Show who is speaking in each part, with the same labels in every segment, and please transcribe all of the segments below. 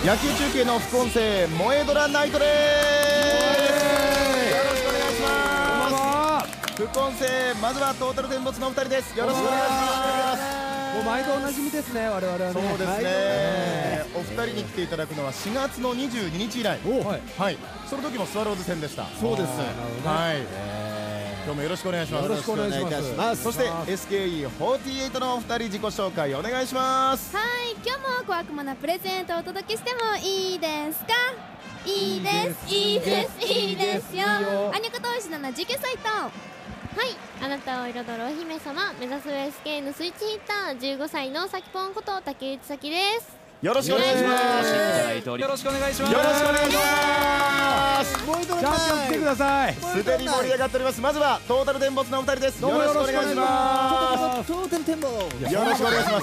Speaker 1: 野球中継の副音声萌えドラナイトです。よろしくお願いします。副音声まずはトータルテンボスのお二人です。よろしくお願いします。
Speaker 2: もう毎度おなじみですね、我々はね。
Speaker 1: そうですね、お二人に来ていただくのは4月の22日以来、はい、その時もスワローズ戦でした。
Speaker 3: そうです。
Speaker 1: はい、今日もよろしくお願いします。
Speaker 2: よろしくお願いします。
Speaker 1: そして SKE48 のお二人、自己紹介お願いします。
Speaker 4: はい、今日も小悪魔なプレゼントをお届けしてもいいですか？いいです、いいです、いいですよ。アニャコ投手の19歳と、
Speaker 5: はい、あなたを彩るお姫様、目指す SK のスイッチヒッター15歳のさきぽんこと竹内咲です。
Speaker 1: よろしくお願いします。
Speaker 3: よろしくお願いします。
Speaker 1: よろしくお願いします。
Speaker 2: チャンピオン来てください。
Speaker 1: すでに盛り上がっております。まずはトータルテンボスのお二人です。よろしくお願いします。
Speaker 3: トータルテンボ
Speaker 1: よろしくお願いします。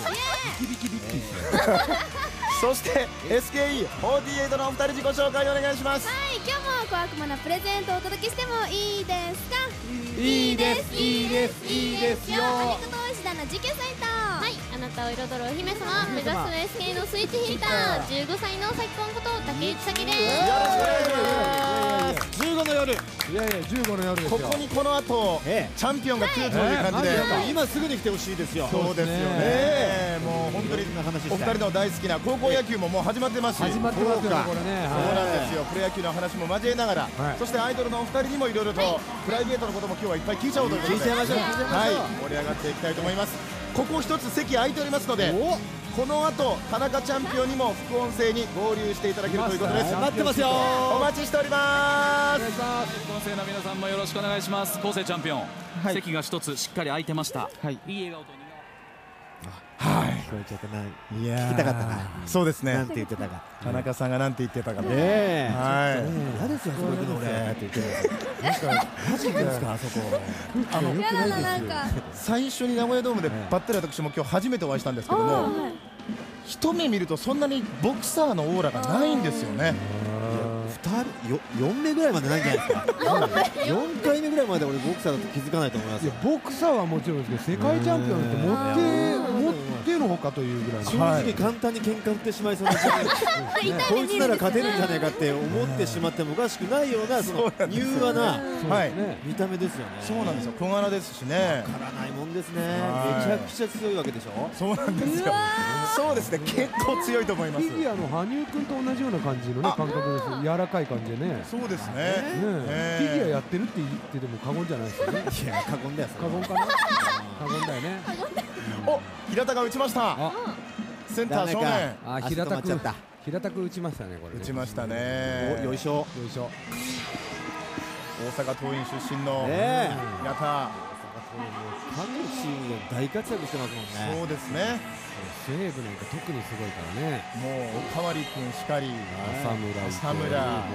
Speaker 1: そして SKE48 のお二人、自己紹介お願いします。
Speaker 4: はい、今日も小悪魔なプレゼントをお届けしてもいいですか？
Speaker 2: いいです、いいです、いいですよ。
Speaker 4: アニャコ投手の19歳と、
Speaker 5: はい、あなたを彩るお姫様、目指す SK のスイッチヒッター15歳のさきぽんこと竹内咲です。
Speaker 1: よろしくお願いします。
Speaker 3: 15の夜。
Speaker 2: いやいや、15の夜ですよ。
Speaker 1: ここにこの後チャンピオンが来るという感じで、
Speaker 3: 今すぐに来てほしいですよ。
Speaker 1: そうですよね。もう本当にお二人の大好きな高校野球ももう始まってますし、
Speaker 2: 始まってますよね、これね。
Speaker 1: そうなんですよ。プロ野球の話も交えながら、そしてアイドルのお二人にもいろいろとプライベートのことも今日はいっぱい聞いちゃおうということで、
Speaker 3: 聞いちゃいましょう。
Speaker 1: はい、盛り上がっていきたいと思います。ここ一つ席空いておりますので、この後田中チャンピオンにも副音声に合流していただけるということです。
Speaker 3: 待ってますよ。
Speaker 1: お待ちしております。
Speaker 6: 副音声の皆さんもよろしくお願いします。構成チャンピオン、席が一つしっかり空いてました。いい笑顔と
Speaker 1: はい、
Speaker 3: 聞こえちゃったな。
Speaker 1: いやー、
Speaker 3: 聞きたかったな。
Speaker 1: そうですね。
Speaker 3: なんて言ってたか。
Speaker 1: 田中さんがなんて言ってたかね。
Speaker 3: ねえ。
Speaker 1: はい。
Speaker 3: 嫌ですよ、そこ行くの俺って言ってる。なんかマジですか、あそこ。
Speaker 4: やだな、なんか
Speaker 1: 最初に名古屋ドームでばったり私も今日初めてお会いしたんですけども、一目見るとそんなにボクサーのオーラがないんですよね。
Speaker 3: 4目ぐらいまでないんじゃないですか。4回目ぐらいまで俺ボクサーだと気づかないと思いますよ。
Speaker 2: ボクサーはもちろんですけど、世界チャンピオンって持ってのほかというぐらいの。
Speaker 3: 正直簡単に喧嘩売ってしまいそうなこいつなら勝てるんじゃないかって思ってしまってもおかしくないような、その柔和な見た目ですよね。
Speaker 1: そうなんですよ。小柄ですしね。
Speaker 3: わからないもんですね。めちゃくちゃ強いわけでしょ。
Speaker 1: そうなんですよ。そうですね。結構強いと思います。
Speaker 2: フィギュアの羽生君と同じような感じのね、感覚です。柔らかい感じでね。
Speaker 1: そうですね。
Speaker 2: フィギュアやってるって言ってても過言じゃないですよね。
Speaker 3: いや、過言だよ。
Speaker 2: 過言かな。過言だよね。
Speaker 1: お、平田が打ちました。センター正面。
Speaker 2: あ、平田君打ちましたね、これ。
Speaker 1: 打ちましたね。
Speaker 3: よいしょ。
Speaker 2: よいしょ。
Speaker 1: 大阪桐蔭出身の平田。
Speaker 3: 各チームで大活躍してますもんね。
Speaker 1: そうですね。
Speaker 2: 西武なんか特にすごいからね。
Speaker 1: もうおかわり君しかり、
Speaker 2: 浅村、森友がいて、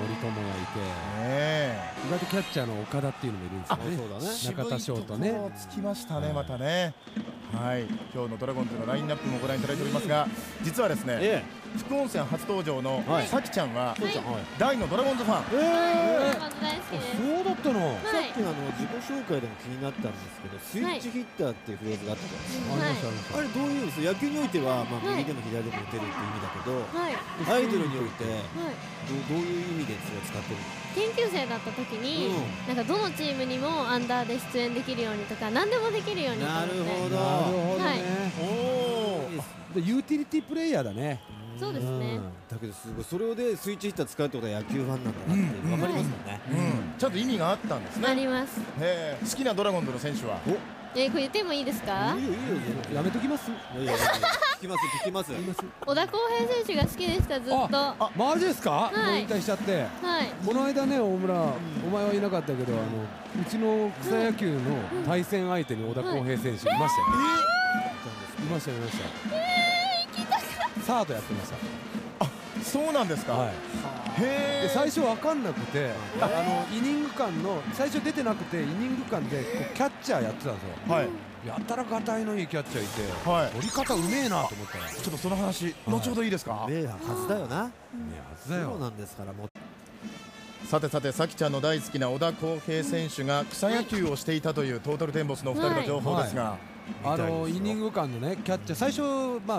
Speaker 2: 意外とキャッチャーの岡田っていうのもいるんですよね。中田翔とね。
Speaker 1: つきましたね、またね。はい、今日のドラゴンズのラインナップもご覧いただいておりますが、実はですね、副音声初登場のさきちゃんは大のドラゴンズファン。
Speaker 2: そうだったの。
Speaker 3: さっき自己紹介でも気になったんですけど、スイッチヒッターっていうフレーズがあったじゃないですか。あれどういう意味ですか？野球においては右でも左でも打てるっていう意味だけど、アイドルにおいてどういう意味でそれを使ってるの？
Speaker 5: 研究生だった時に、なんかどのチームにもアンダーで出演できるようにとか、何でもできるようにと思って。
Speaker 3: なるほど。
Speaker 2: なるほどね。
Speaker 1: お
Speaker 2: お。ユーティリティプレイヤーだね。
Speaker 5: そうですね。
Speaker 3: だけどすごい、それでスイッチヒッター使うってことは野球ファンなんだなって分かりますもんね。
Speaker 1: ちゃんと意味があったんですね。
Speaker 5: あります。
Speaker 1: 好きなドラゴンズの選手は？
Speaker 5: これ言ってもいいですか？
Speaker 3: いいよいいよ。
Speaker 2: やめときます。
Speaker 3: 聞きます。
Speaker 5: 小田康平選手が好きでした、ずっと。
Speaker 2: マジですか？引退しちゃって。この間ね、大村、お前はいなかったけど、うちの草野球の対戦相手に小田康平選手いましたよ。いました。行きたかった。サードやってました。
Speaker 1: あ、そうなんですか。
Speaker 2: で最初分かんなくて、イニング間の最初出てなくて、イニング間でキャッチャーやってたんですよ。やたらがたいのいいキャッチャーいて、取り方うめえなと思ったら、
Speaker 1: ちょっとその話後ほどいいですか？
Speaker 3: うめえはずだよな。
Speaker 2: そう
Speaker 3: なんですから。もう
Speaker 1: さてさきちゃんの大好きな小田康平選手が草野球をしていたというトータルテンボスのお二人の情報ですが、
Speaker 2: イニング間のねキャッチャー、最初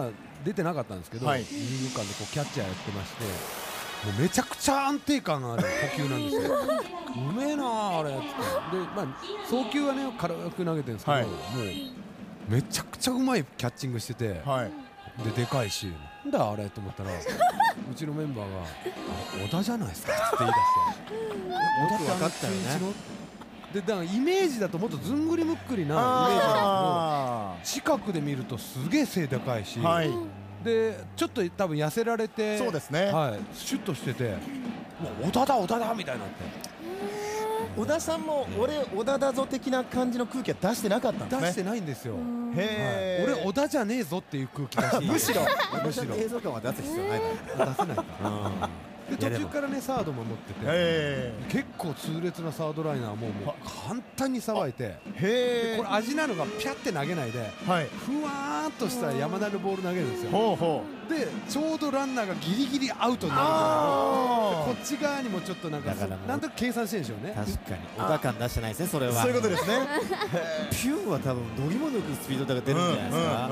Speaker 2: 出てなかったんですけど、
Speaker 1: はい
Speaker 2: 二遊間でこうキャッチャーやってまして、もうめちゃくちゃ安定感のある捕球なんですよ。うめえなあれっつって。で、まあ送球はね軽く投げてるんですけど、
Speaker 1: はい
Speaker 2: もうめちゃくちゃうまいキャッチングしてて、
Speaker 1: はい
Speaker 2: でかいし、なんだあれと思ったら、うちのメンバーが小田じゃないですかって言い出して、
Speaker 3: よく分かったよね。
Speaker 2: でだからイメージだともっとずんぐりむっくりなイメージなんですけど、近くで見るとすげえ背高いし、
Speaker 1: はい
Speaker 2: でちょっと多分痩せられて、
Speaker 1: そうですね
Speaker 2: はい、シュッとしてて、もう小田だみたいになって、
Speaker 1: 小田さんも俺小田だぞ的な感じの空気は出してなかったんですね。
Speaker 2: 出してないんですよ。
Speaker 1: へー
Speaker 2: はい、俺小田じゃねえぞっていう空気だし、
Speaker 1: むしろ
Speaker 3: 私の映像感は出す必要ないから。
Speaker 2: 出せないから。で途中からねサード守ってて、結構痛烈なサードライナーもう簡単にさばいて、で
Speaker 1: へ
Speaker 2: これ味なのがピャって投げないで、
Speaker 1: はい
Speaker 2: ふわーっとした山田のボール投げるんですよ。
Speaker 1: ほうほ
Speaker 2: でちょうどランナーがギリギリアウトになる
Speaker 1: あ
Speaker 2: こっち側にもちょっとなんか
Speaker 3: だからもう
Speaker 2: なんとなく計算してるんでしょうね。
Speaker 3: 確かに小田感出してないですね、それは。
Speaker 1: そういうことですね。
Speaker 3: ピュンは多分どぎも抜くスピードが出るんじゃないですか。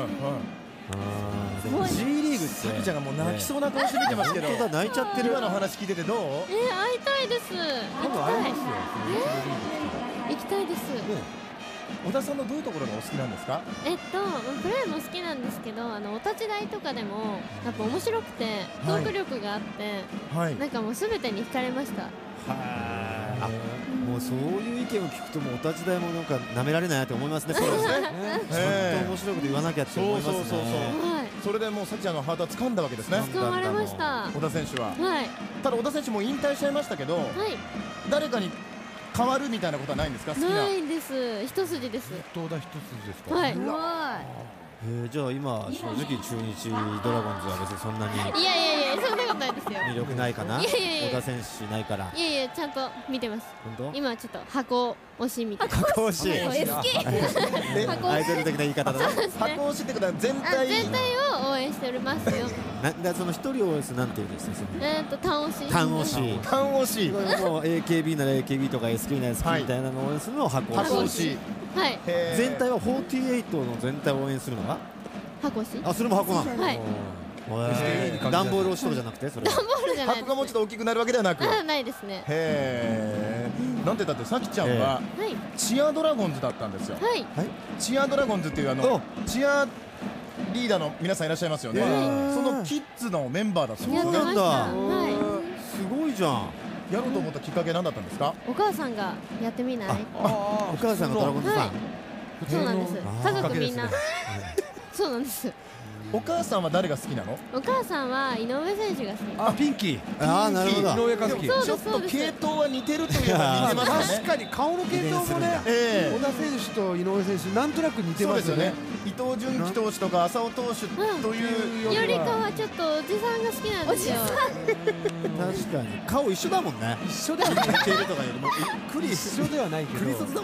Speaker 3: でも G リーグって
Speaker 1: さきちゃんがもう泣きそうな顔して見てますけど、
Speaker 3: 本当だ、泣いちゃってる。
Speaker 1: 今の話聞いててどう？
Speaker 5: 会いたいです。
Speaker 2: 今度会いますよ。
Speaker 5: 行きたいです。
Speaker 1: 小田さんのどういうところがお好きなんですか？
Speaker 5: プレーも好きなんですけど、お立ち台とかでもやっぱ面白くてトーク力があって、
Speaker 1: はい
Speaker 5: なんかもうすべてに惹かれました。
Speaker 3: もうそういう意見を聞くともうお立ち台もなんか舐められないなって思いますね。そうですね。ちゃんと面白いこと言わなきゃって思いますね。
Speaker 1: それでもうさきちゃんのハートは掴んだわけですね。
Speaker 5: 掴まれました。
Speaker 1: 小田選手は。
Speaker 5: はい。
Speaker 1: ただ小田選手も引退しちゃいましたけど、
Speaker 5: はい。
Speaker 1: 誰かに変わるみたいなことはないんですか？好きな。
Speaker 5: ないんです。一筋です。
Speaker 2: 東田一筋ですか。
Speaker 5: はい。
Speaker 3: じゃあ今正直中日ドラゴンズは別にそんなに
Speaker 5: いやそんなことないですよ。
Speaker 3: 魅力ないかな。
Speaker 5: いや
Speaker 3: 小田選手ないから。
Speaker 5: いやちゃんと見てます。
Speaker 3: 本当？
Speaker 5: 今ちょっと箱推しみたいな。
Speaker 3: 箱推し。アイドル的な言い方だね。
Speaker 1: 箱推しってことは全体
Speaker 5: を応援しておりますよ。
Speaker 3: なんだその一人を応援するなんていうんですか。
Speaker 5: 単推し。
Speaker 3: 単推し。
Speaker 1: 単推し。
Speaker 3: これもう AKB なら AKB とか SK なら SK みたいなのを応援するのを箱推し。
Speaker 5: はい。
Speaker 3: 全体は48の全体を応援するのが
Speaker 5: 箱推し。
Speaker 3: あ、それも箱なの。
Speaker 5: はい。
Speaker 3: 段ボール推しとかじゃなくて、それ。
Speaker 5: 段ボールじゃない。
Speaker 1: 箱がもうちょっと大きくなるわけではなく。
Speaker 5: ないですね。
Speaker 1: へえ。なんてだってさきちゃんはチアドラゴンズだったんですよ。
Speaker 5: はい。
Speaker 1: チアドラゴンズっていうチアリーダーの皆さんいらっしゃいますよね。そのキッズのメンバーだったんですよね。
Speaker 3: そうなんだ。すごいじゃん。
Speaker 1: やろうと思ったきっかけ何だったんですか？
Speaker 5: お母さんがやってみない？
Speaker 3: お母さんがドラゴンズさん。
Speaker 5: そうなんです。家族みんな。そうなんです。
Speaker 1: お母さんは誰が好きなの？
Speaker 5: お母さんは井上選手が好き。
Speaker 2: あ、ピンキー。
Speaker 3: ああ、なるほど。
Speaker 2: 井上和樹。
Speaker 1: ちょっと系統は似てるといえば似てますよね。
Speaker 2: 確かに顔の系統もね、小田選手と井上選手なんとなく似てますよね。
Speaker 1: 伊藤純喜投手とか浅尾投手という
Speaker 5: よりかはちょっとおじさんが好きなんですよ。
Speaker 3: 確かに顔一緒だもんね。
Speaker 2: 一緒ではない。
Speaker 3: 似てるとかよりも
Speaker 2: クリ一緒ではないけど似てるよね。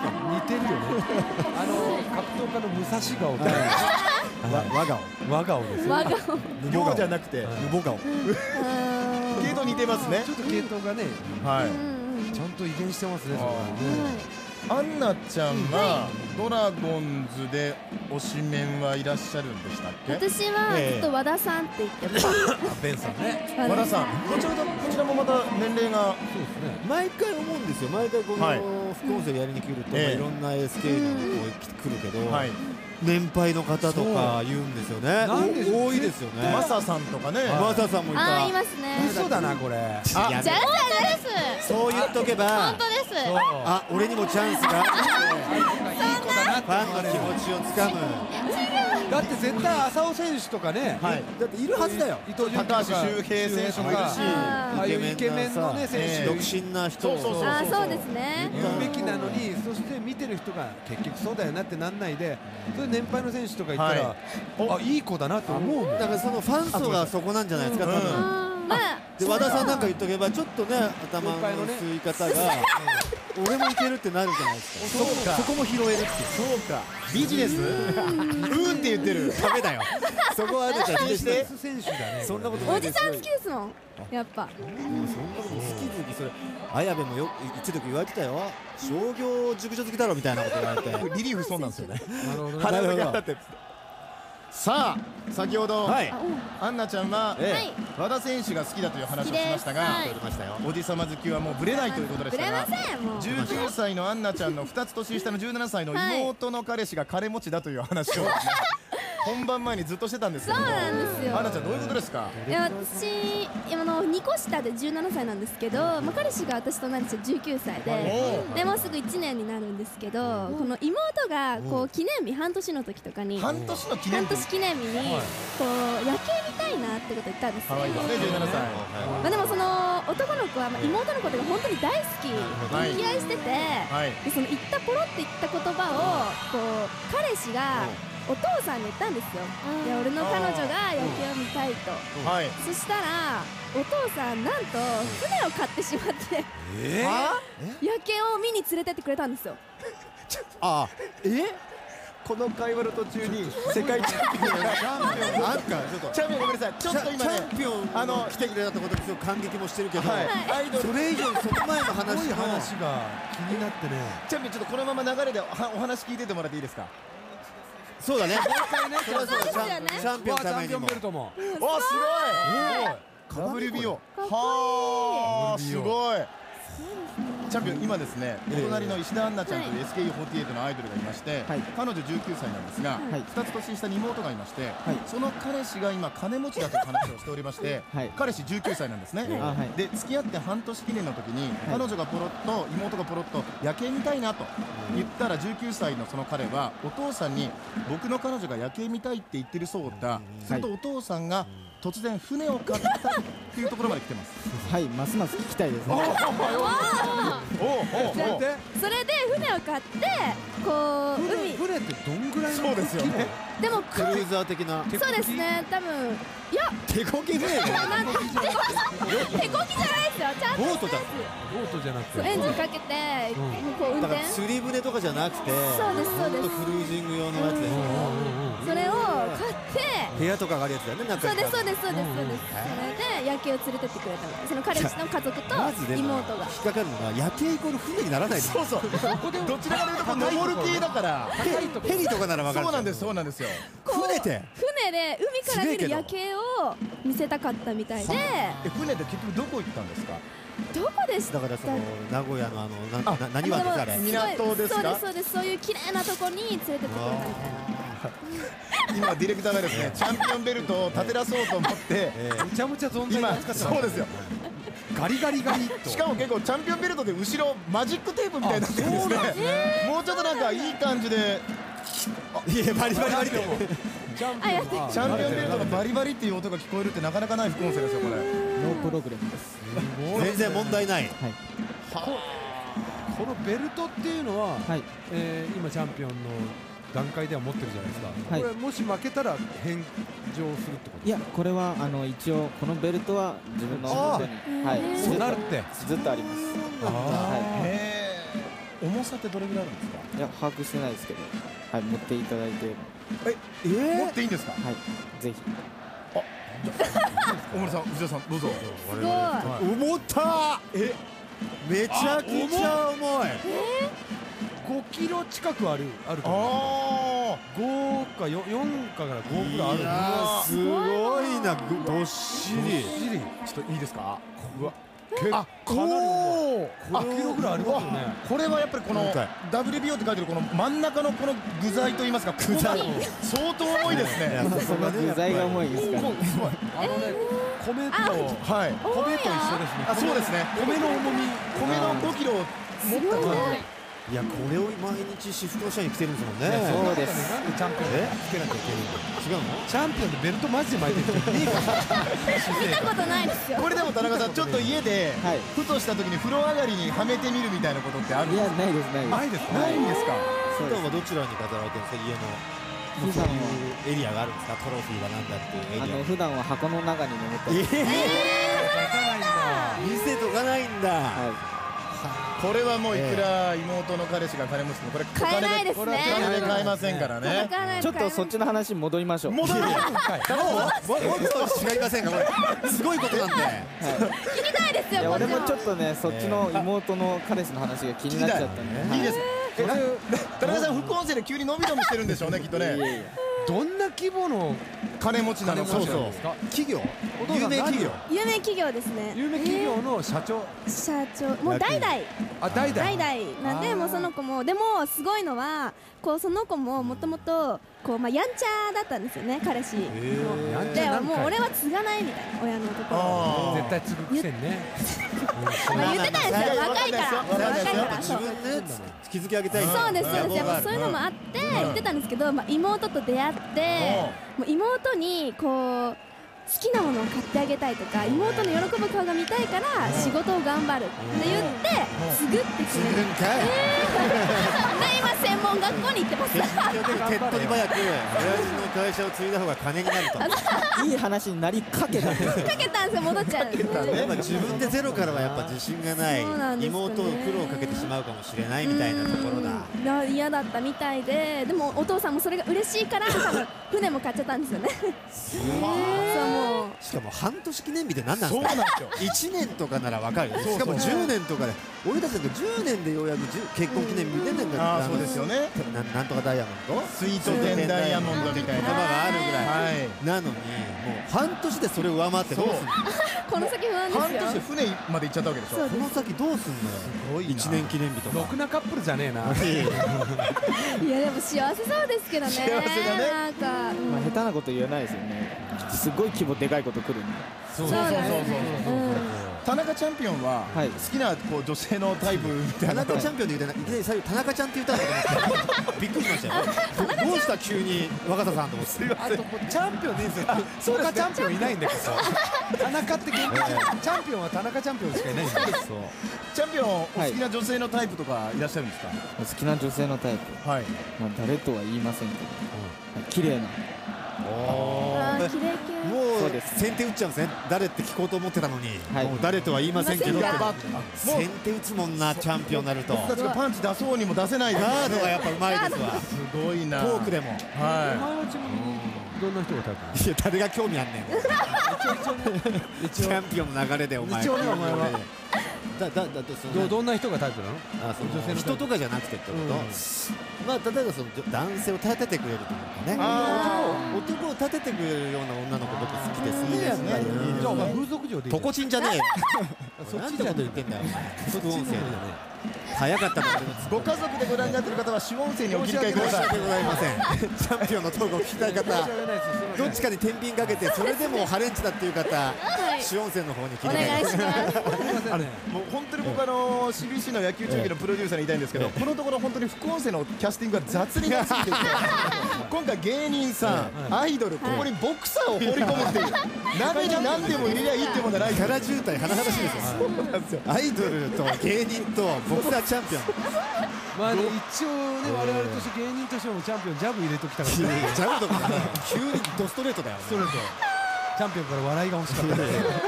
Speaker 2: 格闘家の武蔵顔と和顔です。
Speaker 5: 和顔。
Speaker 1: 無謀じゃなくて
Speaker 3: 無謀顔。
Speaker 1: 系統似てますね。
Speaker 2: ちょっと系統がね、ちゃんと遺伝してますね。
Speaker 1: アンナちゃんはドラゴンズで推しメンはいらっしゃるんでしたっけ？
Speaker 4: 私はずっと和田さんって言ってます。
Speaker 2: ベンさんね。
Speaker 1: 和田さん、こちらもまた年齢が
Speaker 2: そうですね。
Speaker 3: 毎回思うんですよ。毎回この副音声やりに来るといろんな SK の子来るけど、年配の方とか言うんですよね。多いですよね。
Speaker 1: マサさんとかね。
Speaker 3: マサさんもいた。
Speaker 4: あ、いますね。
Speaker 2: 嘘だなこれ。
Speaker 5: じゃあです。
Speaker 3: そう言っとけば。
Speaker 5: 本当です。
Speaker 3: あ、俺にもチャンスがあって。ファンの気持ちをつかむ。
Speaker 2: だって絶対浅尾選手とかね。
Speaker 3: だっているはずだよ。
Speaker 2: 伊藤
Speaker 1: 高橋周平選手もいるし、
Speaker 2: ああいうイケメンのね選手、
Speaker 3: 独身な人を
Speaker 4: そうですね。
Speaker 2: 言うべきなのに、そして見てる人が結局そうだよなってなんないで、それ年配の選手とか言ったら、あ、いい子だなと思うもん。
Speaker 3: だからそのファン層がそこなんじゃないですか、多分。で和田さんなんか言っとけばちょっとね頭の吸い方が俺もいけるってなるじゃないですか。そこも拾えるっていう。
Speaker 1: そうか。ビジネス？うんって言ってる。
Speaker 3: ダメだよ。そこはあるじゃん。
Speaker 2: 選手だね。
Speaker 3: そんなことない
Speaker 4: おじさん好きですもん。やっぱ。
Speaker 3: そんなこと好き好きそれ。綾部もよ一時言われてたよ。商業熟女好きだろみたいなこと言われて。
Speaker 1: リリーフそうなんですよね。
Speaker 2: なるほど。
Speaker 1: 鼻がだって。 さあ先ほど、アンナちゃんは、和田選手が好きだという話をしましたが、おじさま好きはもうブレないということでしたが、19歳のアンナちゃんの2つ年下の17歳の妹の彼氏が金持ちだという話を本番前にずっとしてたんですけども、アンナちゃんどういうことですか？
Speaker 4: 私2個下で17歳なんですけど、彼氏が私と同じ19歳で、もうすぐ1年になるんですけど、この妹がこう記念日、半年の時とかに
Speaker 1: 半年記念日に
Speaker 4: こう夜景見たいなってこと言ったんですよ。
Speaker 1: 可愛いですね、17歳。
Speaker 4: でもその男の子は妹のことが本当に大好き、溺愛してて、でそのポロって言った言葉をこう彼氏がお父さんに言ったんですよ。いや、俺の彼女が夜景を見たいと。そしたらお父さんなんと船を買ってしまって夜景を見に連れてってくれたんですよ。
Speaker 1: この会話の途中に世界チャンピオンがチャンピオンごめんなさい、ちょっと今ね、
Speaker 3: チャンピオン来てくれたってことですごく感激もしてるけど、それ以上にその前の話が気になってね。
Speaker 1: チャンピオン、ちょっとこのまま流れでお話聞いててもらっていいですか？
Speaker 3: そうだね、
Speaker 4: そうですよね。
Speaker 3: チャンピオンのためにも。
Speaker 2: ベルトも。
Speaker 1: すごい。WBO。はあ、すごい。チャンピオン、今ですね、お隣の石田アンナちゃんという SKE48 のアイドルがいまして、彼女19歳なんですが、2つ年下に妹がいまして、その彼氏が今金持ちだという話をしておりまして、彼氏19歳なんですね。で、付き合って半年記念の時に彼女がポロッと、妹がポロッと夜景見たいなと言ったら、19歳のその彼はお父さんに僕の彼女が夜景見たいって言ってるそうだ。するとお父さんが突然船を買ったっていうところまで来てます。
Speaker 7: はい、ますます聞きたいですね。
Speaker 4: それで船を買ってこう
Speaker 2: 船ってどんぐらいの？
Speaker 1: そうですよね。
Speaker 4: でも
Speaker 3: クルーザー的な。
Speaker 4: そうですね、多分いや
Speaker 3: 手こぎ船じゃない。
Speaker 4: 手こぎじゃないですよ。ちゃんと
Speaker 3: ボートだ。
Speaker 2: ボートじゃなくて
Speaker 4: エンジンかけてこう運転。
Speaker 3: 釣り船とかじゃなくて、
Speaker 4: そうですそうです。
Speaker 3: クルージング用のやつですよ。
Speaker 4: それを買って
Speaker 3: 部屋とかがあるやつだよね。
Speaker 4: そうですそうですそうですそうです。それで夜景を連れてってくれたの。その彼氏の家族と妹が。
Speaker 3: 引っかかるのが夜景イコール船にならない。
Speaker 1: そうそう。どちらかというと登る系だから。
Speaker 3: ヘリとかならわかる。
Speaker 1: そうなんですそうなんですよ。
Speaker 4: 船で海から見る夜景を見せたかったみたいで。
Speaker 1: 船で結局どこ行ったんですか？
Speaker 4: どこでした？
Speaker 3: だからその名古屋の何湾ですあれ？
Speaker 1: 港ですか？
Speaker 4: そうですそうです。そういう綺麗なとこに連れてってくれたみたいな。
Speaker 1: 今ディレクターがですね、チャンピオンベルトを立て出そうと思って
Speaker 2: むちゃむちゃ存在が使って
Speaker 1: そうですよ。
Speaker 2: ガリガリガリと。
Speaker 1: しかも結構チャンピオンベルトで後ろマジックテープみたいになってるんですね。もうちょっとなんかいい感じで。
Speaker 3: いやバリバリバリって。
Speaker 1: チャンピオンベルトのバリバリっていう音が聞こえるってなかなかない副音声ですよこれ。
Speaker 7: ノープログラムです。
Speaker 3: 全然問題ない。
Speaker 2: このベルトっていうのは今チャンピオンの段階では持ってるじゃないですか。これもし負けたら返上するってこと？
Speaker 7: いや、これは一応このベルトは自分の元に
Speaker 2: そうなるって
Speaker 7: ずっとあります。
Speaker 1: 重さってどれぐらいあるんですか？
Speaker 7: いや、把握してないですけど、持っていただいて。
Speaker 1: 持っていいんですか？
Speaker 7: はい、ぜひ。
Speaker 1: 大森さん、藤田さん、どうぞ。
Speaker 4: すごい。
Speaker 3: 重た。めちゃくちゃ重い。
Speaker 2: 5キロ近くあると思う。5か4から5ぐらいある。
Speaker 3: すごいな、どっしり。
Speaker 1: ちょっといいですか？
Speaker 2: かなり重い。5キロぐらいありますよね。
Speaker 1: これはやっぱりこの WBO って書いてるこの真ん中のこの具材といいますか、具材相当重いですね。
Speaker 7: その具材が重いですから。
Speaker 2: 米と一緒ですね。
Speaker 1: そうですね。
Speaker 2: 米の重み、
Speaker 1: 米の5キロを持った感じ。
Speaker 3: いや、これを毎日シフトの社員着てるんですもんね。
Speaker 2: そうです。なんでチャンピオンでつけなきゃいけないんだ。違うの？チャンピオンでベルトマジで巻いてる人いいか
Speaker 4: 見たことないですよ。
Speaker 1: これでも田中さん、ちょっと家でふとした時に風呂上がりにはめてみるみたいなことってあるんですか？
Speaker 7: いや、ないです
Speaker 1: ないです。ないんですか？
Speaker 3: 普段はどちらに飾られてるんですか？家の。そういうエリアがあるんですか？トロフィーがなんだっていうエリア。
Speaker 7: 普段は箱の中に眠ってます。
Speaker 3: 見せとかないんだ。
Speaker 1: これはもういくら妹の彼氏が金持ちでもこれ
Speaker 4: 買えないですね。
Speaker 1: お金で買えませんからね。
Speaker 7: ちょっとそっちの話に戻りましょう。
Speaker 3: 戻るんかい。もっと違いませんかこれ。すごいことなんで。
Speaker 4: 気にないですよ。
Speaker 7: いや、俺もちょっとね、そっちの妹の彼氏の話が気になっちゃったんで。
Speaker 1: いいです。田中さん、副音声で急に伸び伸びしてるんでしょうね、きっとね。
Speaker 2: どんな規模の
Speaker 1: 金持ちなのか。
Speaker 3: 企業、有名企業、
Speaker 4: 有名企業ですね。
Speaker 2: 有名企業の社長、
Speaker 4: もう代々なんで、もうその子もでもすごいのはこうその子ももともとこうやんちゃだったんですよね、彼氏。でもう俺は継がないみたいな、親のところ
Speaker 2: 絶対継ぐくせにね
Speaker 4: 言ってたんですよ、若いから
Speaker 3: 自分で築き上げたい。
Speaker 4: そうですそうです。やっぱそういうのもあって言ってたんですけど、妹と出会ってもう妹にこう好きなものを買ってあげたいとか、妹の喜ぶ顔が見たいから仕事を頑張るって言って継ぐって決める。で今専門学校に行ってます。
Speaker 3: 手っ取り早く親父の会社を継いだ方が金になると。
Speaker 7: いい話になりかけたんです
Speaker 4: よ、戻っちゃう。
Speaker 3: 自分でゼロからはやっぱ自信がない、妹を苦労かけてしまうかもしれないみたいなところだ。
Speaker 4: 嫌だったみたいで、でもお父さんもそれが嬉しいから多分船も買っちゃったんですよね。
Speaker 3: しかも半年記念日って何なんですか。1年とかなら分かるよ。しかも10年とかで、俺たちなんか10年でようやく結婚記念日出てんだから。
Speaker 1: そうですよね。
Speaker 3: なんとかダイヤモンド、
Speaker 1: スイート10ダイヤモンドみたいな
Speaker 3: 言葉があるぐらいなのに、もう半年でそれを上回ってどうすんの。
Speaker 4: この先不安ですよ。
Speaker 1: 半年で船まで行っちゃったわけでしょ。
Speaker 3: この先どうすんのよ。1年記念日とか。
Speaker 2: ろくなカップルじゃねえな。
Speaker 4: いやでも幸せそうですけどね。
Speaker 1: 幸せだね。
Speaker 4: なんか
Speaker 7: 下手なこと言えないですよね。すごい規模でかいことくるんで。
Speaker 1: そう田中チャンピオンは好きなこう女性のタイプみたいな。
Speaker 3: 田中チャンピオンで言うていきなり最後田中ちゃんって言ったのかと思ってびっくりしましたよ。どうした急に若田さんと思って。
Speaker 2: あとチャンピオンでいいんですよ。そうかチャンピオンいないんだけど。田中って限定チャンピオンは田中チャンピオンしかいないんです。
Speaker 1: チャンピオンお好きな女性のタイプとかいらっしゃるんですか。
Speaker 7: 好きな女性のタイプ。はい。まあ誰とは言いませんけど、綺麗な。
Speaker 3: もう先手打っちゃうんですね。誰って聞こうと思ってたのに、もう誰とは言いませんけど先手打つもんな、チャンピオンになると。
Speaker 1: 僕たちがパンチ出そうにも出せない
Speaker 3: ガードがやっぱうまいですわ。
Speaker 1: すごいな。
Speaker 3: トークでも。
Speaker 2: お前はちなみにどんな人がタイプ？
Speaker 3: いや誰が興味あんねん。チャンピオンの流れでお前。
Speaker 2: 一応ねお前は。どんな人がタイプなの？
Speaker 3: 人とかじゃなくてってこと。まあ例えばその男性を立ててくれるというかね。男を立ててくれるような女の子僕好きです。いいですね。
Speaker 2: じゃあお前風俗嬢でいい。
Speaker 3: とこちんじゃねえよ。なんてこと言ってんだよお前。副音声早かったので。
Speaker 1: ご家族でご覧になっている方は主音声にお切り替えください。
Speaker 3: 申し訳ございません。チャンピオンのトークを聞きたい方、どっちかに天秤かけてそれでもハレンチだっていう方、主音声の方に切り替えてください。
Speaker 1: もう本当に僕CBC の野球中継のプロデューサーに言いたいんですけど、このところ本当に副音声のキャスティングが雑になりすぎていて、今回芸人さん、アイドル、ここにボクサーを放り込むっていう、鍋に何でも入れりゃいいってもんじゃないから。
Speaker 3: キャラ渋滞甚だしいですよ。アイドルと芸人とボクサーチャンピオン。
Speaker 2: まあ一応ね、我々として芸人としてもチャンピオンジャブ入れときたかった。
Speaker 3: ジャブとか急にドストレートだよ。
Speaker 2: ストレート。チャンピオンから笑いが欲しかった。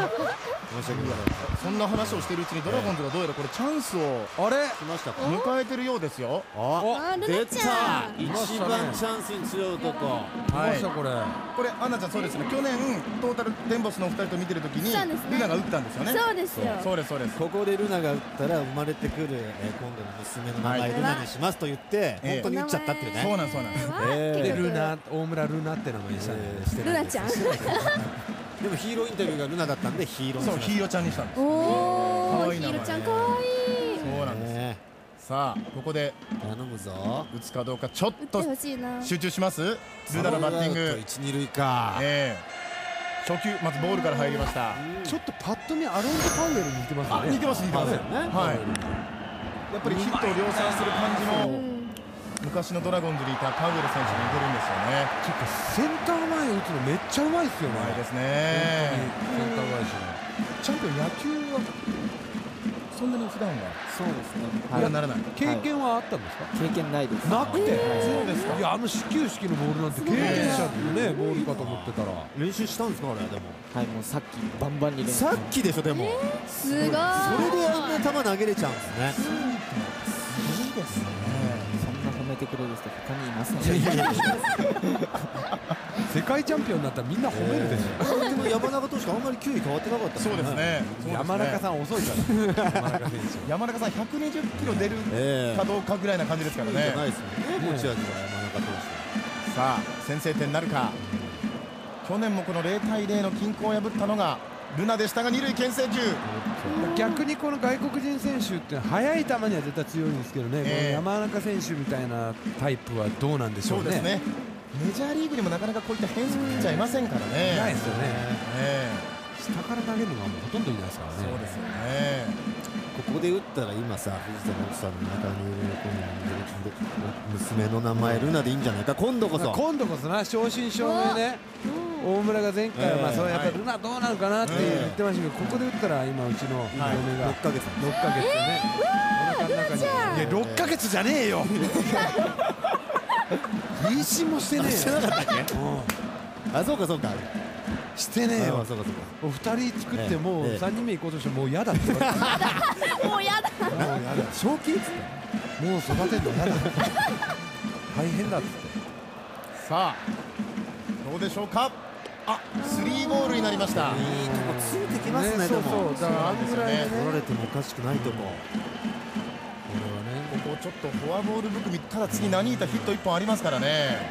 Speaker 1: そんな話をしているうちにドラゴンズがどうやらこれチャンスを迎えてるようですよ。
Speaker 3: 出た。一番チャンスに強い男。
Speaker 1: これアンナちゃんそうですね。去年トータルテンボスのお二人と見てるときにルナが打ったんですよね。
Speaker 4: そうですよ。
Speaker 1: そうですそうです。
Speaker 3: ここでルナが打ったら生まれてくる今度の娘の名前ルナにしますと言って本当に打っちゃったっていうね。
Speaker 1: そうなんそうなん
Speaker 2: でルナ、大村ルナって名前にしたね。
Speaker 4: ルナちゃん。
Speaker 3: でもヒーローインタビューがルナだったんでヒーロー。
Speaker 1: そうヒーローちゃんにしたんです。
Speaker 4: おお、ヒーローちゃん可愛い。
Speaker 1: そうなんです。さあここで
Speaker 3: 頼むぞ。
Speaker 1: 打つかどうかちょっと集中します。ルナのバッティング。
Speaker 3: 一二塁か。
Speaker 1: 初球まずボールから入りました。
Speaker 2: ちょっとパッと見アロンソ・パウエルに似てますよね。
Speaker 1: 似てます似てます。はい。やっぱりヒットを量産する感じの昔のドラゴンズにいたパウエル選手に似てるんですよね。
Speaker 2: センター前打つのめっちゃうまいですよね。
Speaker 1: うまいですね。
Speaker 2: センター返し。
Speaker 1: ちゃんと野球はそんなに普段は
Speaker 7: そうですね。
Speaker 1: いやならない。
Speaker 2: 経験はあったんですか？
Speaker 7: 経験ないです。
Speaker 2: なくて。
Speaker 1: そうですか。
Speaker 2: いや始球式のボールなんて経験者のねボールかと思ってたら
Speaker 3: 練習したんですかあれでも。
Speaker 7: はいもうさっきバンバンに練習。
Speaker 3: さっきでしょでも。
Speaker 4: すごい。それ
Speaker 3: であんな球投げれちゃうんですね。
Speaker 1: いいですね。
Speaker 7: 褒めてくれる人他にいません。
Speaker 2: 世界チャンピオンになったらみんな褒めるでしょ。
Speaker 3: でも山中投手があんまり球威変わってなかった。
Speaker 1: そうですね。
Speaker 2: 山中さん遅いから山中選手。
Speaker 1: 山中さん120キロ出るかどうかぐらいな感じですからね。
Speaker 3: ないですよね。持ち味は山中投手。
Speaker 1: さあ先制点なるか。去年もこの0対0の均衡を破ったのがルナでしたが、二塁牽制球。
Speaker 2: 逆にこの外国人選手って速い球には絶対強いんですけどね、この山中選手みたいなタイプはどうなんでしょうね。
Speaker 1: そうですね、メジャーリーグにもなかなかこういった変則ピッチャーいませんからね。
Speaker 2: ないですよね。下から投げるのがもうほとんどいないですからね。
Speaker 1: そうですよね。
Speaker 3: ここで打ったら今さ、藤田の奥さんの中にいる娘の名前ルナでいいんじゃないか。今度こそ
Speaker 2: な、正真正銘ね。大村が前回はそれやっぱりルナどうなるかなって言ってましたけど、ここで打ったら今うちの嫁が
Speaker 3: 6ヶ月
Speaker 2: でね、お腹の中に。いや6ヶ月じゃねえよ。妊娠もしてねえよ。
Speaker 3: してなかったっけ。あ、そうかそうか。
Speaker 2: してねえよ。お二人作ってもう3人目行こうとしてもう嫌だって言われて。
Speaker 4: もう嫌だ。
Speaker 3: 正気っつって。
Speaker 2: もう育てるの嫌だ。大変だっつって。
Speaker 1: さあどうでしょうか。あ、スリーボールになりました。
Speaker 3: いいとこついてきますね。
Speaker 2: そうそう、だからあんぐらいね、
Speaker 3: 取られてもおかしくないとこ。
Speaker 1: ここちょっとフォアボール含み、ただ次何いたヒット1本ありますからね。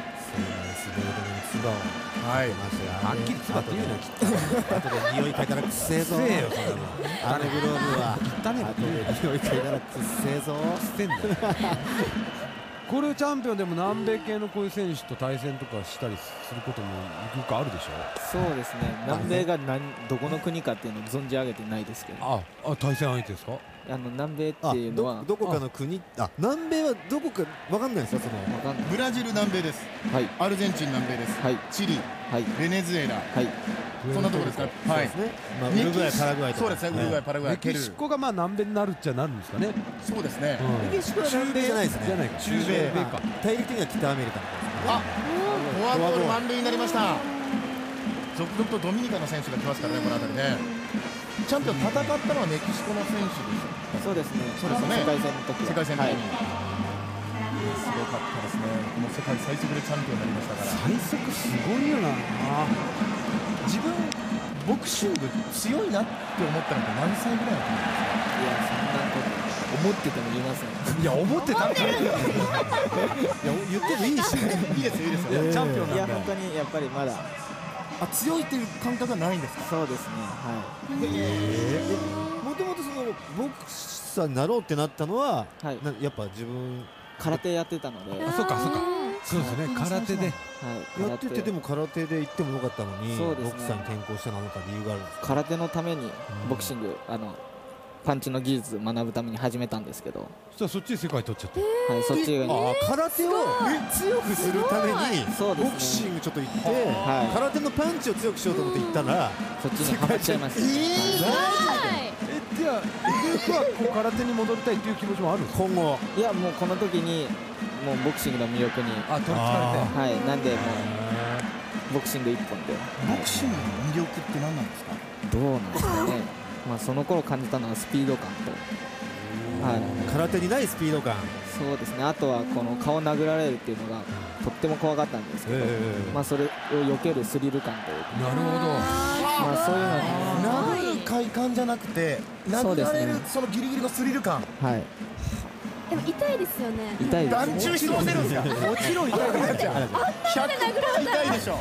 Speaker 2: はい、はっきりつばって言うな、きっと。
Speaker 3: 後で匂い嗅いだらくっせえぞ。あのグローブは
Speaker 2: 汚ねえ。
Speaker 3: 後で匂い嗅いだらくっせえぞ。
Speaker 2: してんだよ。これチャンピオンでも南米系のこういう選手と対戦とかしたりすることもよくあるでしょ。
Speaker 7: そうですね、南米がどこの国かっていうのを存じ上げてないですけど。
Speaker 2: 対戦相手ですか。
Speaker 7: 南米っていうのは
Speaker 3: どこかの国。南米はどこかわかんないですか。その
Speaker 1: ブラジル南米です。
Speaker 7: はい。
Speaker 1: アルゼンチン南米です。
Speaker 7: はい。
Speaker 1: チリ、
Speaker 7: はい。
Speaker 1: ベネズエラ、
Speaker 7: はい。
Speaker 1: そんなところですか。はい。
Speaker 3: ウルグアイ、パラグアイとか。
Speaker 1: そうですね、ウルグアイ、パラグアイ、
Speaker 2: メキシコがまあ南米になるっちゃなるんですかね。
Speaker 1: そうですね。
Speaker 3: メキシコは南米じゃないですね。
Speaker 2: じゃないか。
Speaker 3: 中米か。大陸的には北アメリカの方ですね。
Speaker 1: フォアボール満塁になりました。続々とドミニカの選手が来ますからね、この辺りね。チャンピオン戦ったのはメキシコの選手でしょ。
Speaker 7: そうですね。
Speaker 1: そうですね。
Speaker 7: 世界戦の時は。
Speaker 1: 世界戦の時に。すごかったですね。この世界最速でチャンピオンになりましたから。
Speaker 2: 最速すごいよな。
Speaker 1: 自分ボクシング強いなって思ったのって何歳ぐらいだったんですか。
Speaker 7: いや、そんなこと思ってても言いません。
Speaker 2: いや、思ってた。
Speaker 3: 言ってもいいし。
Speaker 1: いいですよ、いいですよ。チャンピオンなんで。
Speaker 7: いや、本当にやっぱりまだ。
Speaker 1: 強いっていう感覚はないんですか。
Speaker 7: そうですね。はい。
Speaker 3: もともとそのボクサーになろうってなったのは、やっぱ自分
Speaker 7: 空手やってたので。
Speaker 2: そうかそうか。そうですね、空手で。
Speaker 3: やってて、でも空手で行ってもよかったのに、ボクサーに転向した何か理由があるんですか。
Speaker 7: 空手のためにボクシングパンチの技術を学ぶために始めたんですけど、
Speaker 2: そっちで世界取っちゃって。
Speaker 7: はい、そっちが
Speaker 3: 空手を強くするためにボクシングちょっと行って空手のパンチを強くしようと思って行ったら
Speaker 7: そっちにハマっちゃいました。
Speaker 2: じゃあゆくゆくはこう空手に戻りたいっていう気持ちもあるんですか。
Speaker 7: 今後。いや、もうこの時にもうボクシングの魅力に
Speaker 2: 取りつかれて、
Speaker 7: はい、なんでもうボクシング一本で。
Speaker 1: ボクシングの魅力って何なんですか。
Speaker 7: どうなんですかね。その頃感じたのはスピード感と、
Speaker 3: 空手にないスピード感。
Speaker 7: そうですね。あとはこの顔殴られるっていうのがとっても怖かったんですけど、それを避けるスリル感というか。
Speaker 2: なるほど。
Speaker 7: そういうの
Speaker 1: 殴る快感じゃなくて殴られるそのギリギリのスリル感。
Speaker 7: はい。
Speaker 4: でも痛いですよね。
Speaker 7: 痛いです。
Speaker 1: 眼中質問せるんですか。もちろん痛いですよ。100%痛いでしょ。はい。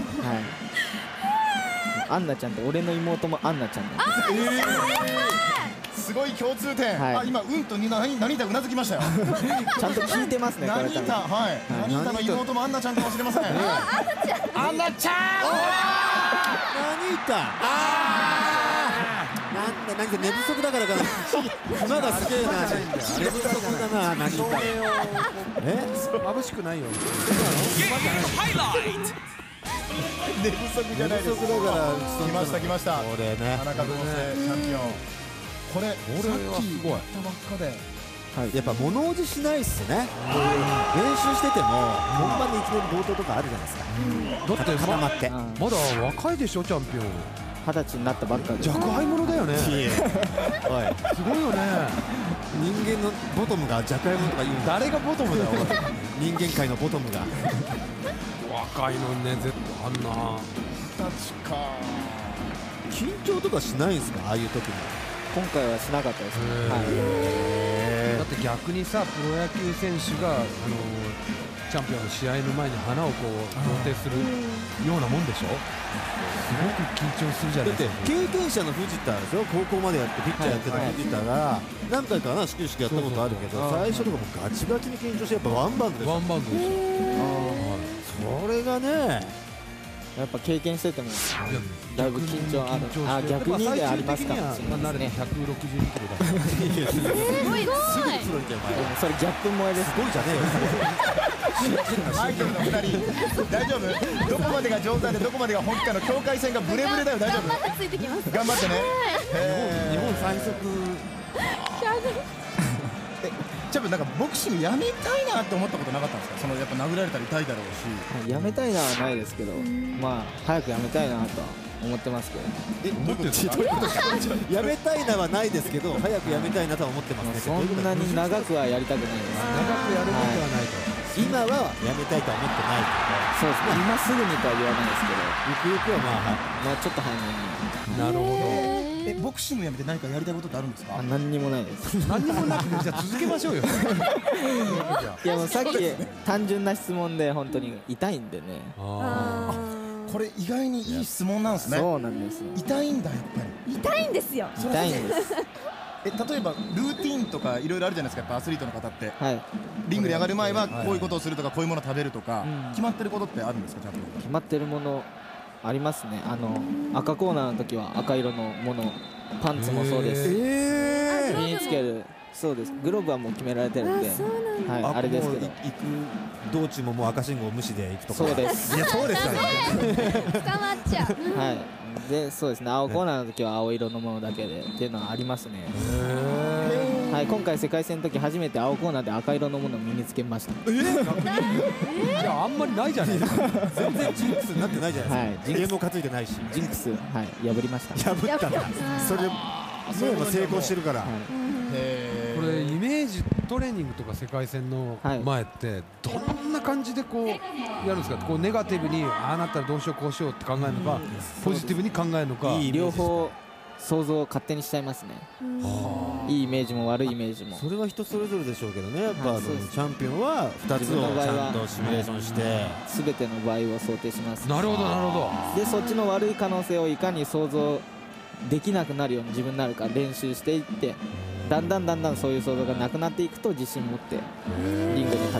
Speaker 7: アンナちゃんって俺の妹もアンナちゃんなん
Speaker 1: です。すごい共通点。今うんと何だうなずきましたよ。
Speaker 7: ちゃんと聞いてますね。
Speaker 1: 何だ、はい。何だの妹もアンナちゃんかもしれません。アンナちゃん。何だ。
Speaker 3: なんか寝不足だからかな。馬がすげえな。寝不足だな。何か。
Speaker 2: 眩しくないよ。
Speaker 1: 寝不足じゃないです。
Speaker 3: 寝不足だから
Speaker 1: 来ました来ました。
Speaker 3: これね。
Speaker 1: 田中同棲チャンピオン。これさっき言ったばっかで。
Speaker 3: やっぱ物おじしないっすね。練習してても本番でいきなり冒頭とかあるじゃないですか。だって固まって
Speaker 2: まだ若いでしょチャンピオン。
Speaker 7: 20歳になったばっかで。
Speaker 2: 若輩者だよね。すごいよね。
Speaker 3: 人間のボトムが若輩者とか言う。
Speaker 2: 誰がボトムだよ。
Speaker 3: 人間界のボトムが。
Speaker 2: 若いのにね、絶対あんな。
Speaker 1: 確か。
Speaker 3: 緊張とかしないんですか、ああいう時に。
Speaker 7: 今回はしなかったですね。
Speaker 2: だって逆にさ、プロ野球選手がチャンピオンの試合の前に花をこう贈呈するようなもんでしょ。すごく緊張するじゃないですか。
Speaker 3: だって経験者の藤田でしょ、高校までやってピッチャーやってた藤田が何回かな始球式やったことあるけど、最初とかもガチガチに緊張してやっぱワンバウンドです。
Speaker 2: ワンバウンドでし
Speaker 3: ょ。それがね
Speaker 7: やっぱ経験しててもだいぶ緊張ある。逆にでありますかもしれないですね。
Speaker 2: 162キロだから。
Speaker 5: すごい。
Speaker 7: それギャップ萌えです。
Speaker 3: すごいじゃねえよ。
Speaker 1: アイドルの2人大丈夫？どこまでが冗談でどこまでが本気かの境界線がブレブレだよ。大丈夫？
Speaker 4: 頑張ってついてきます。
Speaker 1: 頑張ってね。
Speaker 3: 日本最速。
Speaker 1: チャンピオンなんかボクシングやめたいなって思ったことなかったんですか？そのやっぱ殴られたり痛いだろうし。
Speaker 7: やめたいのはないですけど、まあ早くやめたいなとは思ってますけど。
Speaker 3: 思ってるんですか？やめたいなはないですけど、早くやめたいなとは思ってますね。
Speaker 7: そんなに長くはやりたくないです。
Speaker 2: 長くやることはないと。
Speaker 3: 今はやめたいとは思ってないけど。
Speaker 7: そうですね。今すぐにとは言わないですけど、
Speaker 3: ゆくゆくは
Speaker 7: まあちょっと早めに。
Speaker 2: なるほど。
Speaker 1: ボクシングやめて何かやりたいことってあるんですか？
Speaker 7: 何にもないです。
Speaker 2: 何にもなくてじゃあ続けましょうよ。
Speaker 7: いやもうさっき単純な質問で本当に痛いんでね。
Speaker 1: これ意外にいい質問なんですね。
Speaker 7: そうなんですよ。
Speaker 1: 痛いんだやっぱり。
Speaker 4: 痛いんですよ。
Speaker 7: 痛いんです。
Speaker 1: 例えばルーティーンとかいろいろあるじゃないですか。やっぱアスリートの方って、
Speaker 7: はい、
Speaker 1: リングに上がる前はこういうことをするとかこういうものを食べるとか、決まってることってあるんですか？ちゃんと
Speaker 7: 決まってるものありますね。赤コーナーの時は赤色のもの、パンツもそうです。身につける。そうです。グローブはもう決められてるんで、はい、あれですけど。
Speaker 3: 行く道中ももう赤信号無視で行くとか。
Speaker 7: そうです。
Speaker 3: いやそうですよね。
Speaker 4: 捕まっちゃう。
Speaker 7: はい。でそうですね。青コーナーの時は青色のものだけでっていうのはありますね。はい、今回世界戦の時初めて青コーナーで赤色のものを身につけました。
Speaker 2: じゃああんまりないじゃないですか。
Speaker 3: 全然ジンクスになってないじゃないですか。ゲームも担いでないし。
Speaker 7: ジンクス、はい、破りました。
Speaker 3: 破ったんだ。それで成功してるから。
Speaker 2: これイメージトレーニングとか世界戦の前ってどんな感じでこうやるんですか？こうネガティブにああなったらどうしようこうしようって考えるのか、ポジティブに考えるのか、
Speaker 7: 両方想像を勝手にしちゃいますね。いいイメージも悪いイメージも。
Speaker 3: それは人それぞれでしょうけどね。やっぱチャンピオンは2つをちゃんとシミュレーションして
Speaker 7: 全ての場合を想定します。
Speaker 2: なるほどなるほど。
Speaker 7: でそっちの悪い可能性をいかに想像できなくなるように自分になるか練習していって、だんだんそういう想像がなくなっていくと自信持ってリングに立ってます。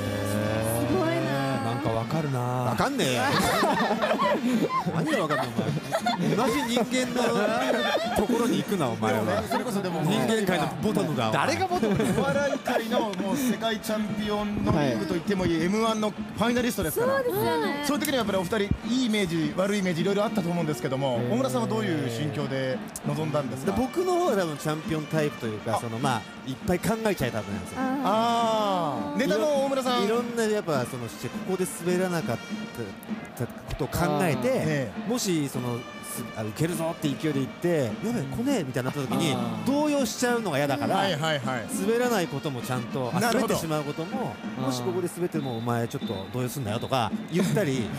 Speaker 4: すごいな。
Speaker 2: なんかわかるな。
Speaker 3: わかんねえよ。何がわかんないお前。同じ人間のところに行くなお前は。
Speaker 1: それこそでも
Speaker 3: 人間界のボトムが。
Speaker 1: 誰がボトム？お笑い界のもう世界チャンピオンのリングと言ってもいい M1 のファイナリストですから。
Speaker 4: そうですよね。
Speaker 1: そういう時にはやっぱりお二人いいイメージ悪いイメージいろいろあったと思うんですけども、大村さんはどういう心境で臨んだんですか？
Speaker 3: 僕の方は多分チャンピオンタイプというか、そのまあいっぱい考えちゃいたくなんですよ。
Speaker 1: ああ。ネタの大村さん
Speaker 3: いろんなやっぱそのここで滑らなかったことを考えて、もしその受けるぞって勢いでいってやべこねみたいになった時に動揺しちゃうのが嫌だから、滑らないこともちゃんと滑ってしまうことも、もしここで滑ってもお前ちょっと動揺すんなよとか言ったりし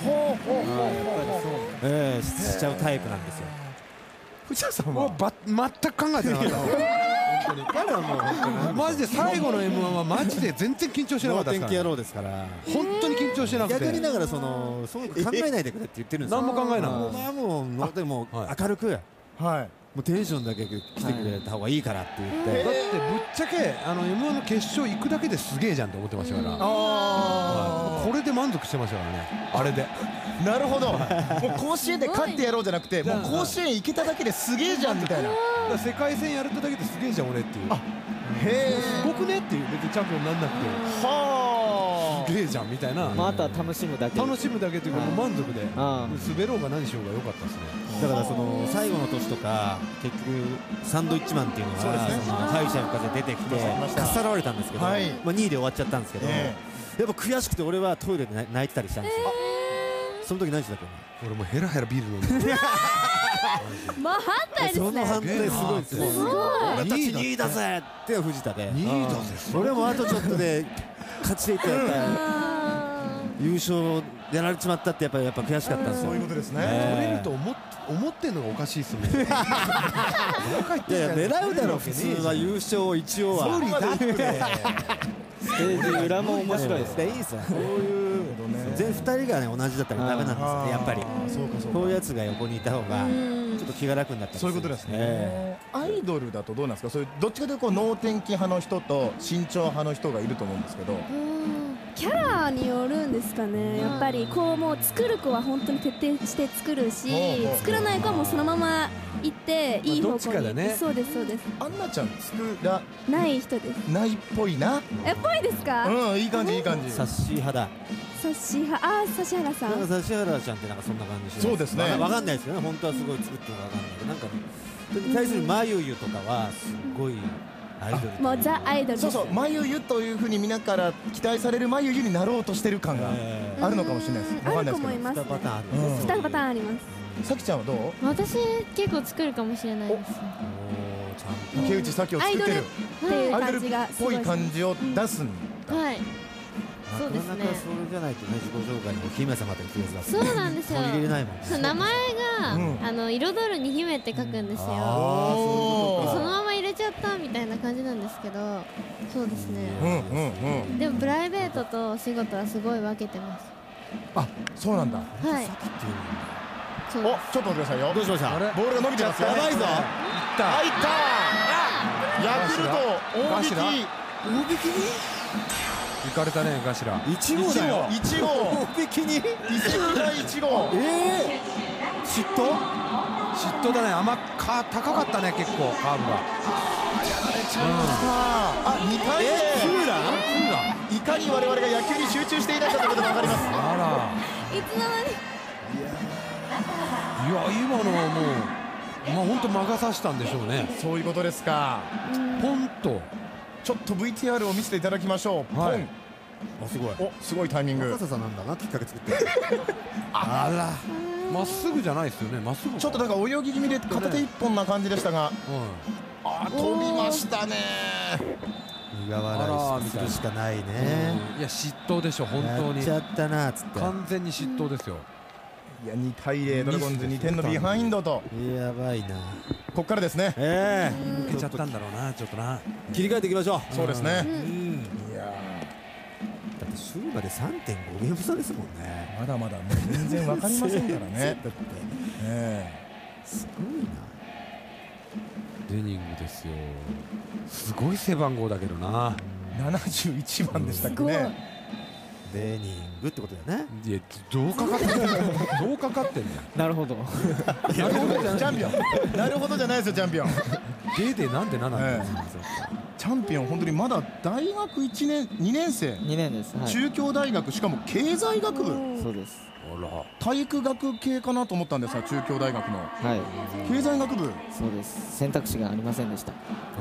Speaker 3: ちゃうタイプなんですよ。
Speaker 1: 藤田さんは
Speaker 2: 全く考えてなかった。
Speaker 3: 彼はもう本当に
Speaker 2: マジで最後の M1 はマジで全然緊張してなかったですから。
Speaker 3: 天気野郎ですから。
Speaker 2: 本当に緊張してなくて。
Speaker 3: 逆にだからそう考えないでくれって言ってるんですよ。
Speaker 2: 何も考えない。
Speaker 3: お前はもうでも明るく。もうテンションだけ来てくれた方がいいからって言って、
Speaker 2: だってぶっちゃけM1 の決勝行くだけですげえじゃんって思ってましたから、これで満足してましたからね、あれで。
Speaker 1: なるほど。もう甲子園で勝ってやろうじゃなくて、もう甲子園行けただけですげえじゃんみたいな。
Speaker 2: 世界戦やれただけですげえじゃん俺っていう。
Speaker 1: へえ。
Speaker 2: すごくねっていう、別にチャンピオンになんなくて。
Speaker 1: は
Speaker 2: あ。すげえじゃんみたいな。
Speaker 7: あとは楽しむだけ。
Speaker 2: 楽しむだけというか満足で滑ろうが何しようが良かったですね。
Speaker 3: だからその最後の年とか結局サンドイッチマンっていうのが敗者復活で出てきてかっさらわれたんですけど、まあ2位で終わっちゃったんですけど、やっぱ悔しくて俺はトイレで泣いてたりしたんですよ。その時何してたっけ？
Speaker 2: 俺もヘラヘラビール飲んで。
Speaker 4: まあ反対ですね。
Speaker 3: その反対すごいですよ。俺たち2位だぜって藤田で。
Speaker 2: 2位だぜ。
Speaker 3: 俺もあとちょっとで勝ちていったやった。 優勝やられちまったってやっぱ悔しかったんですよ。
Speaker 1: そういうことですね。
Speaker 2: 取れると思ってんのがおかしいっすもん。いや
Speaker 3: いや狙うだろ普通は優勝を一応は。
Speaker 7: ステージ裏も面白いですね。
Speaker 3: いいですよ。こういう全2人がね同じだったらダメなんですよねやっぱり。こういうやつが横にいた方がちょっと気が楽になって。
Speaker 1: そういうことですね。アイドルだとどうなんですか。そういうどっちかというと能天気派の人と慎重派の人がいると思うんですけど。
Speaker 4: キャラによるんですかね。やっぱりこうもう作る子は本当に徹底して作るし、作らない子はもうそのまま行っていい方向に。そうですそうです。
Speaker 1: アンナちゃん作ら
Speaker 4: ない人です。
Speaker 1: ないっぽいな。
Speaker 4: っぽいですか。
Speaker 1: いい感じいい感じ。
Speaker 3: サッシー派だ。
Speaker 4: サッシー派。あ、指原さん。
Speaker 3: なんか指原ちゃんってなんかそんな感じ。
Speaker 1: そうですね。
Speaker 3: わかんないですよね。本当はすごい作ってるのわかんないけどなんかね。対するまゆゆとかはすごい。アイドル
Speaker 4: もうザ・アイドル。
Speaker 1: そうそう、まゆゆというふうにみんなから期待されるまゆゆになろうとしてる感があるのかもしれないです。
Speaker 4: あると思います。
Speaker 3: 2パターンある。
Speaker 4: 2パターンあります。
Speaker 1: さきちゃんはどう？
Speaker 5: 私結構作るかもしれないです。
Speaker 1: 池内咲を作ってる。
Speaker 4: アイドルっ
Speaker 1: ぽい感じを出すんだ。
Speaker 5: はい。
Speaker 3: そうですね。なかなかそれじゃないとね自己紹介にも姫様というフレーズだ。
Speaker 5: そうなんですよ。
Speaker 3: 取り入れれないもん。
Speaker 5: 名前が彩るに姫って書くんですよ。そのまま入れちゃったみたいな感じなんですけど、そうですね。でもプライベートとお仕事はすごい分けてます。
Speaker 1: あ、そうなんだ。
Speaker 5: はい。
Speaker 1: お、ちょっと待ってくださいよ。
Speaker 3: どうしました？
Speaker 1: ボールが伸びてますよ。
Speaker 3: やばいぞ。
Speaker 1: いった。ヤクルト大引き。
Speaker 3: 大引きに？
Speaker 2: 行かれたね頭。
Speaker 3: 1号だよ。
Speaker 1: 1号。
Speaker 3: 大引きに？
Speaker 1: 移籍第1号。
Speaker 3: 嫉妬？
Speaker 2: 嫉妬だね。高かったね結構カーブが。
Speaker 1: あ、2対0。いかに我々が野球に集中していないかということが分かります。
Speaker 2: あ
Speaker 4: ら。いつの間に。
Speaker 2: いや今のはもう本当魔が差したんでしょうね。
Speaker 1: そういうことですか。
Speaker 2: ポンと。
Speaker 1: ちょっと VTR を見せていただきましょう。ポン。
Speaker 3: すごい。
Speaker 1: お、すごいタイミング。
Speaker 3: 若狭さんなんだな、きっかけ作って。
Speaker 2: あら。まっすぐじゃないですよね。まっすぐ。
Speaker 1: ちょっとなんか泳ぎ気味で片手一本な感じでしたが。あ、飛びましたね。
Speaker 3: 苦笑いするしかないね。
Speaker 2: いや嫉妬でしょ本当に。
Speaker 3: やっちゃったなつって。
Speaker 2: 完全に嫉妬ですよ。
Speaker 1: いや2対0ドラゴンズ2点のビハインドと。
Speaker 3: やばいな。
Speaker 1: ここからですね。
Speaker 2: 抜けちゃったんだろうなちょっとな。
Speaker 3: 切り替えていきましょう。
Speaker 1: そうですね。
Speaker 3: いやだって首位まで 3.5 ゲーム差ですもんね。
Speaker 1: まだまだ全然わかりませんからね。だって
Speaker 3: すごいな。
Speaker 2: デニングですよ。すごい背番号だけどな。
Speaker 1: 71番でしたっけね。
Speaker 3: デニングってことだよね。
Speaker 2: いやどうかかってんだよ。どうかかってんだよ。
Speaker 7: なるほど。
Speaker 1: なるほどチャンピオン。なるほどじゃないですよチャンピオン。
Speaker 2: でなんで7なんですか。
Speaker 1: チャンピオン本当にまだ大学1年2年生。
Speaker 7: 2年です。
Speaker 1: 中京大学しかも経済学部。
Speaker 7: そうです。
Speaker 1: 体育学系かなと思ったんですが中京大学の。
Speaker 7: はい。
Speaker 1: 経済学部。
Speaker 7: そうです。選択肢がありませんでした。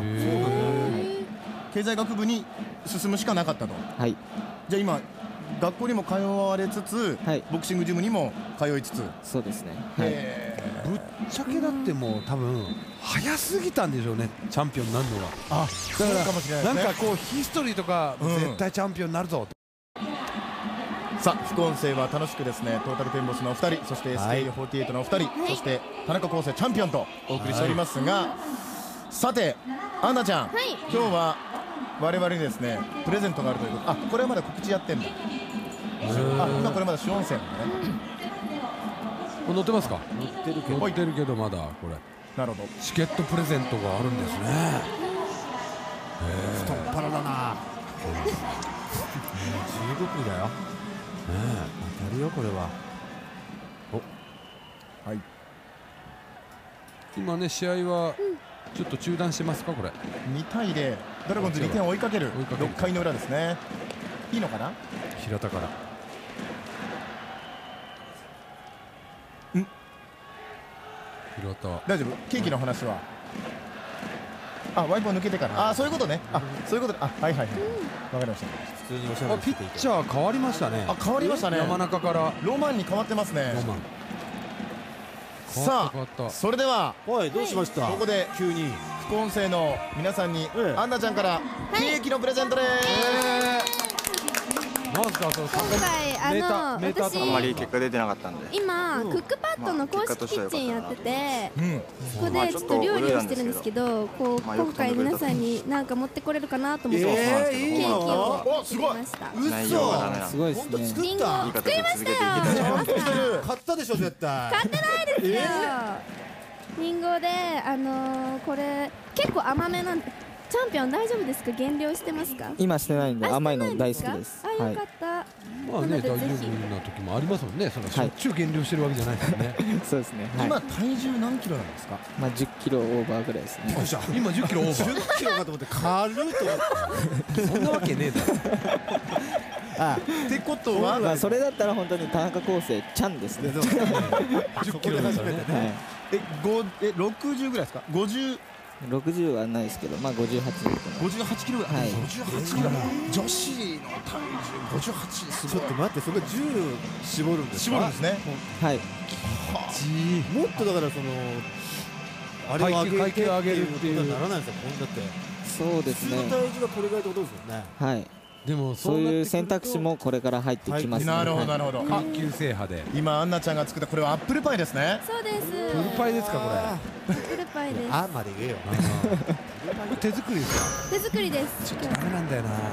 Speaker 1: 経済学部に進むしかなかったと。
Speaker 7: はい。
Speaker 1: じゃあ今学校にも通われつつ、ボクシングジムにも通いつつ。
Speaker 7: そうですね。
Speaker 2: ぶっちゃけだってもう多分早すぎたんでしょうねチャンピオンになるのが。
Speaker 1: あ、
Speaker 2: だからなんかこうヒストリーとか絶対チャンピオンになるぞ。
Speaker 1: さあ副音声は楽しくですねトータルテンボスのお二人そして SKE48 のお二人そして田中康生チャンピオンとお送りしておりますが、さてアンナちゃん、今日は我々にですねプレゼントがあるということ。あ、これはまだ告知やってんだ。あ、今これまだ主音声なんだね。
Speaker 2: 乗ってますか。
Speaker 3: 乗ってるけど。
Speaker 2: 乗ってるけどまだこれ。
Speaker 1: なるほど。
Speaker 2: チケットプレゼントがあるんですね。
Speaker 3: 太っ腹だな。15組だよ。当たるよこれは。
Speaker 1: はい。
Speaker 2: 今ね試合はちょっと中断してますかこれ。
Speaker 1: 2対0ドラゴンズ2点を追いかける6回の裏ですね。いいのかな。
Speaker 2: 平田から。平田。
Speaker 1: 大丈夫。ケーキの話は。あ、ワイパー抜けてから。あ、そういうことね。あ、そういうこと。あ、はいはいはい。わかりました。
Speaker 3: 普通におしゃべり
Speaker 2: ピッチャー変わりましたね。
Speaker 1: あ、変わりましたね。
Speaker 2: 山中から
Speaker 1: ロマンに変わってますね。
Speaker 2: ロマン。
Speaker 1: さあ、それでは、
Speaker 3: はい、どうしました。
Speaker 1: ここで
Speaker 3: 急に
Speaker 1: 副音声の皆さんにアンナちゃんからケーキのプレゼントです。
Speaker 2: なんすかその
Speaker 4: 今回私
Speaker 8: あんまり結果出てなかったんで
Speaker 4: 今クックパッドの公式キッチンやっててそこでちょっと料理をしてるんですけどこう今回皆さんになんか持ってこれるかなと思ってケーキを作りました。
Speaker 7: すごいですね。
Speaker 4: リンゴ作りましたよ。
Speaker 3: 買ったでしょ絶対。
Speaker 4: 買ってないですよ。リンゴでこれ結構甘めなんで。チャンピオン大丈夫ですか？減量してますか？
Speaker 7: 今してないんで甘いの大好きです。
Speaker 4: あ、よかった。
Speaker 2: まあね、大丈夫な時もありますもんね。そのしょっちゅう減量してるわけじゃないですね。
Speaker 7: そうですね。
Speaker 1: 今体重何キロなんですか？
Speaker 7: まあ10キロオーバーぐらいですね。
Speaker 2: 今10キロオーバー。
Speaker 3: 10キロかと思って軽いと思って。
Speaker 2: そんなわけねえだろ。
Speaker 1: ってことは、
Speaker 7: まあそれだったら本当に田中康生ちゃんですね。
Speaker 2: 10キロですね。
Speaker 1: 60ぐらいですか？50。
Speaker 7: 60はないですけど、まあ58キロ。
Speaker 1: 58キロ。
Speaker 7: はい。
Speaker 1: 58キロ。女子の体重58。すごい。
Speaker 3: ちょっと待って、そこ10絞るんですか？
Speaker 1: 絞るんですね。
Speaker 7: はい。
Speaker 3: もっとだからそのあれを
Speaker 2: 階級上げるっていう
Speaker 3: ならないですよ。だって
Speaker 7: そうですね。
Speaker 3: 普通の体重がこれぐらいってことですよね。
Speaker 7: はい。でもそういう選択肢もこれから入ってきますね。
Speaker 1: なるほどなるほど。
Speaker 2: 急制覇で
Speaker 1: 今アンナちゃんが作ったこれはアップルパイですね。
Speaker 4: そうです。
Speaker 2: アップルパイですかこれ？
Speaker 4: アップルパイです。
Speaker 3: あまで言えよ。
Speaker 2: 手作りですか？
Speaker 4: 手作りです。
Speaker 2: ちょっとダメなんだよな。
Speaker 4: や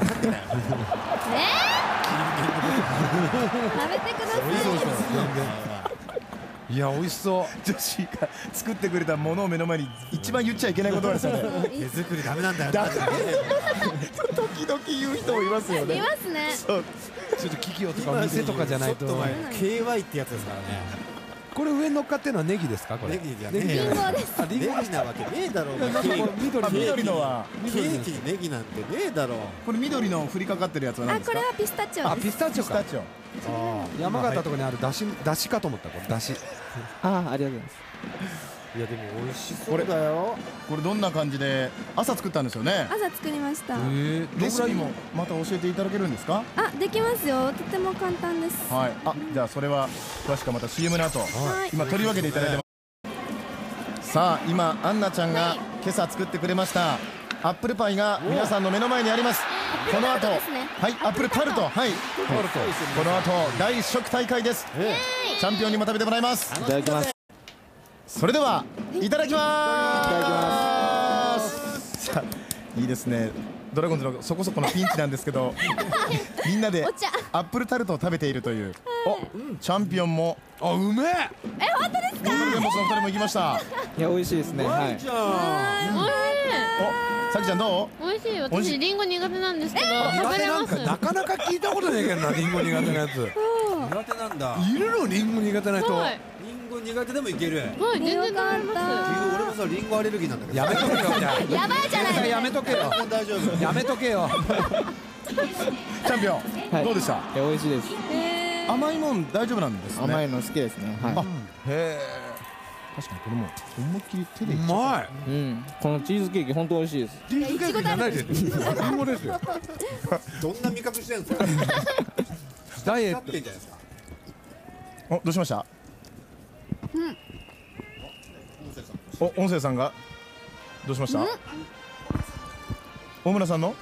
Speaker 4: めてください。
Speaker 2: いや美味しそう。
Speaker 1: 女子が作ってくれたものを目の前に一番言っちゃいけないことなんですよね。
Speaker 3: 手作りダメなんだよ。
Speaker 1: 時々言う人もいますよね。
Speaker 4: いますね。
Speaker 2: ちょっと企業とか店とかじゃないと。
Speaker 3: KY ってやつですからね。
Speaker 2: これ上に乗っかってるのはネギですかこれ？
Speaker 3: ネギじゃね
Speaker 4: え。リンゴです。
Speaker 3: ネギなわけねえだろう。
Speaker 1: 緑のは
Speaker 3: ケーキにネギなんてねえだろう。
Speaker 1: これ緑の振りかかってるやつは何ですか？
Speaker 4: これはピスタチオ。
Speaker 2: あ、ピスタチオか。山形とかにあるだしかと思ったこれだし。
Speaker 7: ありがとうございます。
Speaker 3: いやでも美味しそうだよ。
Speaker 1: これどんな感じで朝作ったんですよね？
Speaker 4: 朝作りました。
Speaker 1: レシピもまた教えていただけるんですか？
Speaker 4: できますよ。とても簡単です。
Speaker 1: はい。じゃあそれは詳しくまた CM の後今取り分けていただいてます。さあ今アンナちゃんが今朝作ってくれましたアップルパイが皆さんの目の前にあります。この後、はい、アップルタルト、はい、この後大試食大会です。チャンピオンにも食べてもらいます。
Speaker 7: いただきます。
Speaker 1: それではいただきます。さあいいですね。ドラゴンズのそこそこのピンチなんですけどみんなでアップルタルトを食べているという。チャンピオンも
Speaker 2: うめえ。
Speaker 4: 本当ですか？
Speaker 1: ゴールデンボスの2人も行きました。
Speaker 7: いや美味しいですね。はい。
Speaker 1: さきちゃんどう？
Speaker 5: 美味しい。私リンゴ苦手なんですけど食べれます。
Speaker 2: なかなか聞いたことないけどな、リンゴ苦手なやつ。
Speaker 3: 苦手なんだ。
Speaker 2: いるのリンゴ苦手な人。
Speaker 3: リンゴ苦手でもいける。
Speaker 5: はい、全然食べます。
Speaker 3: 俺もさリンゴアレルギーなんだけど。
Speaker 2: やめとけよ。
Speaker 4: やばいじゃない。
Speaker 2: やめとけよ。
Speaker 3: 大丈夫。
Speaker 2: やめとけよ。
Speaker 1: チャンピオンどうでした？
Speaker 7: いや美味しいです。
Speaker 1: 甘いもん大丈夫なんですね。
Speaker 7: 甘いの好きですね。はい。
Speaker 1: へえ。確かにこれも思いっきり手でいっちゃう。
Speaker 2: うまい。
Speaker 7: このチーズケーキ本当美味しいです。
Speaker 2: チーズケーキじゃないです。リンゴですよ。
Speaker 3: どんな味覚してるんですか？
Speaker 2: ダイエット。
Speaker 3: ってんじゃないですか。
Speaker 1: どうしました？音声さんがどうしました？大村さんの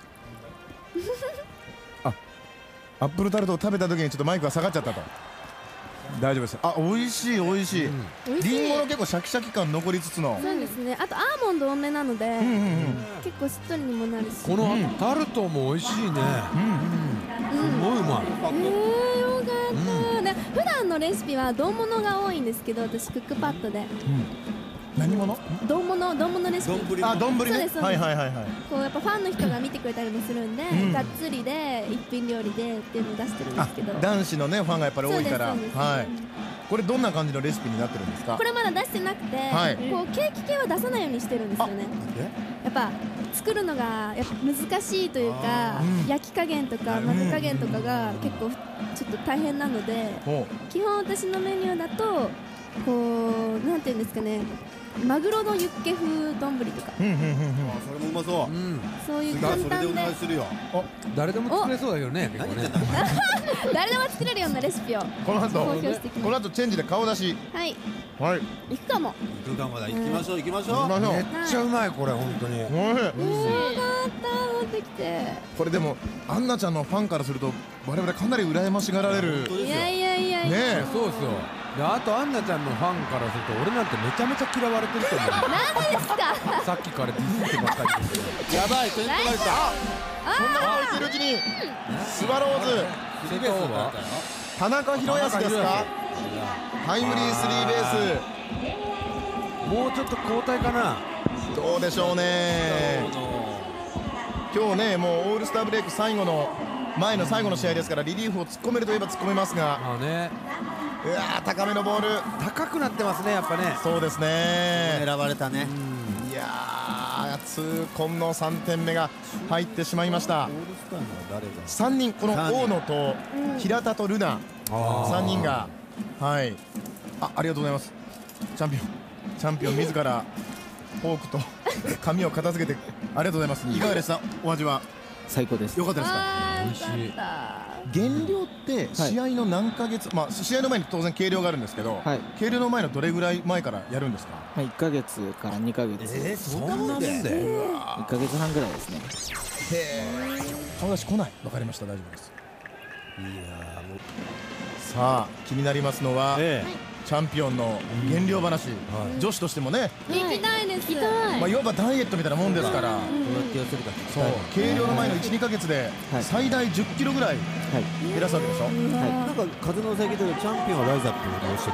Speaker 1: アップルタルトを食べた時にちょっとマイクが下がっちゃったと。大丈夫です。美味しい美味しい。リンゴの結構シャキシャキ感残りつつの。
Speaker 4: そうですね。あとアーモンド多めなので結構しっとりにもなるし。
Speaker 2: このタルトも美味しいね。すごいうまい。
Speaker 4: よかった。普段のレシピは丼物が多いんですけど、私クックパッドで。
Speaker 1: 何物？
Speaker 4: 丼物レシピ。
Speaker 1: 丼ね。はいはいはいはい。
Speaker 4: こうやっぱファンの人が見てくれたりもするんで、がっつりで一品料理でっていうのを出してるんですけど。
Speaker 1: 男子のねファンがやっぱり多いから。はい。これどんな感じのレシピになってるんですか？
Speaker 4: これまだ出してなくて、こうケーキ系は出さないようにしてるんですよね。やっぱ作るのがやっぱ難しいというか、焼き加減とか混ぜ加減とかが結構ちょっと大変なので、基本私のメニューだとこうなんていうんですかね、 マグロのユッケ風丼とか。
Speaker 3: それもうまそう。
Speaker 4: そういう簡単で。
Speaker 3: それでお願いするよ。
Speaker 2: 誰でも作れそうだけどね。
Speaker 4: 誰でも作れるようなレシピを
Speaker 1: この後チェンジで顔出し。
Speaker 4: はい。
Speaker 1: はい。
Speaker 4: 行くかも。
Speaker 3: 行くかもだ。行きましょう行きましょう。
Speaker 2: めっちゃうまいこれ本当に。
Speaker 4: よかった持ってきて。
Speaker 1: これでもアンナちゃんのファンからすると我々かなり羨ましがられる。
Speaker 4: いやいやいや。
Speaker 2: ね、そうですよ。あとアンナちゃんのファンからすると俺なんてめちゃめちゃ嫌われてると思う。
Speaker 4: なんでですか。
Speaker 2: さっきからディスってばっかりです。
Speaker 3: やばい点取られた。
Speaker 1: そんなこと言ってるうちにスワローズ田中宏康ですか。タイムリースリーベー
Speaker 2: ス。もうちょっと交代かな。
Speaker 1: どうでしょうね。今日ねもうオールスターブレイク最後の前の最後の試合ですからリリーフを突っ込めるといえば突っ込めますが、うわー高めのボール
Speaker 2: 高くなってますねやっぱね。
Speaker 1: そうですね。
Speaker 3: 選ばれたね。
Speaker 1: いやー痛恨の3点目が入ってしまいました。3人この大野と平田とルナ3人がはい。ありがとうございます。チャンピオン自らフォークと髪を片付けてありがとうございます。いかがでした？お味は。
Speaker 7: 最高です。
Speaker 1: よかったですか。
Speaker 2: 美味しい。
Speaker 1: 減量って試合の何ヶ月、まあ試合の前に当然計量があるんですけど、計量の前のどれぐらい前からやるんですか。
Speaker 7: 1ヶ月から2ヶ月。
Speaker 2: そんなもんで。
Speaker 7: 1ヶ月半ぐらいですね。
Speaker 1: へえ。顔出し来ない。わかりました。大丈夫です。いやもうさあ気になりますのは。チャンピオンの減量話、女子としてもね
Speaker 4: 行きたいです。
Speaker 1: まあいわばダイエットみたいなもんですから、そう計量の前の 1,2 ヶ月で最大10キロぐらい減らすわけでしょ。
Speaker 3: なんか風の先でチャンピオンはライザップをして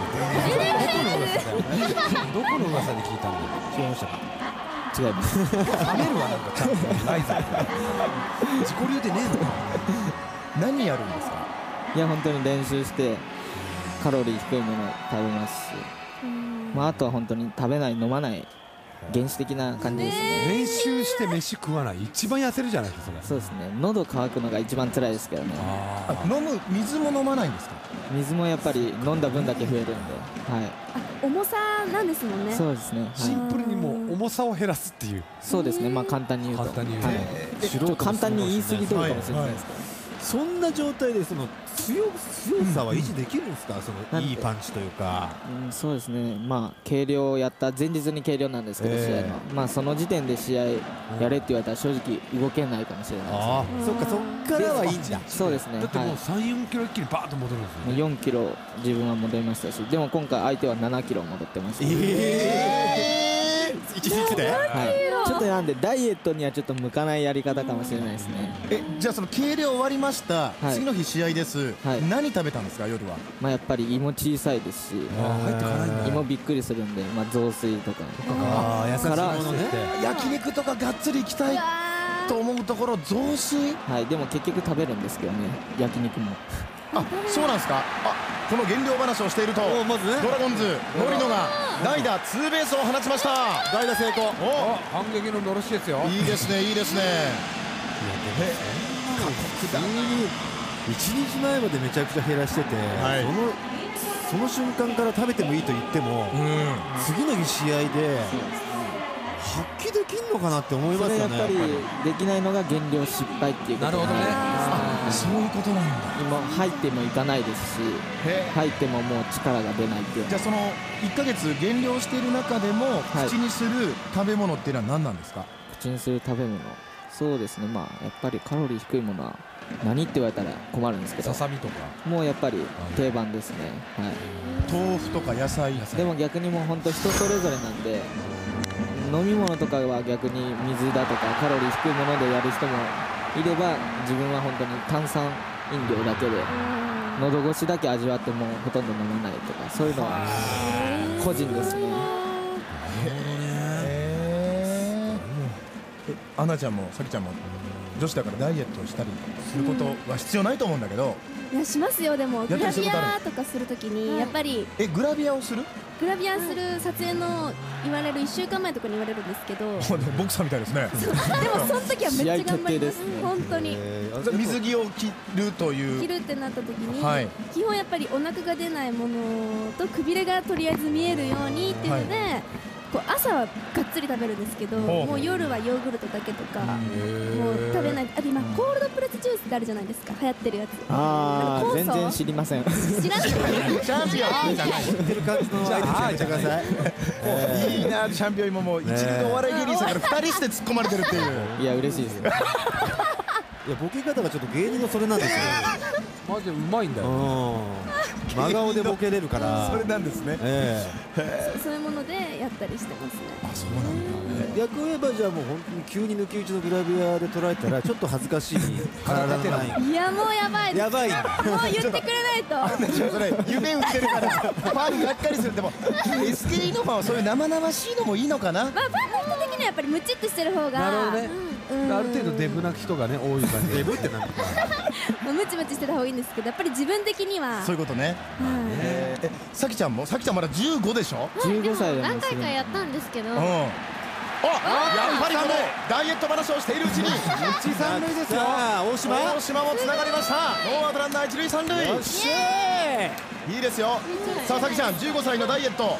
Speaker 3: る。
Speaker 2: どこの噂で聞いたんだ。
Speaker 3: 違いましたか。
Speaker 7: 違います。
Speaker 2: 冷めるわなんかチャンピオンライザップ。自己流でねえの。
Speaker 1: 何やるんですか。
Speaker 7: いや本当に練習してカロリー低いものを食べますし、あとは本当に食べない飲まない原始的な感じですね。
Speaker 2: 練習して飯食わない一番痩せるじゃないですか。
Speaker 7: そうですね。喉乾くのが一番辛いですけどね。
Speaker 1: 飲む水も飲まないんですか。
Speaker 7: 水もやっぱり飲んだ分だけ増えるんで、
Speaker 4: 重さなんですもんね。
Speaker 7: そうですね。
Speaker 2: シンプルにもう重さを減らすっていう。
Speaker 7: そうですね。まあ簡単に言うと。簡単に言い過ぎとるかもしれないですけど。
Speaker 3: そんな状態でその強さは維持できるんですか。そのいいパンチというか。
Speaker 7: そうですね。まあ計量をやった前日に計量なんですけど、試合のまあその時点で試合やれって言われたら正直動けないかもしれないです。
Speaker 3: そっかそっからはいいんだ。
Speaker 7: そうですね。
Speaker 2: だってもう3、4キロ一気にバーッと戻るんですよね。
Speaker 7: 4キロ自分は戻りましたし、でも今回相手は7キロ戻ってました。
Speaker 3: 1日で。
Speaker 7: ちょっとなんでダイエットにはちょっと向かないやり方かもしれないですね。
Speaker 1: じゃあその計量終わりました、次の日試合です、何食べたんですか夜は。
Speaker 7: まあやっぱり胃も小さいですし、胃もびっくりするんで、まあ雑炊とか
Speaker 3: から
Speaker 1: 焼肉とかがっつり行きたいと思うところ雑炊。
Speaker 7: でも結局食べるんですけどね、焼肉も。
Speaker 1: そうなんですか。この減量話をしているとまず、ドラゴンズ森野が代打ツーベースを放ちました。
Speaker 3: 代打成功。
Speaker 2: 反撃ののろしですよ。
Speaker 1: いいですねいいですね。
Speaker 3: 普通に1日前までめちゃくちゃ減らしてて、その瞬間から食べてもいいと言っても、次の日試合で発揮できるのかなって思いますよね。
Speaker 7: やっぱりできないのが減量失敗っていうこと。なるほどね。
Speaker 1: そういうことなんだ。
Speaker 7: 今入ってもいかないですし、入ってももう力が出ないっていう。
Speaker 1: じゃあその1ヶ月減量している中でも口にする食べ物っていうのは何なんですか。
Speaker 7: 口にする食べ物、そうですね。まあやっぱりカロリー低いものは何って言われたら困るんですけど、
Speaker 2: ささみとか
Speaker 7: もうやっぱり定番ですね。
Speaker 1: 豆腐とか野菜。
Speaker 7: でも逆にもう本当人それぞれなんで、飲み物とかは逆に水だとかカロリー低いものでやる人もいれば、自分は本当に炭酸飲料だけで喉越しだけ味わってもほとんど飲まないとか、そういうのは個人ですね。
Speaker 1: アナちゃんもサキちゃんも女子だからダイエットをしたりすることは必要ないと思うんだけど。
Speaker 4: いやしますよ。でもグラビアとかするときにやっぱり
Speaker 1: グラビアをする。
Speaker 4: グラビアする撮影の言われる1週間前とかに言われるんですけど、
Speaker 1: ボクサーみたいですね。
Speaker 4: でもその時はめっちゃ頑張ります。本当に
Speaker 1: 水着を着るという
Speaker 4: 着るってなった時に、基本やっぱりお腹が出ないものとくびれがとりあえず見えるようにっていうので、 こう朝はがっつり食べるんですけど、もう夜はヨーグルトだけとか、もう食べない。あと今コールドプレスジュースってあるじゃないですか、流行ってるやつ。
Speaker 7: 全然知りません。
Speaker 4: 知らない。
Speaker 1: チャンピオンじゃない。
Speaker 3: 知ってる感じの相手してください。
Speaker 1: いいな、チャンピオン今もう一流のお笑い芸人さんから2人して突っ込まれてるっていう。
Speaker 7: いや嬉しいです。
Speaker 3: いやボケ方がちょっと芸人のそれなんですよ。
Speaker 2: マジでうまいんだよ。
Speaker 3: 真顔でボケれるから。
Speaker 1: それなんですね。
Speaker 4: そういうものでやったりしてますね。
Speaker 1: あ、そうなんだ。
Speaker 3: 逆を言えばじゃあもう本当に急に抜き打ちのグラビアで捉えたらちょっと恥ずかしい体のライン。
Speaker 4: いやもうやばいです。
Speaker 3: やばい。
Speaker 4: もう言ってくれないと。
Speaker 1: それ夢売ってるからファンがっかりする。でも SKE のファンはそういう生々しいのもいいのかな。
Speaker 4: まあファンの人的にはやっぱりムチっとしてる方が。
Speaker 2: なるほどね。ある程度デブな人がね多い感じ。
Speaker 3: デブってなんだ。
Speaker 4: ムチムチしてた方がいいんですけど、やっぱり自分的には
Speaker 1: そういうことね。さきちゃんもさきちゃんまだ15でしょ。
Speaker 7: 15歳
Speaker 5: 何回かやったんですけど、
Speaker 1: やっぱりこのダイエット話をしているうちに
Speaker 3: 一三塁ですよ。大島
Speaker 1: もつながりました。ノーアウトランナー一塁三塁。いいですよ。さあさきちゃん15歳のダイエット。
Speaker 5: はい、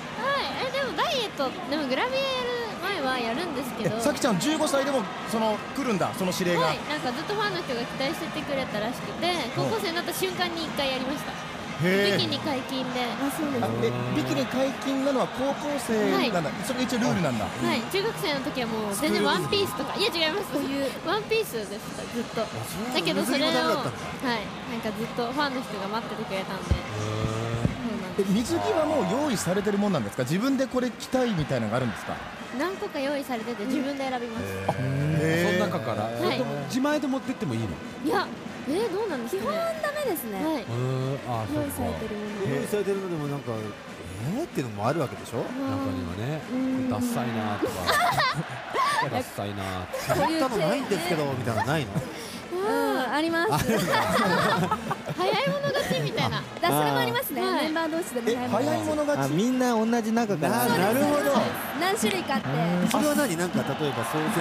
Speaker 5: でもダイエットでもグラビアやる前はやるんですけど、
Speaker 1: さきちゃん15歳でも来るんだ、その指令が。
Speaker 5: はい、なんかずっとファンの人が期待しててくれたらしくて、高校生になった瞬間に1回やりました。ビキニ解禁で。
Speaker 4: あ、そうです。
Speaker 1: ビキニ解禁なのは高校生なんだ。それが一応ルールなんだ。
Speaker 5: はい、中学生の時はもう全然ワンピースとか、いや違います。こういうワンピースでしたずっと。だけどそれをなんかずっとファンの人が待っててくれたんで。
Speaker 1: 水着はもう用意されてるもんなんですか。自分でこれ着たいみたいなのがあるんですか。
Speaker 5: 何個か用意されてて自分で選びます。
Speaker 2: その中から自前で持ってってもいいの。
Speaker 5: いや、どうなんですかね。
Speaker 4: 基本ダメですね。
Speaker 5: はい。
Speaker 4: 用意されてるもの。
Speaker 3: 用意されてるのでもなんかっていうのもあるわけでしょ。
Speaker 2: 中にはね、ダッサいなとかダッサいな
Speaker 3: とか買ったのないんですけどみたいなのないの。
Speaker 4: あります。
Speaker 5: 早い者勝ちみたいな。
Speaker 4: それもありますね。メンバー同士で
Speaker 1: 早い者勝ち。
Speaker 7: みんな同じ中から。
Speaker 3: なるほど。
Speaker 4: 何種類かあって。
Speaker 3: それは何、なんか例えば総選挙の順位がいい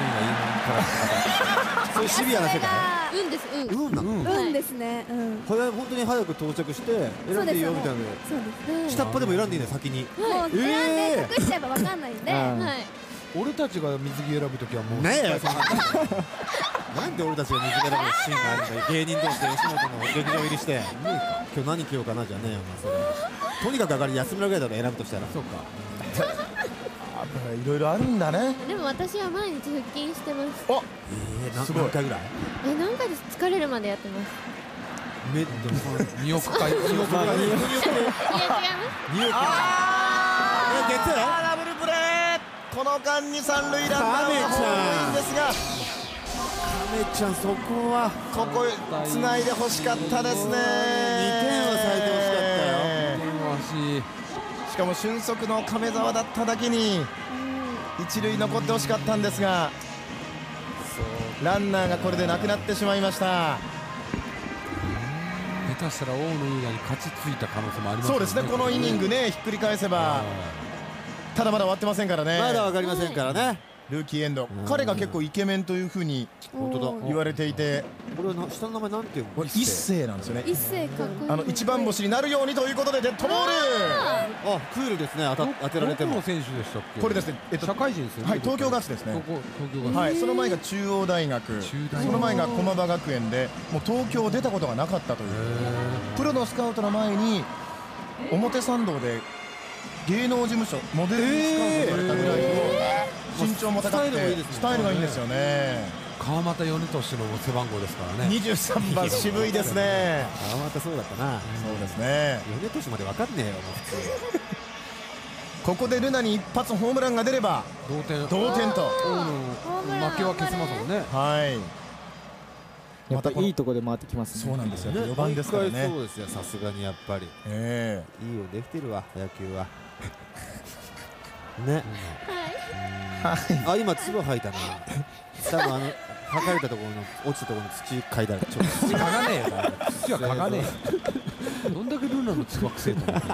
Speaker 3: からとか、そういうシビアな世界。
Speaker 5: 運です。
Speaker 4: 運ですね。
Speaker 3: 本当に早く到着して選んでいいよみたいな。
Speaker 4: そうです。
Speaker 3: 下っ端でも選んでいいね、先に。
Speaker 4: もう選んで隠しちゃえばわかんないんで。
Speaker 2: 俺たちが水着選ぶときはもう
Speaker 3: ねえよ、なんで俺たちが水着選ぶシーンがあるんだよ。芸人同士で吉本の劇場入りして今日何着ようかなじゃねえよ。それとにかく上がり安村ぐらいだろ選ぶとしたら。
Speaker 2: そうか、
Speaker 1: いろいろあるんだね。
Speaker 5: でも私は毎日腹筋してます。
Speaker 3: 何回ぐらい。
Speaker 5: 何回です。疲れるまでやってます。
Speaker 2: 2億回。いや違います。
Speaker 1: ダブルプレー。この間に三塁ランナーはホームインですが、
Speaker 3: 亀ちゃんそこは
Speaker 1: ここつないで欲しかったですね。2点
Speaker 3: はされて欲しかったよ。
Speaker 1: しかも俊足の亀澤だっただけに一塁残って欲しかったんですが、ランナーがこれでなくなってしまいました。
Speaker 2: 下手したら大野雄大に勝ちついた可能性もありますね。
Speaker 1: そうですね、このイニングね、ひっくり返せば。ただまだ終わってませんからね。
Speaker 3: まだ分かりませんからね。
Speaker 1: ルーキーエンド、彼が結構イケメンというふうに言われていて、
Speaker 3: これは下の名前なんていうの。
Speaker 1: 一世なんですよね。
Speaker 4: 一世かっこいい。
Speaker 1: 一番星になるようにということでデッドボール。
Speaker 3: クールですね。当てられても。
Speaker 2: どこの選手でしたっけ。
Speaker 1: これですね、
Speaker 2: 社会人ですよね。
Speaker 1: はい、東京ガスですね。はい、その前が中央大学、その前が駒場学園で、もう東京出たことがなかったという。プロのスカウトの前に表参道で芸能事務所モデルスカウトされたぐらいの身長も高くてスタイルがいいんですよね。
Speaker 2: 川又米俊の背番号ですからね。
Speaker 1: 23番渋いですね。
Speaker 3: 川又そうだったな。
Speaker 1: そうですね。
Speaker 3: 米俊まで分かんねえよ普通。
Speaker 1: ここでルナに一発ホームランが出れば同点と
Speaker 2: 負けは消せますもんね。
Speaker 1: はい。
Speaker 7: やっぱりいいところで回ってきますね。
Speaker 1: そうなんですよ。4番ですからね。
Speaker 3: そうですよ、さすがにやっぱり。いいよ、できてるわ野球は。ね。あ、今唾吐いたな。多分吐かれたところの落ちたところに土嗅いだらちょっと。
Speaker 2: 土嗅がねえよ。土は嗅がねえ。どんだけルナの唾くせえと思って。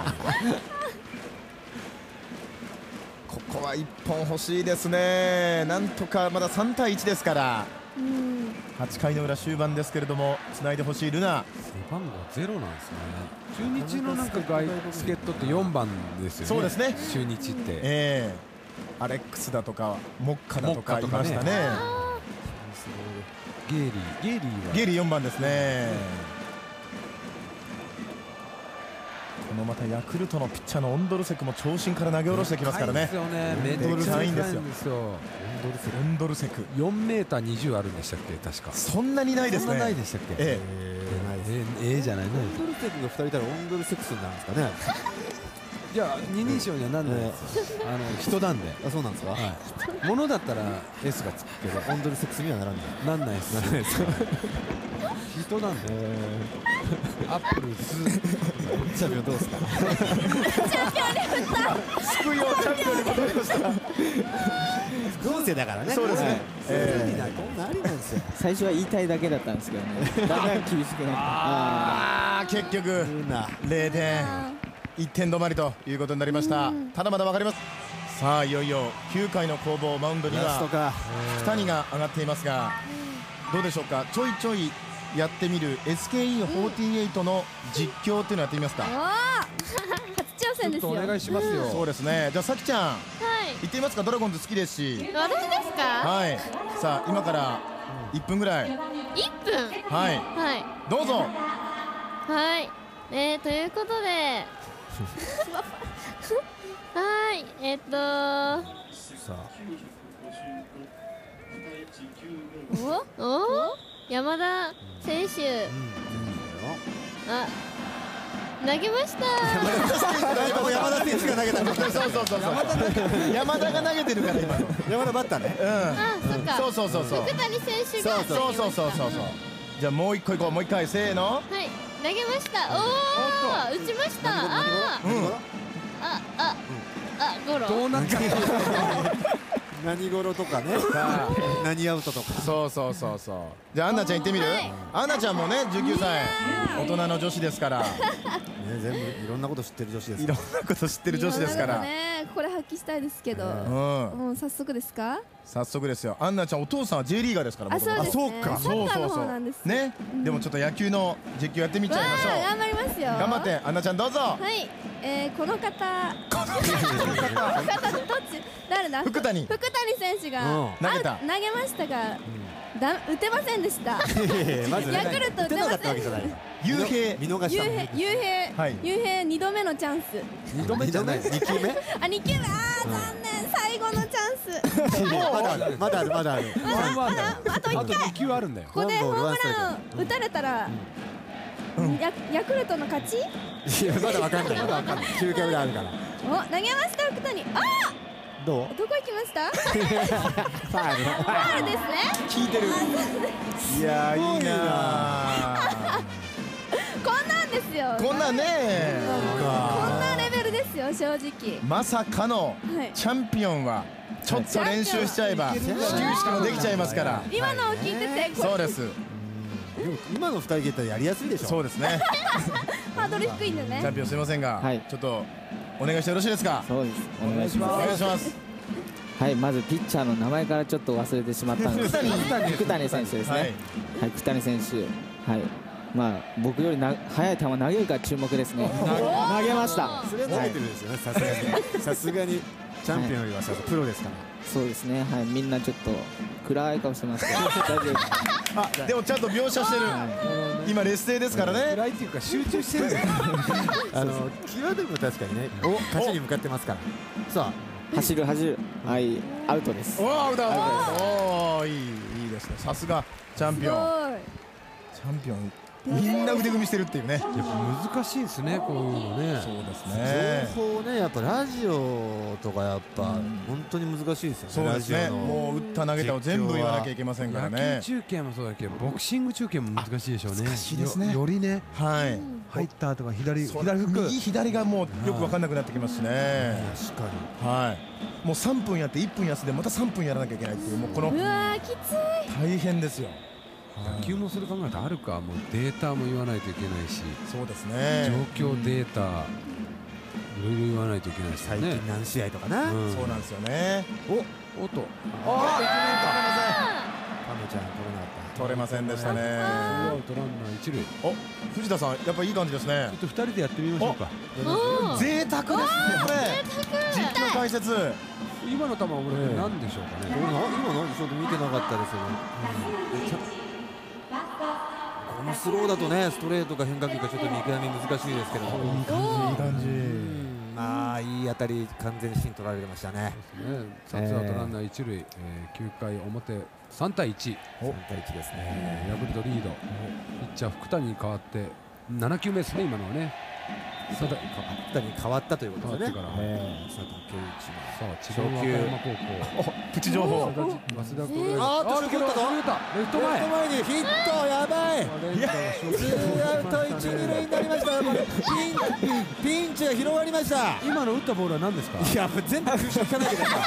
Speaker 1: ここは1本欲しいですね。なんとかまだ3対1ですから。8回の裏終盤ですけれども、つないでほしいルナ。
Speaker 2: 背番号0なんですね。中日のなんか外助っ人って4番ですよね。
Speaker 1: そうですね。
Speaker 2: 中日って。
Speaker 1: アレックスだとかモッカだとかいましたね。
Speaker 2: ゲイ
Speaker 1: リー4番ですね。このまたヤクルトのピッチャーのオンドルセクも長身から投げ下ろしてきますからね。
Speaker 2: めっちゃいいんですよ。
Speaker 1: オンドルセク
Speaker 2: 4m20あるんでしたっけ、確か。
Speaker 1: そんなにないですね。
Speaker 2: そんなないでしたっけ。じゃない。
Speaker 3: オンドルセクが2人いたらオンドルセクスになるんですかね。
Speaker 2: いや、二人称にはなんないです。人なんで。
Speaker 3: あ、そうなんですか。
Speaker 2: 物だったら S がつくけど、
Speaker 3: オンドルセクスにはならない。
Speaker 2: なんないです。人なんで。アップルス。
Speaker 3: チャンピオンどうですか。
Speaker 4: チャンピオンに振った。
Speaker 1: 救いをチャンピオンに戻りました。
Speaker 3: 副音声だからね。
Speaker 1: そうですね。
Speaker 3: こんなありなんですよ。
Speaker 7: 最初は言いたいだけだったんですけどね。だんだん厳しくなって。
Speaker 1: 結局0点。1点止まりということになりました。ただまだ分かります。さあいよいよ9回の攻防、マウンドには福谷が上がっていますが、どうでしょうか。ちょいちょいやってみる SKE48 の実況っていうのやってみますか。
Speaker 4: 初挑戦ですよ。
Speaker 2: お願いしますよ。
Speaker 1: そうですね。じゃあさきちゃん、言ってみますか。ドラゴンズ好きですし。
Speaker 5: 私ですか。
Speaker 1: はい。さあ今から1分ぐらい。
Speaker 5: 1分。
Speaker 1: はい。どうぞ。
Speaker 5: はい。ということで。はい、
Speaker 3: さあ。
Speaker 5: 山田選手。あ、投げました。
Speaker 3: 山田選手が投げた。
Speaker 1: そう山田が投げてるから今の。
Speaker 3: 山田バッターね。
Speaker 5: あ、そっか。
Speaker 1: そう。
Speaker 5: 福谷選手が。
Speaker 1: そう。じゃあもう一個いこう。もう一回せーの。
Speaker 5: はい、投げました。打ちました。ゴロ。
Speaker 2: どうなっちゃう。
Speaker 3: 何ゴロとかね。何アウトとか。
Speaker 1: そう。じゃあアンナちゃん行ってみる。アンナちゃんもね19歳、大人の女子ですから。
Speaker 3: 全部いろんなこと知ってる女子です。
Speaker 1: いろんなこと知ってる女子ですから。
Speaker 4: ここで発揮したいですけど。もう早速ですか。
Speaker 1: 早速ですよ。アンナちゃんお父さんは J リーガーですから。
Speaker 4: そうか。そう
Speaker 1: ね。でもちょっと野球の実況やってみちゃいましょう。
Speaker 4: 頑張りますよ。
Speaker 1: 頑張ってアンナちゃんどうぞ。
Speaker 4: はい。この方。誰だ。
Speaker 1: 福谷
Speaker 4: 選手が投げましたが打てませんでした。ヤクルト打てませんでした。
Speaker 1: 雄平
Speaker 4: 2度目のチャンス。
Speaker 3: 2度目じゃない。2球目。
Speaker 4: あ、2球目。残念。最後のチャン
Speaker 3: ス。まだある。
Speaker 4: あと1回。
Speaker 2: 2球あるんだよ。
Speaker 4: ここでホームラン打たれたらヤクルトの勝ち。
Speaker 3: まだわかんない。9回ぐらいあるから。
Speaker 4: 投げました福谷。
Speaker 3: どこ
Speaker 4: 行きました。ファウルですね。
Speaker 1: 聞いてる。いやいいな。
Speaker 4: こんなんですよ。
Speaker 1: こんなんね。
Speaker 4: こんなレベルですよ正直。
Speaker 1: まさかのチャンピオンはちょっと練習しちゃえば始球式もできちゃいますから。
Speaker 4: 今のを聞いてて。
Speaker 1: そうです。
Speaker 3: 今の2人蹴ったらやりやすいでしょ。
Speaker 1: そうですね。
Speaker 4: ハードル低いんでね。
Speaker 1: チャンピオンすみませんが、ちょっとお願いしてよろしいですか。
Speaker 7: そうです。お願いします。はい、まずピッチャーの名前からちょっと忘れてしまったんですけど、福谷選手ですね。はい、福谷選手。はい。まあ僕より速い球投げるか注目ですね。投げました。
Speaker 3: それは投げてるんですよね。さすがにチャンピオンよりはプロですから。
Speaker 7: そうですね。はい、みんなちょっと暗い顔してますけど大丈
Speaker 1: 夫。でもちゃんと描写してる。今劣勢ですからね。
Speaker 2: 暗いっていうか集中してる。
Speaker 3: 際どいも確かにね。勝ちに向かってますから。さ
Speaker 7: あ走る。はい、アウトです。
Speaker 1: アウト。いいですね。さすがチャンピオン。みんな腕組みしてるっていうね。
Speaker 2: やっぱ難しいですね、こういうのね。
Speaker 1: そうですね。
Speaker 3: 情報ね、やっぱラジオとかやっぱ本当に難しいですよね。
Speaker 1: そうですね。もう打った投げたを全部言わなきゃいけませんからね。
Speaker 2: 野球中継もそうだけど、ボクシング中継も難しいでしょうね。
Speaker 1: 難しいですね。
Speaker 2: よりね。
Speaker 1: はい。
Speaker 2: 入ったとか左フック。
Speaker 1: 右左がもうよく分かんなくなってきますしね。
Speaker 3: 確かに。
Speaker 1: はい。もう3分やって1分休んでまた3分やらなきゃいけないっていう、もうこの。
Speaker 4: うわきつい。
Speaker 1: 大変ですよ。
Speaker 2: 野球もする考えてあるか。もうデータも言わないといけないし。
Speaker 1: そうですね。
Speaker 2: 状況データいろいろ言わないといけないしね。
Speaker 3: 最近何試合とかな。
Speaker 1: そうなんですよね。
Speaker 2: おっと。
Speaker 1: あ
Speaker 3: あ、亀ちゃん
Speaker 1: 取れませんでしたね。
Speaker 2: アウトランナー1塁。
Speaker 1: 藤田さんやっぱいい感じですね。
Speaker 2: ちょっと2人でやってみましょうか。
Speaker 1: 贅沢ですねこれ。実況解説。
Speaker 2: 今の球は俺何でしょうかね。
Speaker 3: 今のちょっと見てなかったですよね。このスローだとね、ストレートか変化球かちょっと見極め難しいですけど、
Speaker 1: いい感じ。
Speaker 3: まあいい当たり、完全に芯取られてましたね。
Speaker 2: ツーアウトランナー一塁、9回表3対1。
Speaker 3: 3対1ですね。
Speaker 2: ヤクルトリード。ピッチャー福谷に代わって7球目ですね、今のはね。
Speaker 3: 福谷に変わったということですね。佐藤圭一。
Speaker 2: さあ、千葉和歌山高校。
Speaker 1: プチ情報。
Speaker 2: 早稲田
Speaker 3: あーっと、レフト前にヒット、やばい。ツーアウト一二塁になりました。ピンチが広がりました。
Speaker 2: 今の打ったボールは何ですか。
Speaker 3: いや、全部球種引かないでください。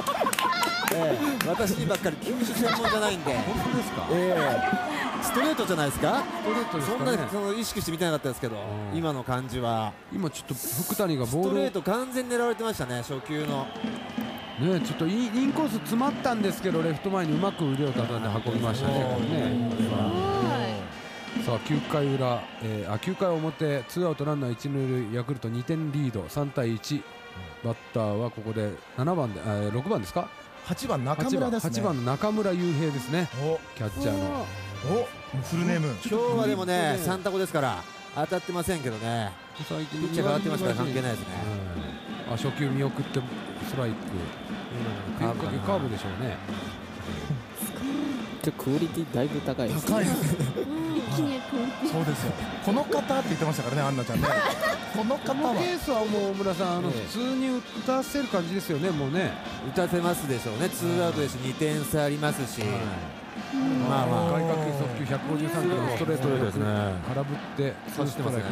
Speaker 3: 私にばっかり球種専門じゃないんで。
Speaker 2: 本当ですか。
Speaker 3: ストレートじゃないですか。
Speaker 2: ストレートですかね。
Speaker 3: そんな意識してみたなかったですけど、今の感じは。
Speaker 2: 今ちょっと福谷がボール。
Speaker 3: ストレート完全に狙われてましたね、初球の。
Speaker 2: ね、ちょっとインコース詰まったんですけど、レフト前にうまく腕を畳んで運びましたね。さあ9回裏、9回表ツーアウトランナー一塁ヤクルト2点リード3対1。バッターはここで7番で6番ですか。
Speaker 1: 8番中村ですね。
Speaker 2: 8番の中村悠平ですね。キャッチャーの
Speaker 1: フルネーム。
Speaker 3: 今日はでもね3タコですから当たってませんけどね。ピッチャー変わってますから関係ないですね。
Speaker 2: 初球見送ってストライク。カーブでしょうね。
Speaker 7: クオリティだいぶ高いです。
Speaker 1: 高いです。そうですよ。この方って言ってましたからね、アンナちゃんね。この方は。
Speaker 2: ケースはもう大村さん、普通に打たせる感じですよね、もうね。
Speaker 3: 打たせますでしょうね。ツーアウトですし、2点差ありますし。
Speaker 2: まあまあ外角速球153キロのストレートですね。空振って
Speaker 3: 刺してますね。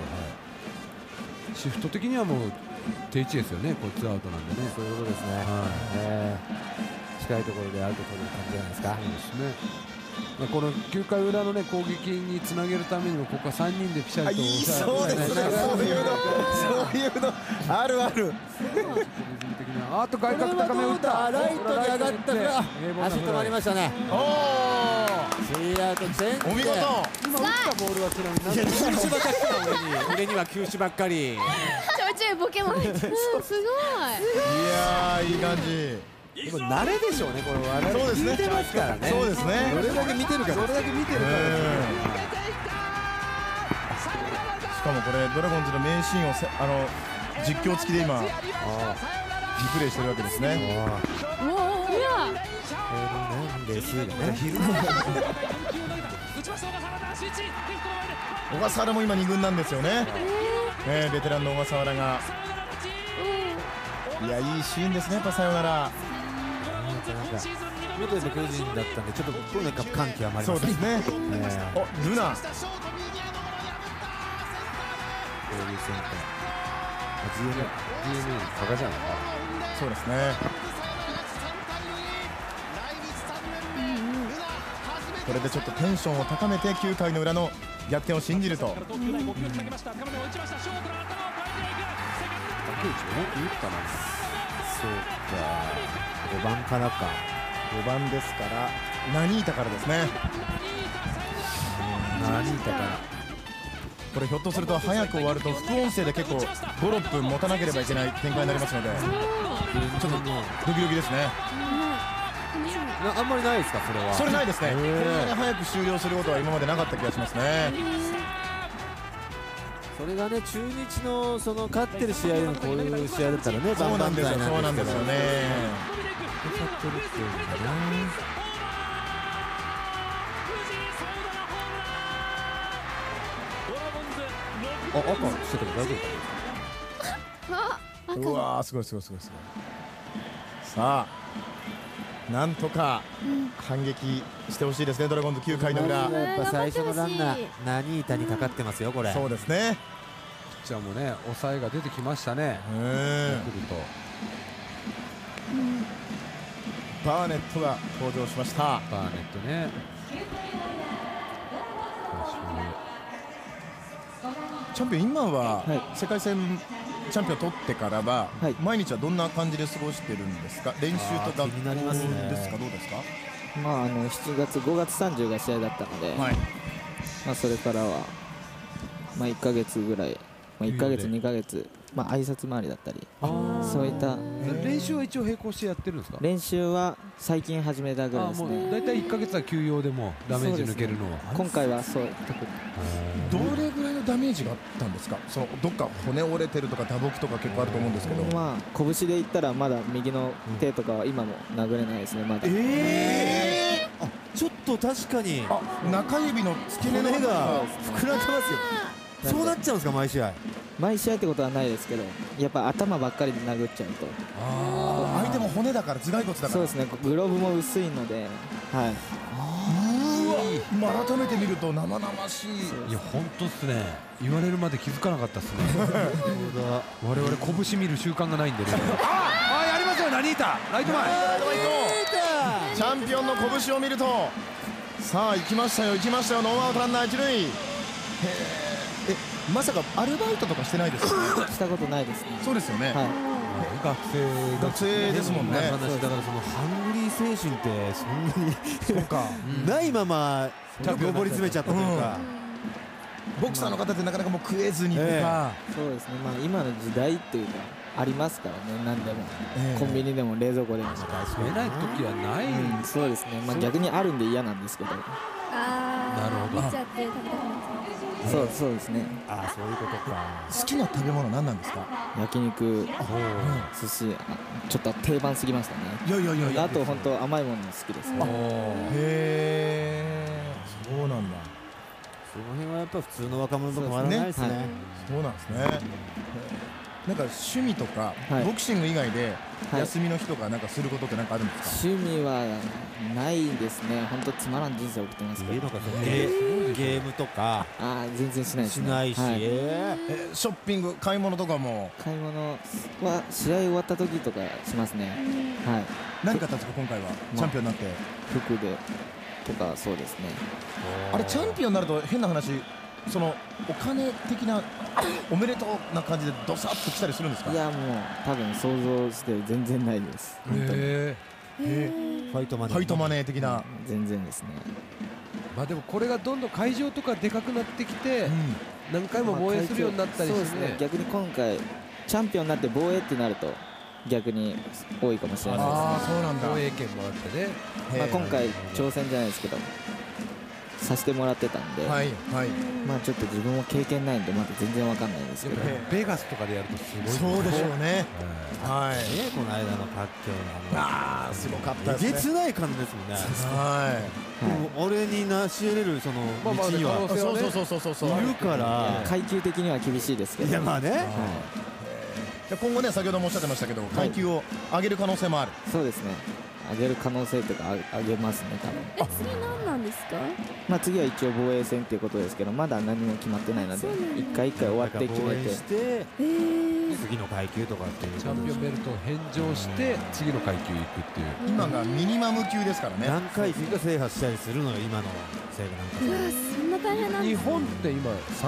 Speaker 2: シフト的にはもう定位置ですよね。これツーアウトなんでね。
Speaker 3: そういうことですね。近いところでアウト取る感じじゃないですか。
Speaker 2: そうですね。この9回裏のね攻撃につなげるためにもここは3人でピシャリと
Speaker 1: そうですね。そういうのあるある。
Speaker 2: あと外角高め打った。
Speaker 3: ライトに上がったが足止まりましたね。3アウトチェンジ。
Speaker 1: お見事。
Speaker 2: 今打ったボールはつらみ。
Speaker 3: 球種ばっかり。俺には球種ばっかり。
Speaker 5: ちょいちょいボケも入って。すごい。
Speaker 1: いやいい感じ。
Speaker 3: でも慣れでしょうね、これ我々見てますからね。
Speaker 1: そうですね。
Speaker 3: どれだけ見てるか。どれだけ見てるか。
Speaker 1: しかもこれドラゴンズの名シーンを実況付きで今リプレイしてるわけですね。小笠原も今2軍なんですよね。ベテランの小笠原が。いやいいシーンですね。やっぱサヨナラ。
Speaker 3: 元で巨人だったんでちょっととにかく感極まりますね。
Speaker 1: そうですね。お、ルナ。
Speaker 3: 交流戦か。DNA バカじゃないか。
Speaker 1: そうですね。これでちょっとテンションを高めて9回の裏の逆転を信じると。
Speaker 2: そうか。
Speaker 3: 5番からか。
Speaker 1: 5番ですからナニータからですね。
Speaker 3: ナニータから。
Speaker 1: これひょっとすると早く終わると副音声で結構5、6分持たなければいけない展開になりますので、ちょっとドキドキですね。
Speaker 3: あんまりないですか、それは。
Speaker 1: それないですね。こんなに早く終了することは今までなかった気がしますね。
Speaker 3: それがね、中日のその勝ってる試合でもこういう試合だったらね、
Speaker 1: そうなんですよ、そうなんですよね。
Speaker 3: 赤してたけど大丈夫か。
Speaker 1: うわー、すごいすごいすごいすごい。さあなんとか反撃してほしいですね、ドラゴンズ9回の裏。
Speaker 3: やっぱ最初のランナーナニータにかかってますよ、これ。
Speaker 1: そうですね。
Speaker 2: ピッチャーもね抑えが出てきましたね。
Speaker 1: バーネットが登場しました。
Speaker 2: バーネットね。
Speaker 1: チャンピオン今は世界戦チャンピオン取ってからは毎日はどんな感じで過ごしてるんですか。練習とかですか、どうですか。
Speaker 7: まあ7月5月30が試合だったので、まあそれからはまあ1ヶ月ぐらい、まあ1ヶ月2ヶ月挨拶回りだったり、そういった
Speaker 2: 練習は一応並行してやってるんですか？
Speaker 7: 練習は最近始めたぐらいですね。
Speaker 2: だいたい1ヶ月は休養でもダメージ抜けるのは、
Speaker 7: 今回はそう
Speaker 1: どれぐらいのダメージがあったんですか？そのどっか骨折れてるとか打撲とか結構あると思うんですけど、
Speaker 7: 拳で言ったらまだ右の手とかは今も殴れないですね、まだ。
Speaker 3: ちょっと確かに
Speaker 1: 中指の付け根の
Speaker 3: 骨が膨らんでますよ。そうなっちゃうんですか？毎試合
Speaker 7: ってことはないですけど、やっぱ頭ばっかりで殴っちゃうと、
Speaker 1: 相手も骨だから頭蓋骨だから、
Speaker 7: そうですね、グローブも薄いので、はい。
Speaker 1: 改めて見ると生々しい。
Speaker 2: いや本当っすね、言われるまで気づかなかったっすね。我々拳見る習慣がないんでね。やりますよ、何いたライト前、
Speaker 1: チャンピオンの拳を見ると、さあ行きましたよ、ノーアウトランナー一塁。まさかアルバイトとかしてないですよね？
Speaker 7: したことないですね。
Speaker 1: そうですよね。
Speaker 2: 学生
Speaker 1: ですもんね。
Speaker 3: だからそのハングリー精神ってそんなにそうかないまま上り詰めちゃったというか、
Speaker 1: ボクサーの方ってなかなかもう食えずにとか、
Speaker 7: そうですね、今の時代っていうかありますからね、何でも、コンビニでも冷蔵庫でも。
Speaker 2: 食えない時はない。
Speaker 7: そうですね、逆にあるんで嫌なんですけど。
Speaker 2: なるほど。
Speaker 4: 見ちゃって食べたくなっちゃう。
Speaker 7: そうですね。
Speaker 3: そういうことか。
Speaker 1: 好きな食べ物何なんですか？
Speaker 7: 焼肉、寿司、ちょっと定番すぎましたね。いやあと本当甘いもの好きですね。
Speaker 1: へえ、そうなんだ。
Speaker 3: その辺はやっぱ普通の若者と変わらないですね。
Speaker 1: そうなんですね。なんか趣味とかボクシング以外で休みの日とかなんかすることってなんかあるんですか？
Speaker 7: 趣味はないですね。本当つまらん人生を送ってますけど。
Speaker 3: ゲームとか
Speaker 7: 全然しないですね。
Speaker 3: しないし、
Speaker 1: ショッピング、買い物とかも。
Speaker 7: 買い物は試合終わった時とかしますね。はい。
Speaker 1: 何買ったんですか今回は？チャンピオンになって。
Speaker 7: 服でとかそうですね。
Speaker 1: あれチャンピオンになると変な話、そのお金的なおめでとうな感じでドサッと来たりするんですか？
Speaker 7: いやもう多分想像して全然ないです。本当に。
Speaker 3: ファイト
Speaker 1: マネー的な。
Speaker 7: 全然ですね。
Speaker 2: でもこれがどんどん会場とかでかくなってきて、何回も防衛するようになったりして、そうですね。逆
Speaker 7: に今回チャンピオンになって防衛ってなると逆に多いかもしれないですね。
Speaker 1: そうなんだ。
Speaker 2: 防衛権もあってね。
Speaker 7: 今回挑戦じゃないですけどさせてもらってたんで、ちょっと自分も経験ないんでまだ全然わかんないんですけど、
Speaker 2: ベガスとかでやるとすごい。
Speaker 1: そうでしょうね。
Speaker 3: この間のパッキョの
Speaker 1: すごかったですね。
Speaker 3: えげつない感じですもんね。俺に成し得れるその道には
Speaker 1: そう
Speaker 3: いるから、
Speaker 7: 階級的には厳しいですけど。
Speaker 3: いやまあね。
Speaker 1: 今後ね、先ほどもおっしゃってましたけど階級を上げる可能性もある。
Speaker 7: そうですね、上げる可能性とか上げますね多分。
Speaker 4: 次何なんですか？
Speaker 7: 次は一応防衛戦っていうことですけど、まだ何も決まってないので一回終わって決めて、
Speaker 3: 次の階級とかっていう
Speaker 2: チャンピオンベルトを返上して次の階級行くっていう。
Speaker 1: 今がミニマム級ですからね。
Speaker 3: 何階級か制覇したりするのよ今の制覇なんか。
Speaker 4: そんな大変なんですか？
Speaker 2: 日本って今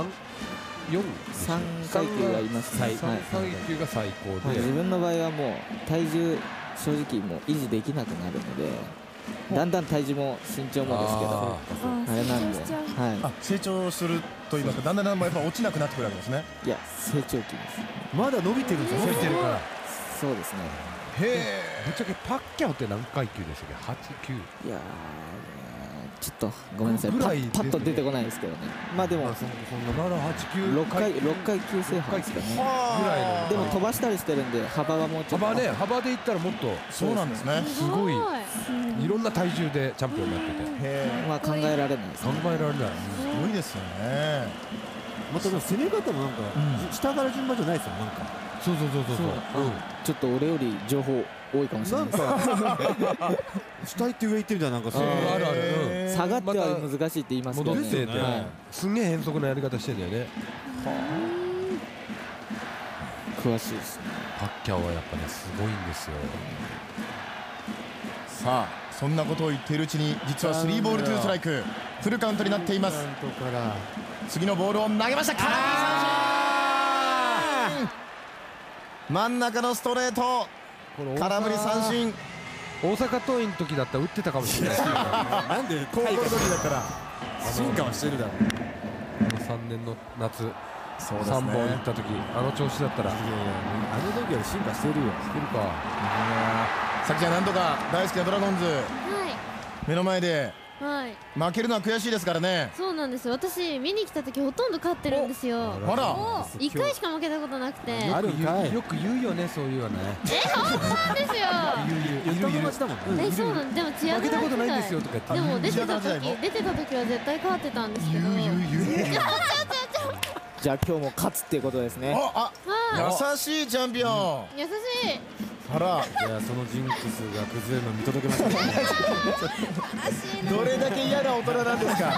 Speaker 2: 3
Speaker 7: 階級がいますね。
Speaker 2: 3階級が最高で、
Speaker 7: 自分の場合はもう体重正直もう維持できなくなるので、だんだん体重も身長もですけどあれなんで、
Speaker 1: 成長すると言いますか、だんだんやっぱ落ちなくなってくるわけですね。
Speaker 7: いや成長期です。
Speaker 3: まだ伸びてるんですよ。伸びてるから。
Speaker 7: そうですね。
Speaker 2: へえ。ぶっちゃけパッキャオって何階級でしたっけ？8、9。
Speaker 7: いやちょっとごめんなさい、パッと出てこないですけどね。でも6階級制覇ですかね。でも飛ばしたりしてるんで幅はもうちょっと。
Speaker 2: 幅でいったらもっと。
Speaker 1: そうなんですね。
Speaker 2: すごいいろんな体重でチャンピオンになってて。
Speaker 7: 考えられないです。
Speaker 2: 考えられない。
Speaker 1: すごいですよね。
Speaker 3: また攻め方もなんか下から順番じゃないですよなんか。
Speaker 2: そう
Speaker 7: ちょっと俺より情報多いかもしれないです。
Speaker 3: 下行って上行ってみたいな、なんかそう
Speaker 2: あるある。
Speaker 7: 下がっては難しいって言いますけどね。
Speaker 2: すげえ変則なやり方してんだよね。
Speaker 7: 詳しいですね。
Speaker 2: パッキャオはやっぱねすごいんですよ。
Speaker 1: さあそんなことを言っているうちに実は3ボール2ストライクフルカウントになっています。次のボールを投げました。空振り三振。真ん中のストレート空振り三振。
Speaker 2: 大阪桐蔭の時だったら打ってたかもしれない。
Speaker 3: なんで
Speaker 1: 高校の時だったら
Speaker 3: 進化はしてるだろう。
Speaker 2: 3年の夏
Speaker 1: そうですね。
Speaker 2: 3本いった時あの調子だったら、
Speaker 3: あの時より進化してるよ。
Speaker 2: してるか。
Speaker 1: さきちゃん、なんとか大好きなドラゴンズ目の前で負けるのは悔しいですからね。
Speaker 5: そうなんですよ。私見に来た時ほとんど勝ってるんですよ。
Speaker 1: あら、
Speaker 5: 1回しか負けたことなくて。
Speaker 2: あるんかい。よく言うよね、そういうのね。
Speaker 5: 本当なんですよ。
Speaker 2: 言う
Speaker 3: 友達だもん。
Speaker 5: そうなんでもチアドラ
Speaker 2: 負けたことないんですよとか言って。
Speaker 5: でも出てた時は絶対勝ってたんですけど。
Speaker 7: じゃあ今日も勝つっていうことですね。
Speaker 1: 優しいチャンピオン。
Speaker 5: 優しい。
Speaker 1: あら、
Speaker 3: いや、そのジンクスが崩れるのを見届けましたね。
Speaker 1: どれだけ嫌な大人なんですか。さ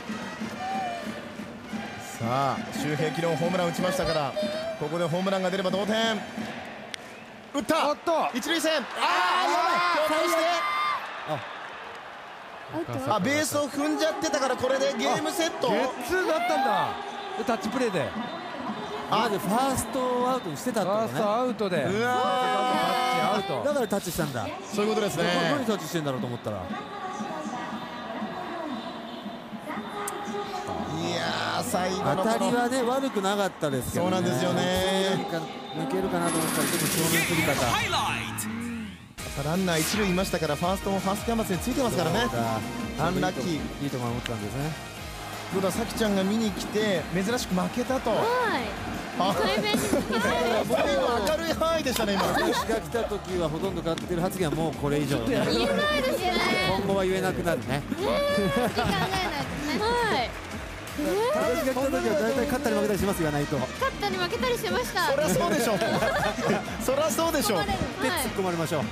Speaker 1: あ、周平、昨日ホームラン打ちましたから、ここでホームランが出れば同点。打った。一塁線。やばい。ベースを踏んじゃってたから、これでゲームセット。
Speaker 2: ゲッツーだったんだ。タッチプレーで。
Speaker 3: ファーストアウトにしてたってことね。
Speaker 2: ファーストアウトで。
Speaker 1: うわ
Speaker 2: アウト。
Speaker 3: だからタッチしたんだ。
Speaker 1: そういうことですね。
Speaker 3: 何タッチしてんだろうと思ったら。
Speaker 1: いやー、最後の
Speaker 3: 当たりはね、悪くなかったですけどね。
Speaker 1: そうなんですよね。
Speaker 3: 抜けるかなと思ったら、ちょっと正面振り方。
Speaker 1: ランナー一塁いましたから、ファーストもファーストキャンバスについてますからね。アンラッキー。
Speaker 3: いいところを持ったんですね。
Speaker 1: そうだ、さきちゃんが見に来て珍しく負けたと。
Speaker 5: 対面に負けて。
Speaker 1: 僕今明るい範囲でしたね。今
Speaker 3: 選手が来た時はほとんど勝ってる発言はもうこれ以上
Speaker 5: 言えないですよね。
Speaker 3: 今後は言えなくなるね。
Speaker 5: 考えないとね。
Speaker 3: 私が来た時は大体勝ったり負けたりします言わないと。
Speaker 5: 勝ったり負けたりしてました。
Speaker 1: そりゃそうでしょう。そりゃそうでしょう。
Speaker 3: で突っ込まれましょう。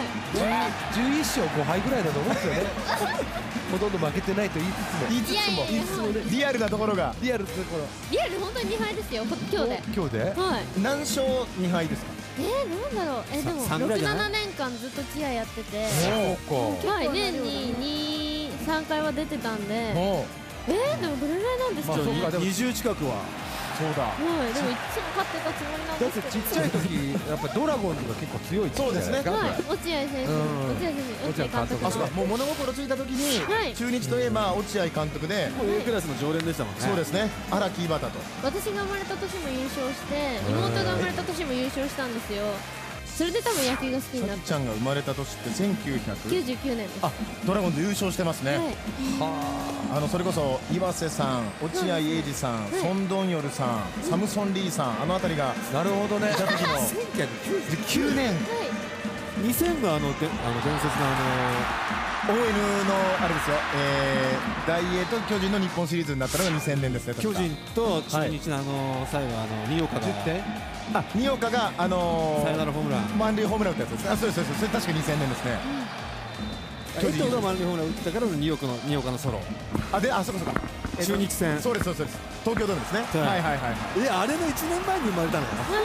Speaker 2: 11勝5敗ぐらいだと思うんですよね。ほとんど負けてないと言いつつも
Speaker 1: リアルなところが。
Speaker 2: リアルなところ。
Speaker 5: リアル本当に2敗ですよ。今日で。
Speaker 2: 今日で。
Speaker 1: 何勝2敗ですか。
Speaker 5: なんだろう。でも6、7年間ずっとチアやってて。年に2、3回は出てたんで。でもどれぐらいなんですか。
Speaker 3: 20近くは。
Speaker 1: そうだ。
Speaker 5: でもいつも勝ってたつもりなんですけど。
Speaker 2: だってちっちゃい時やっぱドラゴンズが結構強い。
Speaker 1: そうですね。
Speaker 5: 落合先生、落合監督。
Speaker 1: あ、そうか。もう物心ついた時に中日といえば落合監督で、
Speaker 3: もう A クラスの常連でしたもんね。
Speaker 1: そうですね。荒木井端と。
Speaker 5: 私が生まれた年も優勝して、妹が生まれた年も優勝したんですよ。それで多分野球が好きになった。
Speaker 1: さきちゃんが生まれた年って
Speaker 5: 1999年です。
Speaker 1: あ、ドラゴンズ優勝してますね。それこそ岩瀬さん、落合英二さん、ソン・ドンヨルさん、サムソン・リーさん、あの辺りが
Speaker 2: なるほどね。
Speaker 1: いた時の1999年。
Speaker 3: 2000が伝説の
Speaker 1: ON のあれですよ、ダイエーと巨人の日本シリーズになったのが2000年ですね。
Speaker 3: 巨人と中日の最後新岡が
Speaker 1: 新岡が
Speaker 3: サヨナラホームラン
Speaker 1: 満塁ホームラン打ったやつです。そうです、それ確か2000年ですね。
Speaker 3: 江藤が満塁ホームラン打ったからの新岡のソロ。
Speaker 1: そうか
Speaker 3: 中日戦。
Speaker 1: そうです。東京ドームですね。はい。
Speaker 3: あれの1年前に生まれたのかな。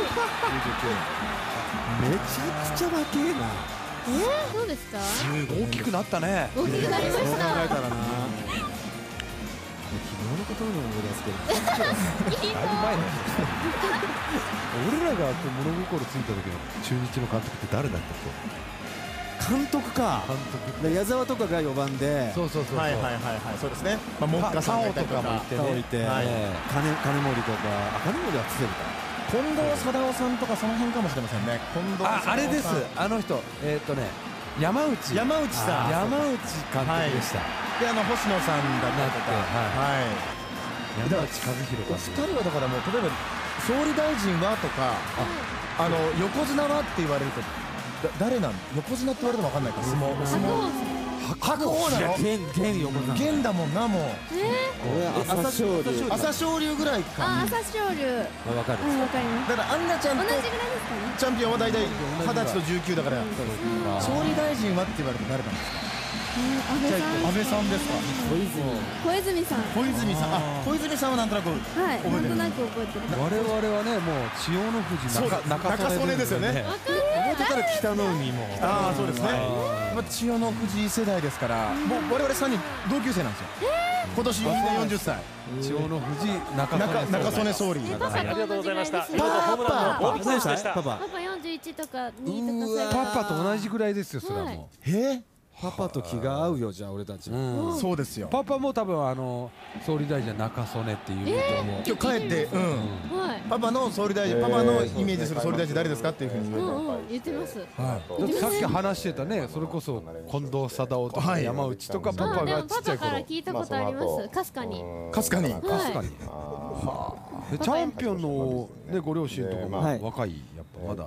Speaker 3: めちゃくちゃ若えな。
Speaker 5: そうですか。
Speaker 2: 大きくなったね。
Speaker 5: 大きくなりました。
Speaker 3: そう考えたらな。昨日のことも思い出すけど。
Speaker 2: だいぶ前の。俺らが物心ついた時の中日の監督って誰だったっけ。
Speaker 3: 監督か。矢沢とかが4番で。
Speaker 2: そう。
Speaker 1: はい。そうですね。モッカさんとかもいて、
Speaker 3: 金森とか、金森は強いか。
Speaker 1: 近藤貞夫さんとかその辺かもしれませんね。
Speaker 2: あれです。あの人山内さん。山内監督でした。
Speaker 1: で星野さんだったりとか。
Speaker 2: 山内和弘
Speaker 1: 2人はだからもう例えば総理大臣はとか横綱はって言われると誰なん横綱って言われても分かんないか。相撲白鵬なの。源だもんな。もう朝青龍ぐらいか。
Speaker 4: 朝青龍
Speaker 2: わかる。
Speaker 1: だからアンナちゃんと
Speaker 4: 同じぐらいですかね。
Speaker 1: チャンピオンは大体20歳と19だから。総理大臣はって言われて誰なんですか。安倍さんですか。
Speaker 4: 小泉さん。
Speaker 1: 小泉さんはなんとなく
Speaker 4: なんとなく覚えてる。
Speaker 2: 我々はねもう千代の富士
Speaker 1: 中曽根ですよね。
Speaker 3: 表から北の海も。
Speaker 1: そうですね。千代の富士世代ですから、もう我々3人同級生なんですよ。今年40歳。
Speaker 2: 千代の富士
Speaker 1: 中曽根総理。
Speaker 6: ありがとうございました。
Speaker 1: パパ
Speaker 5: 41とか2とか。
Speaker 2: パパと同じぐらいですよ。それはもう。
Speaker 3: パパと気が合うよ、じゃあ俺たち。
Speaker 1: そうですよ。
Speaker 2: パパも多分総理大臣中曽根っていうと思う。
Speaker 1: 今日帰ってパパの総理大臣、パパのイメージする総理大臣誰ですかっていうふうに
Speaker 5: 言ってます。
Speaker 2: さっき話してたね、それこそ近藤貞夫とか山内とかパパがちっちゃい頃。
Speaker 5: パパから聞いたことあります。かすかに。
Speaker 1: かすかに。
Speaker 2: チャンピオンのねご両親とかも若い、やっぱまだ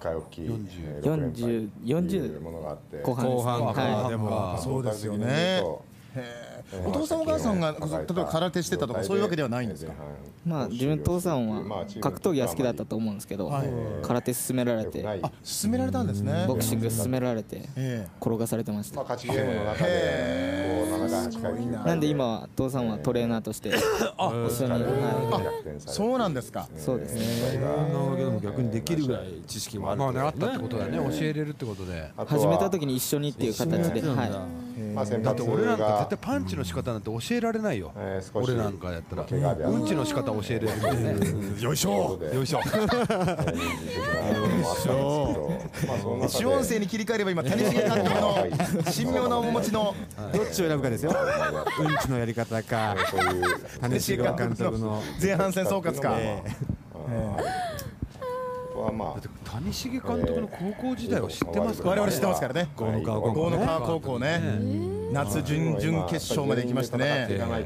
Speaker 7: 40後半
Speaker 3: か。でも
Speaker 1: そうですよね。お父さんお母さんが例えば空手してたとかそういうわけではないんですか？
Speaker 7: まあ自分父さんは格闘技は好きだったと思うんですけど、空手勧められて、
Speaker 1: 勧められたんですね。
Speaker 7: ボクシング勧められて転がされてました。なんで今は父さんはトレーナーとして一緒に。
Speaker 1: そうなんですか。
Speaker 7: そうですね。
Speaker 3: でも逆にできるぐらい知識もある。
Speaker 2: まあね、あったってことだね。教えれるってことで。
Speaker 7: 始めた時に一緒にっていう形で。
Speaker 2: だって俺なんか絶対パンチの仕方なんて教えられないよ。俺なんかやったらうんちの仕方教えれるんでね。
Speaker 1: よいしょ
Speaker 2: よいしょ。
Speaker 1: 主音声に切り替えれば今谷繁監督の神妙な面持ちの
Speaker 3: どっちを選ぶかですよ。うんちのやり方か谷繁監督の
Speaker 1: 前半戦総括か。
Speaker 2: 谷繁監督の高校時代を知ってますか？
Speaker 1: 我々知ってますからね。
Speaker 3: 郷の川
Speaker 1: 高校ね、夏準々決勝まで行きましたね。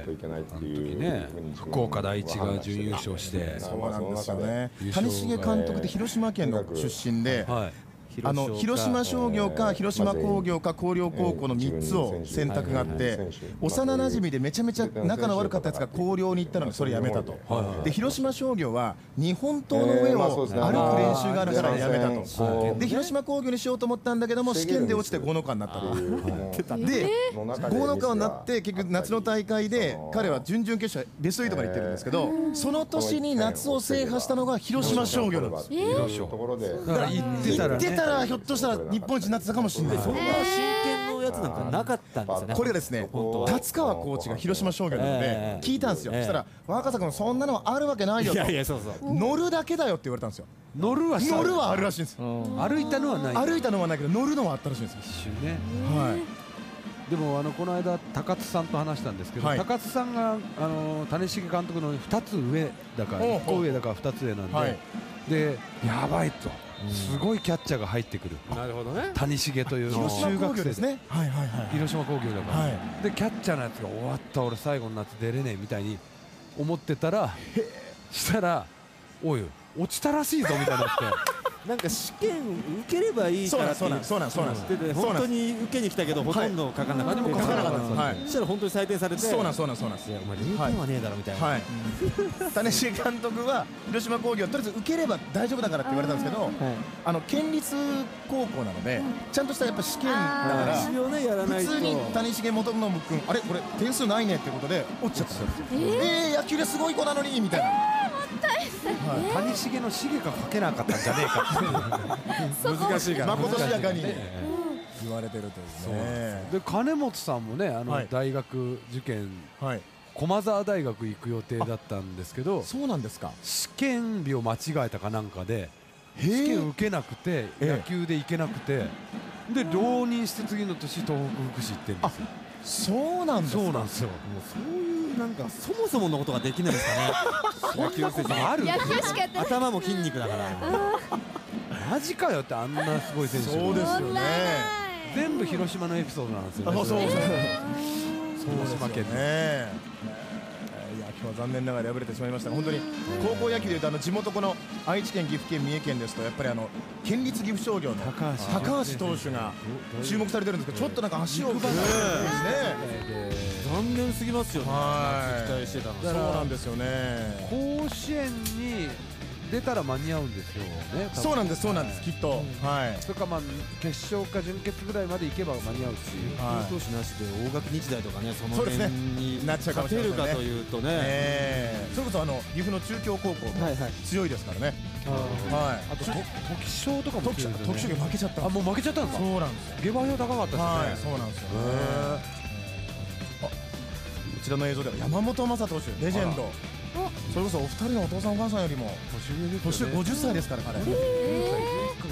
Speaker 2: 福岡第一が準優勝して。
Speaker 1: そうなんですよね。谷繁監督って広島県の出身で、広島商業か広島工業か広陵高校の3つを選択があって、幼なじみでめちゃめちゃ仲の悪かったやつが広陵に行ったのにそれやめたと。で広島商業は日本刀の上を歩く練習があるからやめたと。で広島工業にしようと思ったんだけども試験で落ちて5の課になったと。で5の課になって結局夏の大会で彼は準々決勝ベスト8まで行ってるんですけど、その年に夏を制覇したのが広島商業なんです。
Speaker 2: だから行ってたら
Speaker 1: ひょっとしたら日本一になってたかもしれない。
Speaker 3: そんな真剣のやつなんかなかったんですよね。
Speaker 1: これがですね、達川コーチが広島商業なので聞いたんですよ。そしたら若狭君そんなのあるわけないよと。乗るだけだよって言われたんですよ。
Speaker 2: 乗るは
Speaker 1: あるらしいんです。
Speaker 2: 歩いたのはない。
Speaker 1: 歩いたのはないけど乗るのはあったらしいんです。
Speaker 2: 一瞬ね。でもこの間高津さんと話したんですけど、高津さんが谷繁監督の2つ上だから1個上だから2つ上なんで、やばいと。すごいキャッチャーが入ってくる。
Speaker 3: なるほどね。
Speaker 1: 谷繁という中学生ですね。
Speaker 2: 広島工業だから。でキャッチャーのやつが終わった俺最後の夏出れねえみたいに思ってたら、したらおい落ちたらしいぞみたいになって。
Speaker 3: なんか試験受ければいいからって言ってて、本当に受けに来たけどほとんど書かなかった。そしたら本当に採点されて、
Speaker 1: そうなんです。
Speaker 3: いやお前0点はねえだろみたいな。
Speaker 1: 谷繁監督は広島工業とりあえず受ければ大丈夫だからって言われたんですけど、県立高校なのでちゃんとしたやっぱ試験だから普通に谷繁元信君あれこれ点数ないねってことで落ちちゃったんですよ。野球ですごい子なのにみたいな。
Speaker 2: 谷繁の繁が書けなかったんじゃねえか。
Speaker 1: 難しいからまことしやかに言われてるというね。
Speaker 2: で金本さんもね大学受験駒澤大学行く予定だったんですけど、
Speaker 1: そうなんですか。
Speaker 2: 試験日を間違えたかなんかで試験受けなくて野球で行けなくてで浪人して次の年東北福祉行ってるんですよ。
Speaker 1: そうなんですか。
Speaker 2: そうなんですよ。
Speaker 3: そういうなんかそもそものことができないですかね。野球選手ある。頭も筋肉だから。
Speaker 2: マジかよってあんなすごい選手。
Speaker 1: そうですよね。
Speaker 2: 全部広島のエピソードなんですよね。
Speaker 1: そう
Speaker 2: 広島県
Speaker 1: ね。今日は残念ながら敗れてしまいましたが、本当に高校野球でいうと地元この愛知県、岐阜県、三重県ですとやっぱり県立岐阜商業の高橋投手が注目されてるんですけど、ちょっとなんか足を踏んでですね。
Speaker 3: 残念すぎますよね。期待してたの。
Speaker 1: そうなんですよね。
Speaker 2: 甲子園に出たら間に合うんですよね。
Speaker 1: そうなんですきっと。
Speaker 2: それか決勝か準決ぐらいまで行けば間に合うし、
Speaker 3: 投手なしで大垣日大とかね、その辺に勝てるかというとね。
Speaker 1: それこそ岐阜の中京高校も強いですからね。
Speaker 2: あと時商とかも強いですよね。
Speaker 1: 時商負けちゃった。
Speaker 2: もう負けちゃったんですか。そうなんですよ。下馬評高かったですね。
Speaker 1: そうなんですよね。こちらの映像では山本昌投手レジェンド。それこそお二人のお父さんお母さんよりも年上50歳ですから彼。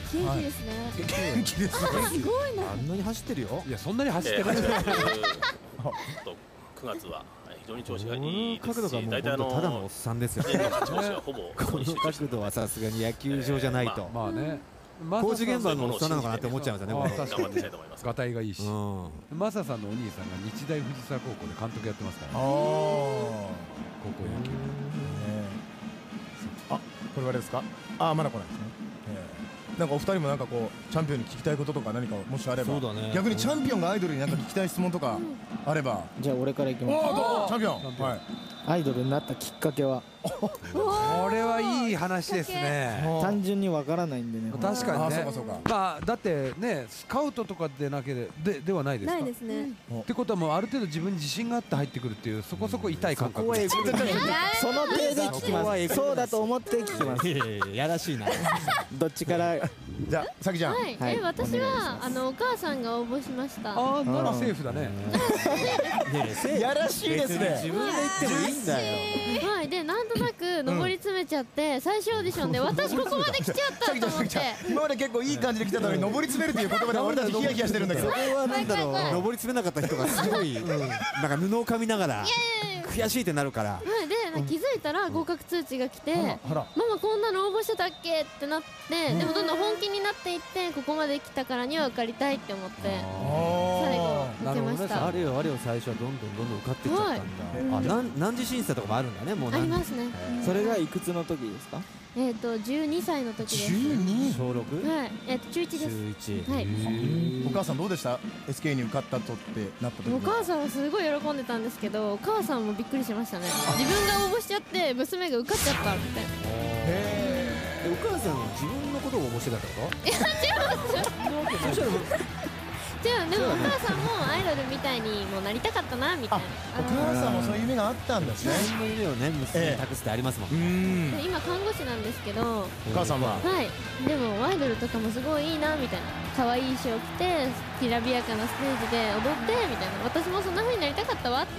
Speaker 4: 元気ですね。
Speaker 1: 元気です。
Speaker 4: すごいな。
Speaker 3: あんなに走ってるよ。
Speaker 2: いやそんなに走ってる。
Speaker 8: 9月は非常に調子がいいですし、大体
Speaker 3: ただのおっさんですよ。
Speaker 8: 調子はほぼ
Speaker 3: この角度はさすがに野球場じゃないと。
Speaker 2: まあね。
Speaker 3: 工事現場のおっさんなのかなって思っちゃうんですよね。
Speaker 8: 頑張っていきたいと思います。
Speaker 2: がたいがいいし、マサさんのお兄さんが日大藤沢高校で監督やってますから。高校野球。
Speaker 1: あ、これはあれですか。あ、まだ来ないですね。なんかお二人もなんかこうチャンピオンに聞きたいこととか何かもしあれば、逆にチャンピオンがアイドルになんか聞きたい質問とかあれば。
Speaker 7: じゃあ俺からいきます。
Speaker 1: チャンピオン。はい。
Speaker 7: アイドルになったきっかけは。
Speaker 2: これはいい話ですね。
Speaker 7: 単純にわからないんでね。
Speaker 2: 確かにね。まあだってね、スカウトとかでなければではないですか。
Speaker 4: ないですね。
Speaker 2: ってことはもうある程度自分に自信があって入ってくるっていうそこそこ痛い感覚。
Speaker 7: その程度聞きます。そうだと思って聞きます。
Speaker 3: やらしいな。
Speaker 7: どっちから。
Speaker 1: じゃあさきちゃん。
Speaker 5: はい。私はお母さんが応募しました。
Speaker 2: ああ、ならセーフだね。
Speaker 1: やらしいですね。
Speaker 3: 自分で言ってもいいんだよ。
Speaker 5: はい。でなんとなく上り詰めちゃって最終オーディションで私ここまで来ちゃったと思って。
Speaker 1: 今まで結構いい感じで来てたのに上り詰めるっていう言葉で俺たちヒヤヒヤしてるんだけど。
Speaker 3: それはなんだろう。上り詰めなかった人がすごいなんか布を噛みながら悔しいってなるから。
Speaker 5: で気づいたら合格通知が来て、ママこんなの応募してたっけってなって、でもどんどん本気になっていってここまで来たからには受かりたいって思って最後受けました。
Speaker 3: あれよ最初はどんどん受かってきちゃったんだ。何次審査とかもあるんだね。もう
Speaker 5: ありますね。
Speaker 7: それがいくつの時ですか
Speaker 5: ？12歳の時です。
Speaker 1: 12？
Speaker 3: 小 6？
Speaker 5: はい、中1です。
Speaker 3: 中1。
Speaker 5: はい。
Speaker 1: お母さんどうでした？ SK に受かったとってなった時。
Speaker 5: お母さんはすごい喜んでたんですけど、お母さんもびっくりしましたね。自分が応募しちゃって娘が受かっちゃったみたいな。
Speaker 3: お母さんは自分のことを応募してたってこと？
Speaker 5: いや違う。でもお母さんもアイドルみたいにもなりたかったなみたいな。
Speaker 1: お母さんもそういう夢があったんですね。
Speaker 3: 自分の夢をね娘に託すってありますもん。
Speaker 5: 今看護師なんですけど、
Speaker 1: お母さんは
Speaker 5: はいでもアイドルとかもすごいいいなみたいな、可愛い衣装着てきらびやかなステージで踊ってみたいな、私もそんな風になりたかったわって。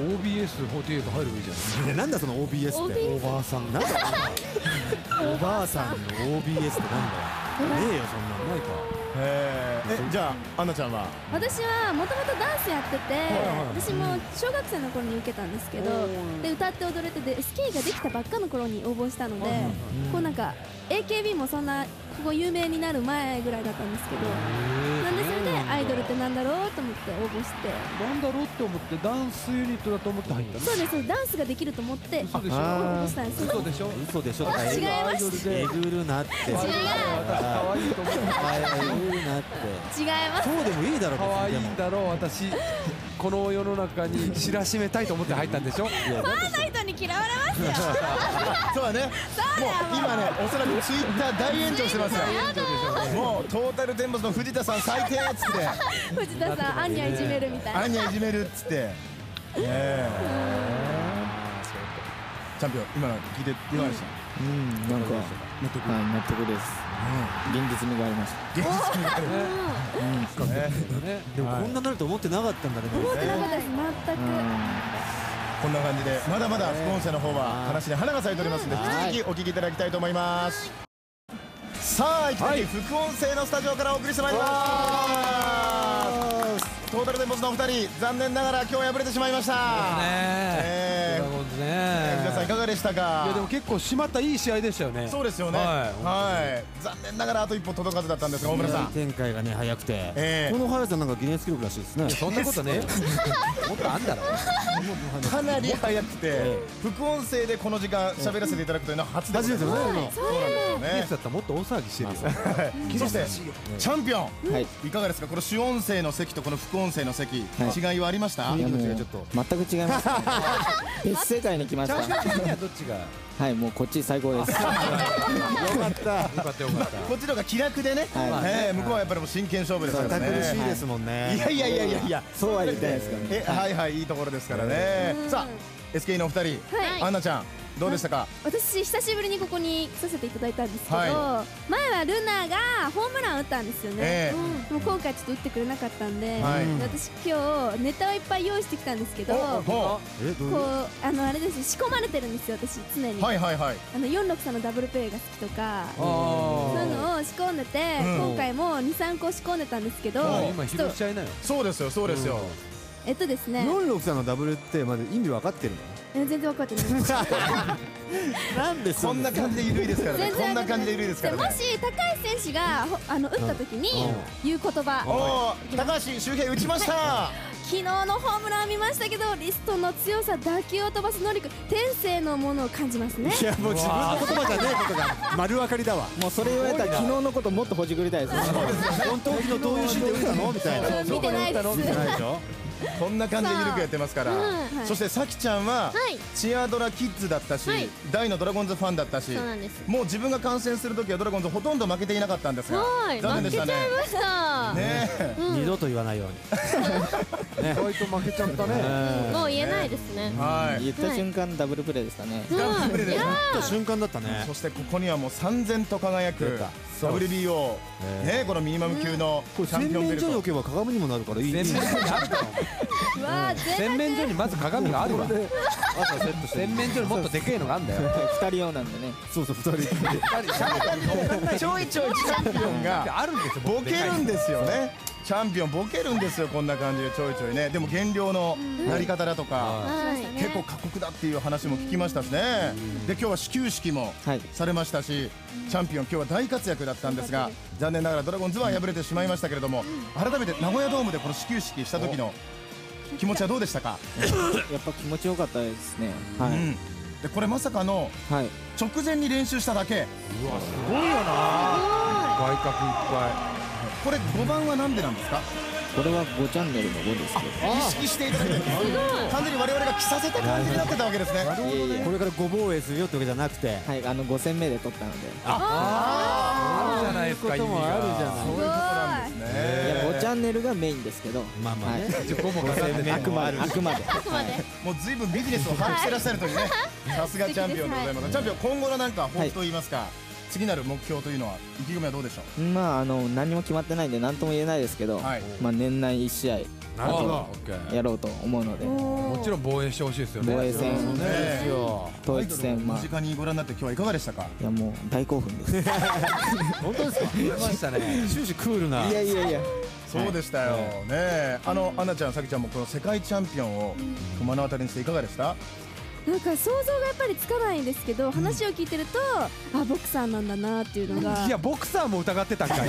Speaker 2: OBS48 入るべきじゃない。
Speaker 3: なんだその OBS って。おばあさんなんだ。おばあさんの OBS ってなんだよ。ねえよそんなのないか。
Speaker 1: じゃあアンナちゃんは？
Speaker 4: 私はもともとダンスやってて、私も小学生の頃に受けたんですけど、で歌って踊れてで SK ができたばっかの頃に応募したので、こうなんか AKB もそんなここ有名になる前ぐらいだったんですけど、なんでそれでアイドルってなんだろうと思って応募して、
Speaker 2: なんだろうって思ってダンスユニットだと思って入ったの？
Speaker 4: そうです、ダンスができると思って応募したんです。
Speaker 2: 嘘でしょ？
Speaker 3: 嘘でしょ？
Speaker 4: 違います。
Speaker 3: えぐるなって。違う。
Speaker 2: 私可愛いと思って。
Speaker 3: えぐるなって。
Speaker 4: 違います。
Speaker 3: そうでもいいだろう。
Speaker 2: 可愛いんだろう私。この世の中に知らしめたいと思って入ったんでしょ？
Speaker 4: ファンの人に嫌われますよ。
Speaker 1: そうだね。もう今ね、おそらくツイッター大炎上してますよ。もうトータルテンボスの藤田さん最低っつって。
Speaker 4: 藤田さん、アンニャいじめるみたいな。
Speaker 1: アンニャいじめるっつって。チャンピオン、今の聞いていかがでした？
Speaker 7: なんか納得です。現実味がありました。
Speaker 1: 現実味がある。
Speaker 3: でもこんなになると思ってなかったんだね。
Speaker 4: 思ってなかったです、全く。
Speaker 1: こんな感じでまだまだ副音声の方は話に花が咲いておりますので、引き続きお聞きいただきたいと思います。さあ、いきなり副音声のスタジオからお送りしてまいります。トータルテンボスのお二人、残念ながら今日敗れてしまいました。皆さんいかがでしたか？
Speaker 2: いやでも結構締まったいい試合でしたよね。
Speaker 1: そうですよね。はい。残念ながらあと一歩届かずだったんですが、大村さん。
Speaker 3: 展開がね早くて、この速さなんかギネス記録らしいですね。
Speaker 2: そんなことね。もっとあんだろ。
Speaker 1: かなり早くて、副音声でこの時間喋らせていただくというのは初ですよね。そうなんですよね。
Speaker 2: だったらもっと大騒ぎしてるよ。
Speaker 1: そしてチャンピオン、いかがですか？この主音声の席とこの副音声の席、違いはありました？
Speaker 7: 全く違います。別世界に来ました。
Speaker 2: どっちが？
Speaker 7: はい、もうこっち最高です。よか
Speaker 3: った。
Speaker 1: こっちの方が気楽でね。向こうはやっぱりもう真剣勝負ですからね。
Speaker 3: 苦しいですもんね。
Speaker 1: いや。
Speaker 7: そうは言いたいですからね。
Speaker 1: はい、いいところですからね。さあ、SK のお二人、アンナちゃん。どうでしたか？
Speaker 4: 私久しぶりにここに来させていただいたんですけど、前はルナがホームラン打ったんですよね。もう今回ちょっと打ってくれなかったんで、私今日ネタをいっぱい用意してきたんですけど、こうあれです、仕込まれてるんですよ、私常に。 463のダブルプレーが好きとか、そういうのを仕込んでて、今回も2、3個仕込んでたんですけど、
Speaker 2: 今披露しちゃいなよ。
Speaker 1: そうですよ、そうですよ。
Speaker 4: ですね、
Speaker 3: 463のダブルってまだ意味分かってるの？
Speaker 4: 全然分かってない。
Speaker 3: なんで
Speaker 1: こんな感じで緩いですからね。こんな感じで緩いですからね。
Speaker 4: もし高橋選手が打った時に言う言葉、
Speaker 1: 高橋周平打ちました。
Speaker 4: 昨日のホームラン見ましたけど、リストの強さ、打球を飛ばす能力、天性のものを感じますね。
Speaker 3: いや、もう自分の言葉じゃねえことが丸分かりだわ。
Speaker 7: もうそれ言われたら昨日のこともっとほじくりたいですね。
Speaker 3: 本当昨日どういうシーンで打ったのみたいな。
Speaker 4: 見てないです。
Speaker 3: 見てないでしょ。
Speaker 1: こんな感じで緩くやってますから。そしてさきちゃんはチアドラキッズだったし、大のドラゴンズファンだったし、もう自分が観戦するときはドラゴンズほとんど負けていなかったんですが、残念でしたね。
Speaker 3: 二度と言わないように。
Speaker 2: 意外と負けちゃったね。
Speaker 5: もう言えないですね。
Speaker 7: 言った瞬間ダブルプレーでしたね。
Speaker 1: ダブルプレーで
Speaker 3: 言った瞬間だったね。
Speaker 1: そしてここにはもう燦然と輝く WBO ね、このミニマム級のチャンピオンベルト。洗面所に置けば鏡にもなるからいい。
Speaker 2: 洗面所にまず鏡があるわ。洗面所にもっとでかいのがあるんだよ。
Speaker 7: 2人用なんでね。
Speaker 3: そうそう、2人。
Speaker 1: ちょいちょいチャンピオンがボケるんですよね。チャンピオンボケるんですよ、こんな感じでちょいちょいね。でも減量のやり方だとか結構過酷だっていう話も聞きましたしね。で今日は始球式もされましたし、チャンピオン今日は大活躍だったんですが、残念ながらドラゴンズは敗れてしまいましたけれども、改めて名古屋ドームでこの始球式した時の気持ちはどうでしたか？
Speaker 7: やっぱ気持ちよかったですね。
Speaker 1: でこれまさかの直前に練習しただけ。
Speaker 2: うわ、すごいよな。外角いっぱい。
Speaker 1: これ5番はなんでなんですか？
Speaker 7: これは5チャンネルの5ですけど、
Speaker 1: 意識していただいて完全に我々が着させた感じになってたわけですね。
Speaker 3: これからご防衛するよってわけじゃなくて、
Speaker 7: はい、5戦目で取ったので。
Speaker 2: あるじゃないですか。
Speaker 3: そういうこともあるじゃない。
Speaker 1: そういうことなんですね。
Speaker 7: 5チャンネルがメインですけど、
Speaker 3: まあまあね、
Speaker 7: あくまで
Speaker 1: もう随分ビジネスを把握してらっしゃるというね、さすがチャンピオンでございます。チャンピオン、今後のなんか抱負といいますか、次なる目標というのは意気込みはどうでしょう？
Speaker 7: まあ何も決まってないんで何とも言えないですけど、まあ年内1試合やろうと思うので、
Speaker 2: もちろん防衛してほしいですよね。
Speaker 7: 防衛戦、統一戦、
Speaker 1: 身近にご覧になって今日はいかがでしたか？
Speaker 7: いやもう大興奮です。
Speaker 3: 本当ですか？
Speaker 2: 見ましたね。
Speaker 3: 終始クールな。
Speaker 7: いや
Speaker 1: そうでしたよね。アンナちゃん、さきちゃんもこの世界チャンピオンを目の当たりにしていかがでした？
Speaker 4: なんか想像がやっぱりつかないんですけど、話を聞いてるとボクサーなんだなっていうのが。
Speaker 2: いや、ボクサーも疑ってたんかい。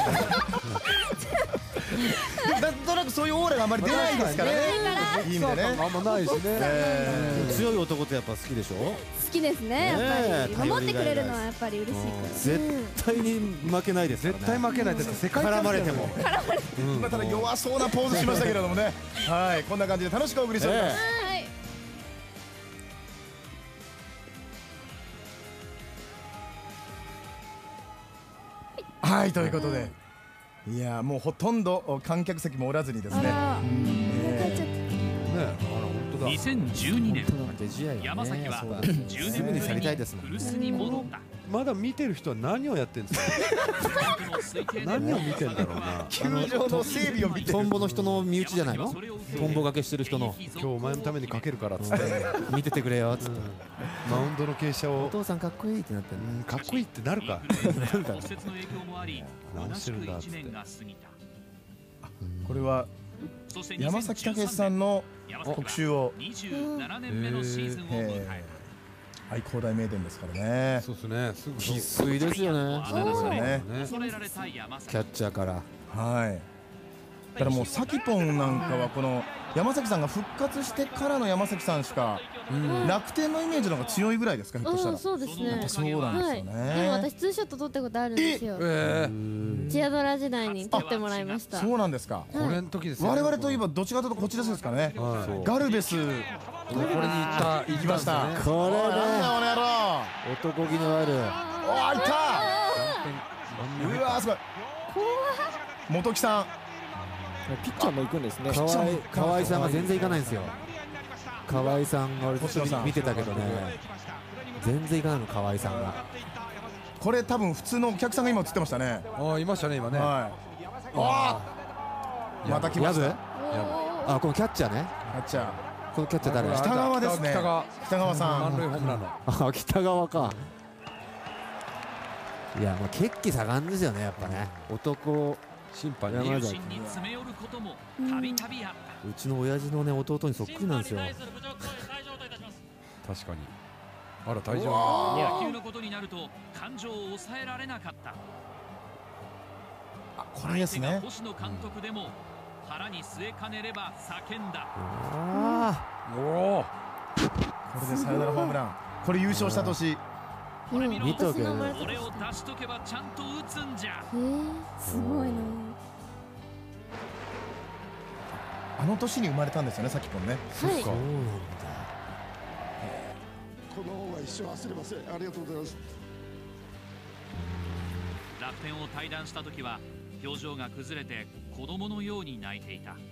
Speaker 1: なんとなくそういうオーラがあまり出ないですからね。いい意味でね。
Speaker 2: あんまないしね。
Speaker 3: 強い男ってやっぱ好きでしょ？
Speaker 4: 好きですね。やっぱり守ってくれるのはやっぱり嬉しいから。
Speaker 3: 絶対に負けないです。
Speaker 2: 絶対負けないです。世界
Speaker 3: 絡まれても。
Speaker 1: 今ただ弱そうなポーズしましたけれどもね。はい、こんな感じで楽しくお送りしております。はい、ということで、いやもうほとんど観客席もおらずにですね。
Speaker 6: 2012年山崎は10年ぶりに古巣に戻った。
Speaker 2: まだ見てる人は何をやってんですか？何を見てんだろうな。
Speaker 1: 球場の整備を見てる。
Speaker 3: トンボの人の身内じゃないの？トンボがけしてる人の。
Speaker 2: 今日お前のためにかけるからっつって
Speaker 3: 見ててくれよっつって。
Speaker 2: マウンドの傾斜を。
Speaker 3: お父さんかっこいいってなってる。
Speaker 2: かっこいいってなるか。
Speaker 6: 何してるんだっつって。
Speaker 1: これは山崎武さんの特集を。
Speaker 6: 27年目のシーズンを迎えた。
Speaker 1: 愛工大名電ですからね。
Speaker 2: そうですね。
Speaker 3: 生粋ですよね。
Speaker 1: そうですよね。
Speaker 3: キャッチャーから。
Speaker 1: はい。だからもうサキポンなんかはこの山崎さんが復活してからの山崎さんしか楽天のイメージの方が強いぐらいですか？ひょっとしたら。
Speaker 5: そうですね。
Speaker 1: そうなんですよね。
Speaker 5: でも私ツーショット撮ったことあるんですよ。チアドラ時代に撮ってもらいました。
Speaker 1: そうなんですか。
Speaker 2: これの時です。
Speaker 1: 我々といえばどっちかというとこっちですかね。ガルベス。
Speaker 2: これに行きました。
Speaker 3: これね。
Speaker 1: なんだこの野郎。
Speaker 3: 男気のある。
Speaker 1: お、いた。うわ、すごい。元木さん。
Speaker 7: ピッチャーも行くんですね。
Speaker 3: 河合さんが全然行かないんですよ。河合さんが見てたけどね、全然行かないの河合さんが。
Speaker 1: これ多分普通のお客さんが今映ってましたね。
Speaker 2: いましたね今ね。
Speaker 1: また来ました。
Speaker 3: このキャッチャーね。
Speaker 1: キャッチャー。
Speaker 3: このキャッチャー誰？
Speaker 1: 北川ですね。北川さん。
Speaker 2: 満塁ホームランの。
Speaker 3: あ、北川か。いや、血気盛んですよね、やっぱね。男審判山崎。うちの親父のね、弟にそっくりなんですよ。
Speaker 2: 確かに。あら、退場。
Speaker 6: 野球のことになると感情を抑えられなかった。
Speaker 1: これですね。
Speaker 6: 星野監督でも腹に据えかねれば叫んだ。
Speaker 1: これでサヨナラホームラン。これ優勝した年。
Speaker 3: 見とけ。
Speaker 6: 俺を出しとけばちゃんと打つんじゃ。
Speaker 4: すごいな。
Speaker 1: あの年に生まれたんですよね、さっきもね。
Speaker 2: そうか。そうなんだ。
Speaker 9: この方が一生忘れません。ありがとうございます。
Speaker 6: 楽天を退団した時は表情が崩れて子供のように泣いていた。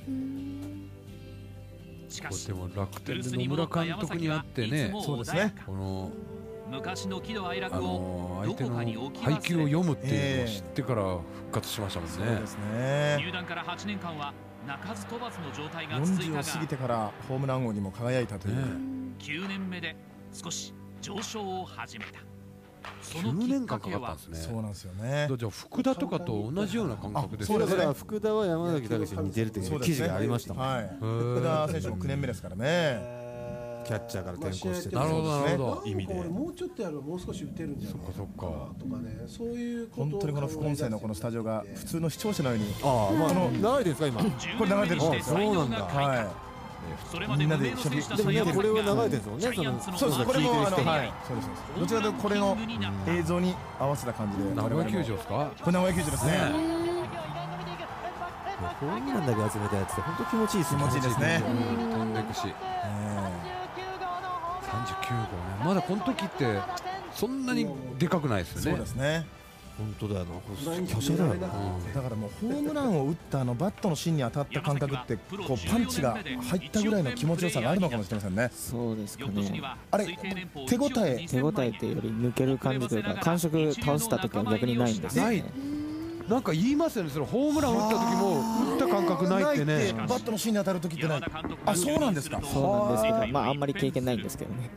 Speaker 6: しかし
Speaker 2: でも楽天で野村監督に会ってね、
Speaker 1: そうですね。
Speaker 2: この
Speaker 6: 昔の喜怒哀楽を
Speaker 2: 相手の配球を読むっていうのを知ってから復活しましたもんね。
Speaker 1: そうですね。
Speaker 6: 入団から8年間は鳴かず飛ばずの状態が続いたが、
Speaker 1: 40を過ぎてからホームラン王にも輝いたという。
Speaker 6: 9年目で少し上昇を始めた。
Speaker 2: 9年間かかったんですね。
Speaker 1: そうなんですよね。
Speaker 2: じゃあ福田とかと同じような感覚ですね。
Speaker 3: だから福田は山崎武史に似てるという記事がありましたもん。
Speaker 1: はい。福田選手も9年目ですからね。
Speaker 3: キャッチャーから転向して。
Speaker 2: なるほどなるほど。
Speaker 9: 意味で。もうちょっとやればもう少し打てるんじゃないかとかね。そういうこと。
Speaker 1: 本当にこの副音声のこのスタジオが普通の視聴者のように。
Speaker 3: ああ、まあ流れてるんですか今。
Speaker 1: これ流れてるん
Speaker 3: ですよ。そうなんだ。
Speaker 1: はい。みんなで一緒に。
Speaker 3: でもね、これは流れてるんですもんね。
Speaker 1: そうです。これもはい。そうです。どちらかというとこれの映像に合わせた感じで。
Speaker 2: 名古屋球場ですか？
Speaker 1: これ名古屋球場ですね。
Speaker 3: ホームランだけ集めたやつって本当気持ちいいですね。
Speaker 1: 気持ちいいですね。
Speaker 2: 飛んでいくし。39号ね。まだこの時ってそんなにでかくないですよね。
Speaker 1: そうですね。
Speaker 3: 本当だよな。巨者だよな。
Speaker 1: だからもうホームランを打ったバットの芯に当たった感覚ってこうパンチが入ったぐらいの気持ちよさがあるのかもしれませんね。
Speaker 7: そうですかね。
Speaker 1: あれ手応え
Speaker 7: っていうより抜ける感じというか感触倒した時は逆にないんですよね。
Speaker 2: なんか言いますよね。それホームラン打った時も打った感覚ないってね。
Speaker 1: バットの芯に当たる時ってない。あ、そうなんですか。
Speaker 7: そうなんですけど、まああんまり経験ないんですけどね。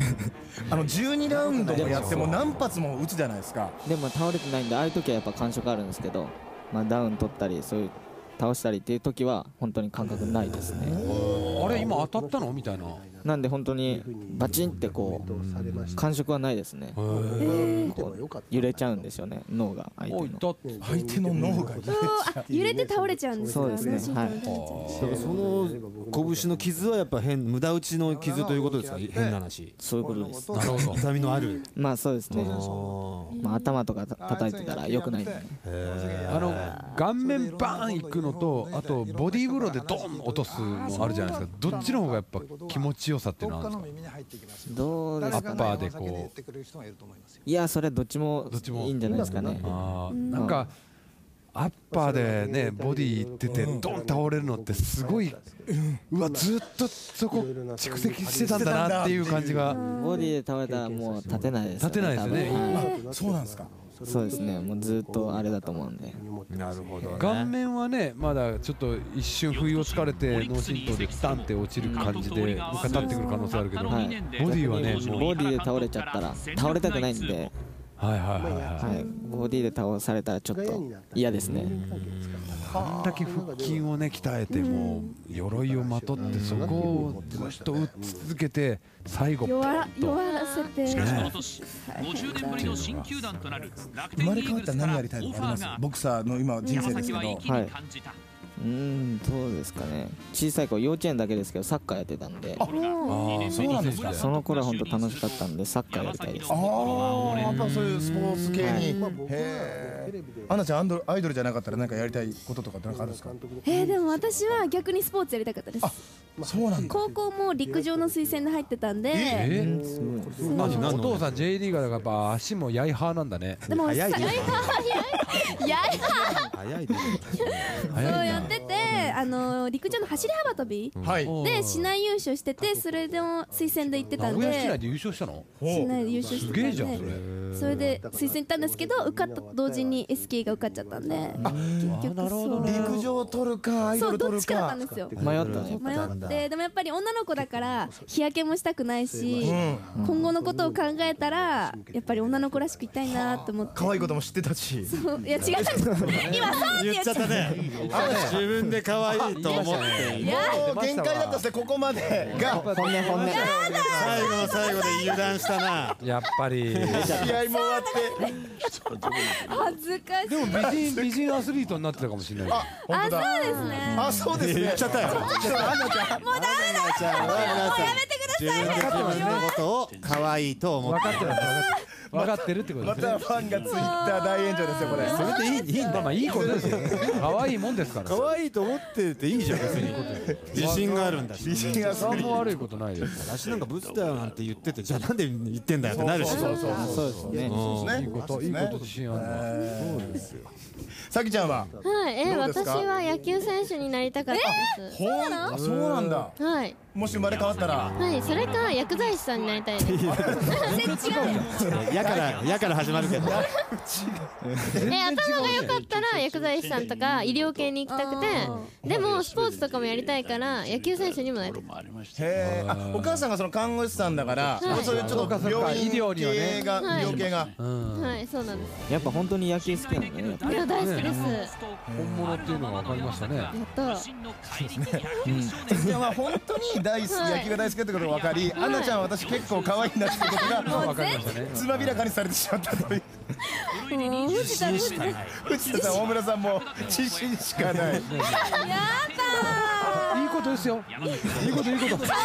Speaker 1: 12ラウンドもやっても何発も打つじゃないですか。
Speaker 7: でも倒れてないんで、ああいう時はやっぱ感触あるんですけど、まあダウン取ったりそういう倒したりっていう時は本当に感覚ないですね。
Speaker 2: あれ今当たったのみたいな。
Speaker 7: なんで本当にバチンってこう感触はないですね。揺れちゃうんですよね、脳が相
Speaker 1: 手の脳が
Speaker 4: 揺れて倒れちゃうんです。
Speaker 7: そうですね。はい。
Speaker 3: その拳の傷はやっぱ無駄打ちの傷ということですか。変な話。
Speaker 7: そういうことです。
Speaker 3: なるほど。痛みのある。
Speaker 7: まあそうですね。まあ頭とか叩いてたら良くないんで。
Speaker 2: 顔面バーンいくのと、あとボディーブローでドン落とすのあるじゃないですか。どっちの方がやっぱ気持ち良さっていうのはあるんですか？
Speaker 7: どうですかね。
Speaker 2: アッパーでこう。
Speaker 7: いや、それどっちもいいんじゃないですかね。
Speaker 2: なんかアッパーでねボディいっててドン倒れるのってすごい、うわずっとそこ蓄積してたんだなっていう感じが。
Speaker 7: ボディで倒れたらもう立てないですよね。
Speaker 2: 立てないですね。
Speaker 1: そうなんですか。
Speaker 7: そうですね。もうずっとあれだと思うんで。
Speaker 3: なるほど。
Speaker 2: 顔面はねまだちょっと一瞬不意をつかれて脳震盪でスタンって落ちる感じでもう一回立ってくる可能性あるけど、ボディはねもう
Speaker 7: ボディで倒れちゃったら倒れたくないんで。
Speaker 2: はい。
Speaker 7: ボディで倒されたらちょっと嫌ですね。
Speaker 2: あんだけ腹筋をね鍛えても鎧をまとってそこをずっと打ち続けて最後
Speaker 4: 弱らせて。
Speaker 6: しかしこの年50年ぶりの新球団となる楽
Speaker 1: 天イーグルスからオファーが。生まれ変わったら何やりたいのかあります？ボクサーの今人生ですけど。
Speaker 7: どうですかね。小さい頃幼稚園だけですけどサッカーやってたんで。
Speaker 1: そうなんですか。
Speaker 7: その頃は本当楽しかったんでサッカーやりたいです。
Speaker 1: やっぱそういうスポーツ系に。アンナちゃんアイドルじゃなかったら何かやりたいこととかなんかあるんですか？
Speaker 4: でも私は逆にスポーツやりたかったです。
Speaker 1: そうなんだ。
Speaker 4: 高校も陸上の推薦で入ってたんで。
Speaker 2: お父さん J リーガーだからやっぱ足もやいはーなんだね。
Speaker 4: でも
Speaker 3: 早い。
Speaker 4: そうやってて陸上の走り幅跳びで市内優勝してて、それでも推薦で行ってたんで。
Speaker 2: 名古屋市内で優勝したの？
Speaker 4: 市内で優勝してたんで。
Speaker 2: すげえじゃんそれ。
Speaker 4: それで推薦行ったんですけど、受かったと同時に SK が受かっちゃったんで、結局そう
Speaker 1: 陸上取るかアイドル取るか、
Speaker 4: そうどっちかだったんですよ。
Speaker 7: 迷って、でもやっぱり女の子だから日焼けもしたくないし、今後のことを考えたらやっぱり女の子らしくいたいなと思って。
Speaker 1: 可愛いことも知ってたし。
Speaker 4: いや違う、今そうって言っちゃったね。
Speaker 3: 自分で可愛いと思っても
Speaker 1: う限界だったですね、ここまでが
Speaker 7: 本音。
Speaker 3: 最後の最後で油断したな。
Speaker 2: やっぱり
Speaker 1: 試合も終わって
Speaker 4: 恥ずかしい。
Speaker 2: でも美人アスリートになってたかもしれない。
Speaker 1: 本当だ。
Speaker 4: そうですね。
Speaker 1: あ、そうですね。
Speaker 3: 言っちゃったよ。
Speaker 4: もうダメだ。もうやめてください。
Speaker 3: 自分のことを可愛いと思って。
Speaker 2: 分かってるってこと
Speaker 1: ま
Speaker 2: ですね。
Speaker 1: たファンがツイッター大炎上ですよこれ。
Speaker 3: それでいいんだ。
Speaker 2: まあいいことですよ。可愛いもんですから。
Speaker 3: 可愛いと思ってていいじゃん別に。自信があるんだし。
Speaker 1: 自信が
Speaker 2: 何も悪いことないです。
Speaker 3: 私なんかブスだよなんて言ってて、じゃあなんで言ってんだよってなるし。
Speaker 7: そうですね。
Speaker 2: いいこと自信あるな。
Speaker 1: そうですよ。さきちゃんは？
Speaker 5: はい、私は野球選手になりたかったです。
Speaker 1: そうなんだ。
Speaker 5: はい。
Speaker 1: もし生まれ変わったら。
Speaker 5: はい、それか薬剤師さんになりたいです。
Speaker 3: やから始まるけど。
Speaker 5: 頭が良かったら薬剤師さんとか医療系に行きたくて、でもスポーツとかもやりたいから野球選手にもなりたい。
Speaker 1: へえ。お母さんがその看護師さんだから、そういうちょっと病院系が医療系が。
Speaker 5: はい、そうなんです。
Speaker 7: やっぱ本当に野球好きなんだね。
Speaker 5: いや大好きです。
Speaker 2: 本物っていうのが分かりましたね。
Speaker 5: やった。
Speaker 1: さきちゃんは本当に大好き、野球が大好きってことが分かり、アンナちゃんは私結構可愛いんだってことが
Speaker 2: 分かりましたね。
Speaker 1: つまびらかにされてしまったという。
Speaker 4: 藤田
Speaker 1: さん、大村さんも自信しかない。
Speaker 4: やだ。
Speaker 2: いいことですよ。いいこと。いい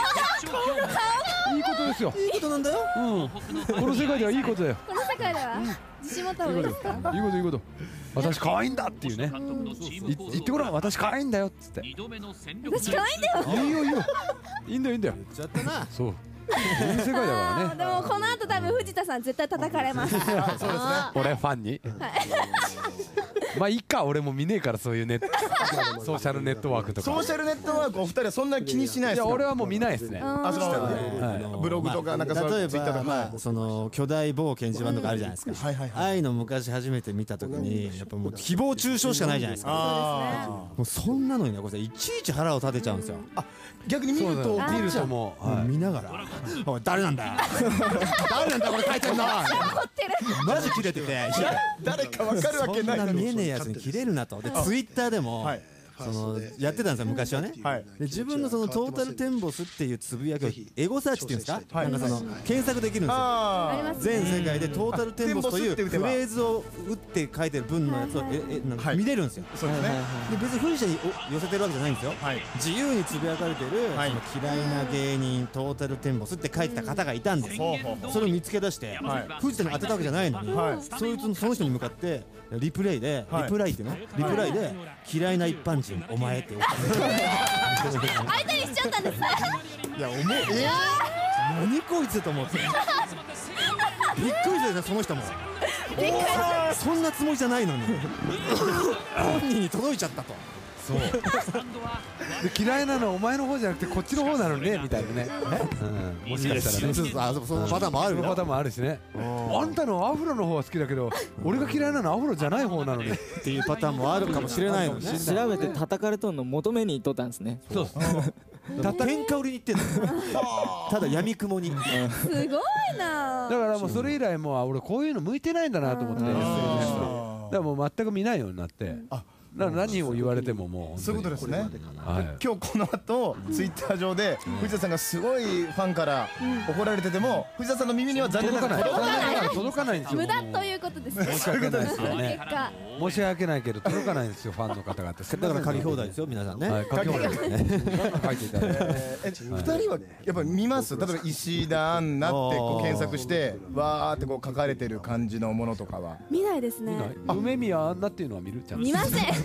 Speaker 2: ことですよ。
Speaker 3: いいことなんだよ。
Speaker 2: この世界ではいいことだよ。
Speaker 4: この世界では自信持った方がいいですか？
Speaker 2: いいこと。私可愛いんだっていうね。言ってごらん、私可愛いんだよっつって。
Speaker 4: 私可愛いんだよ。
Speaker 2: いいよ。いいんだよ。
Speaker 3: 言っちゃったな。
Speaker 2: そう。そういう世界だからね。
Speaker 4: でもこの後多分藤田さん絶対叩かれます。
Speaker 1: そうですね。
Speaker 2: 俺ファンに。まあいいか、俺も見ねえからそういうソーシャルネットワークとか。
Speaker 1: ソーシャルネットワークお二人はそんなに気にしないですか？
Speaker 2: いや俺はもう見ないですね。
Speaker 1: ブログとかなんかそういうツイッターとか、
Speaker 3: その巨大某掲示板とかあるじゃないですか。ああいうの昔初めて見た時にやっぱもう誹謗中傷しかないじゃないですか。もうそんなのにね、これいちいち腹を立てちゃうんですよ。
Speaker 1: 逆に見ると
Speaker 2: も
Speaker 3: 見ながら、おい誰なんだよ。誰なんだこれ書いてんの。マジキレてて。
Speaker 1: 誰かわかるわけない。
Speaker 3: そんな見えねえやつに切れるなと。でツイッターでもそのやってたんですよ昔はね。で自分のそのトータルテンボスっていうつぶやきをエゴサーチっていうんですか、なんかその検索できるんですよ。全世界でトータルテンボスというフレーズを打って書いてる文のやつを見れるんですよ。で別に不利者に寄せてるわけじゃないんですよ。自由につぶやかれてるその嫌いな芸人トータルテンボスって書いてた方がいたんです。それを見つけ出して藤田に当てたわけじゃないのに、その人に向かってリプライで嫌いな一般人お前って
Speaker 4: 相手にしちゃったんですね。
Speaker 3: いや何こいつと思ってびっくりしたよその人も。そんなつもりじゃないのに本人に届いちゃったと。
Speaker 2: そうで嫌いなのはお前の方じゃなくてこっちの方なのねみたいなね。もしかしたらね
Speaker 3: そのパターンもあるよ。
Speaker 2: パターンもあるしね。あんたのアフロの方は好きだけど俺が嫌いなのはアフロじゃない方なのに
Speaker 3: っていうパターンもあるかもしれないのね。
Speaker 7: 調べて叩かれとんの求めに行っとったんですね。
Speaker 2: そう
Speaker 3: 喧嘩売りに行ってんの。ただ闇雲に。
Speaker 4: すごいな。
Speaker 2: だからもうそれ以来もう俺こういうの向いてないんだなと思って。だからもう全く見ないようになって。何を言われてももう
Speaker 1: そういうことですね。今日この後ツイッター上で藤田さんがすごいファンから怒られてても藤田さんの耳には残念ながら
Speaker 2: 届かないんですよ。
Speaker 4: 無駄ということですね。
Speaker 2: 申し訳ないですよね。申し訳ないけど届かないんですよファンの方々。
Speaker 3: だから書き放題ですよ皆さんね。
Speaker 2: 書き放題ですね。書いていただいて。
Speaker 1: 2人はやっぱり見ます？例えば石田アンナってこう検索してわーってこう書かれてる感じのものとかは
Speaker 4: 見ないですね。
Speaker 2: 梅宮アンナっていうのは見る？ちゃんと
Speaker 4: 見ません。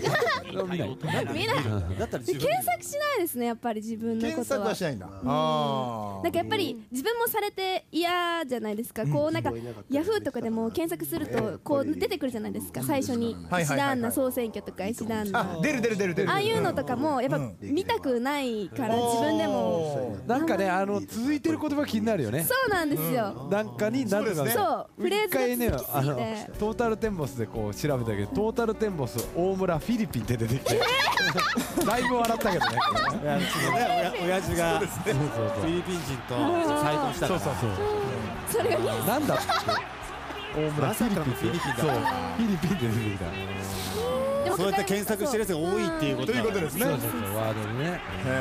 Speaker 2: 見ない
Speaker 4: 見ない
Speaker 3: だったら
Speaker 4: 検索しないですね、やっぱり自分のことは。
Speaker 1: 検索はしないんだ。
Speaker 4: なんかやっぱり自分もされて嫌じゃないですか。こうなんかヤフーとかでも検索するとこう出てくるじゃないですか、最初に石田アンナ総選挙とか石田アンナ、
Speaker 1: 出る
Speaker 4: ああいうのとかもやっぱ見たくないから自分でも
Speaker 2: なんかね、続いてる言葉気になるよね。
Speaker 4: そうなんですよ。
Speaker 2: なんかになんとか
Speaker 4: そうフレーズが
Speaker 2: 一回ね、
Speaker 4: 続きすぎて
Speaker 2: トータルテンボスでこう調べたけど、トータルテンボス大村フィリピンって出てきてだいぶ笑ったけどね。
Speaker 3: 親父がフィリピン人と再婚したから。
Speaker 4: それが
Speaker 2: なんだって大村フィリピン、
Speaker 3: フィリピンだ。
Speaker 2: そうフィリピンで出てきた。
Speaker 3: そうやって検索してるやつが多いっていうこと
Speaker 1: ですね。
Speaker 2: そうワードでね。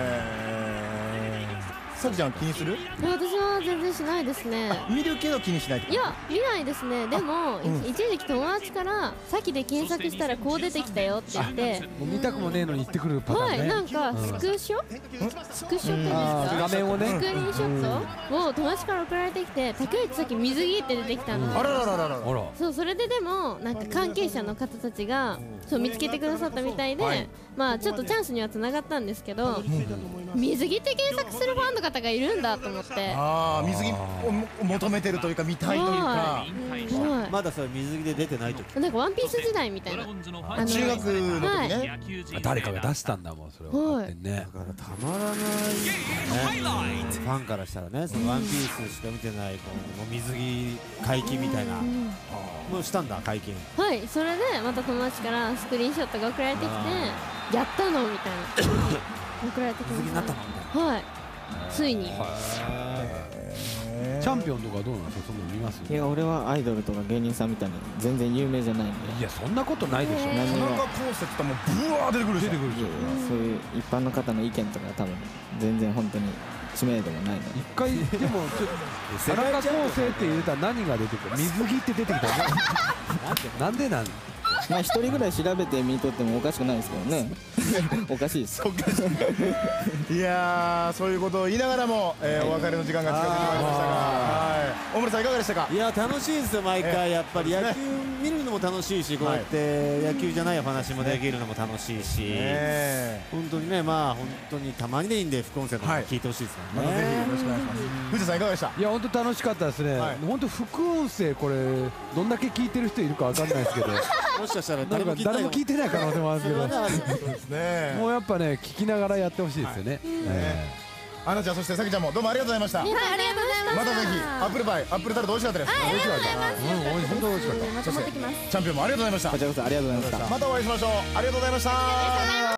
Speaker 1: さきちゃん気にする？
Speaker 5: 私は全然しないですね。
Speaker 1: 見るけど気にしない。
Speaker 5: いや見ないですね。でも一時期友達からさっきで検索したらこう出てきたよって言って、
Speaker 2: 見たくもねえのに言ってくるパターンね。
Speaker 5: はい、なんかスクショっていうんですか、
Speaker 2: 画面をね、
Speaker 5: スクリーンショットを友達から送られてきて、竹内さっき水着って出てきたの。
Speaker 1: あららららら。
Speaker 5: そう、それででもなんか関係者の方たちがそう見つけてくださったみたいで、まあちょっとチャンスにはつながったんですけど、水着って検索するファンの方がいるんだと思って。
Speaker 1: 水着を求めてるというか見たいというか。
Speaker 3: まだそれ水着で出てない時。
Speaker 5: なんかワンピース時代みたいな。
Speaker 1: 中学の時ね。
Speaker 2: 誰かが出したんだもんそれは。ね。
Speaker 3: だからたまらないね。ファンからしたらね、そのワンピースしか見てないこの水着解禁みたいな。もうしたんだ解禁。
Speaker 5: はい、それでまた友達からスクリーンショットが送られてきて、やったのみたいな。送られてきました。
Speaker 3: 水着になったのみたいな。
Speaker 5: はい。ついに。
Speaker 2: チャンピオンとかどうなんですか、そんなの見ます？
Speaker 7: いや、俺はアイドルとか芸人さんみたいに全然有名じゃないんで。
Speaker 2: いや、そんなことないでしょ。
Speaker 1: 田中康生ってもうブワー出てくるでしょ。
Speaker 7: そういう一般の方の意見とか多分全然本当に知名度もないので。
Speaker 2: 一回でも田中康生って入れたら何が出てくる？水着って出てきたね。なんでなん？
Speaker 7: まあ一人ぐらい調べて見とってもおかしくないですけどね。おかしいです。
Speaker 1: いやー、そういうことを言いながらも、お別れの時間が近づいてまいりましたが、大村さんいかがでしたか？
Speaker 3: いや楽しいですよ、毎回やっぱり野球見るのも楽しいし、こうやって野球じゃないお話もできるのも楽しいし、本当にね、まあ本当にたまにでいいんで副音声の聞いてほしいですよね。
Speaker 1: ぜひよろしくお願いします。藤田さんいかがでした？
Speaker 2: いや本当楽しかったですね。本当副音声これどんだけ聞いてる人いるかわかんないですけど。
Speaker 3: もしかしたら
Speaker 2: 誰も聞いてない可能性もあるけど、もうやっぱね聞きながらやってほしいですよね。
Speaker 1: アンナちゃん、そしてさきちゃんもどうもありがとうございました。
Speaker 4: ありがとうございました。
Speaker 1: またぜひアップルパイ、アップルタルト美味しかったです。
Speaker 4: ありがとうございます。
Speaker 1: 本当美味しかった。
Speaker 4: また持ってきます。
Speaker 1: チャンピオンもありがとうございました。
Speaker 7: こちらこそありがとうございました。
Speaker 1: またお会いしましょう。ありがとうございました。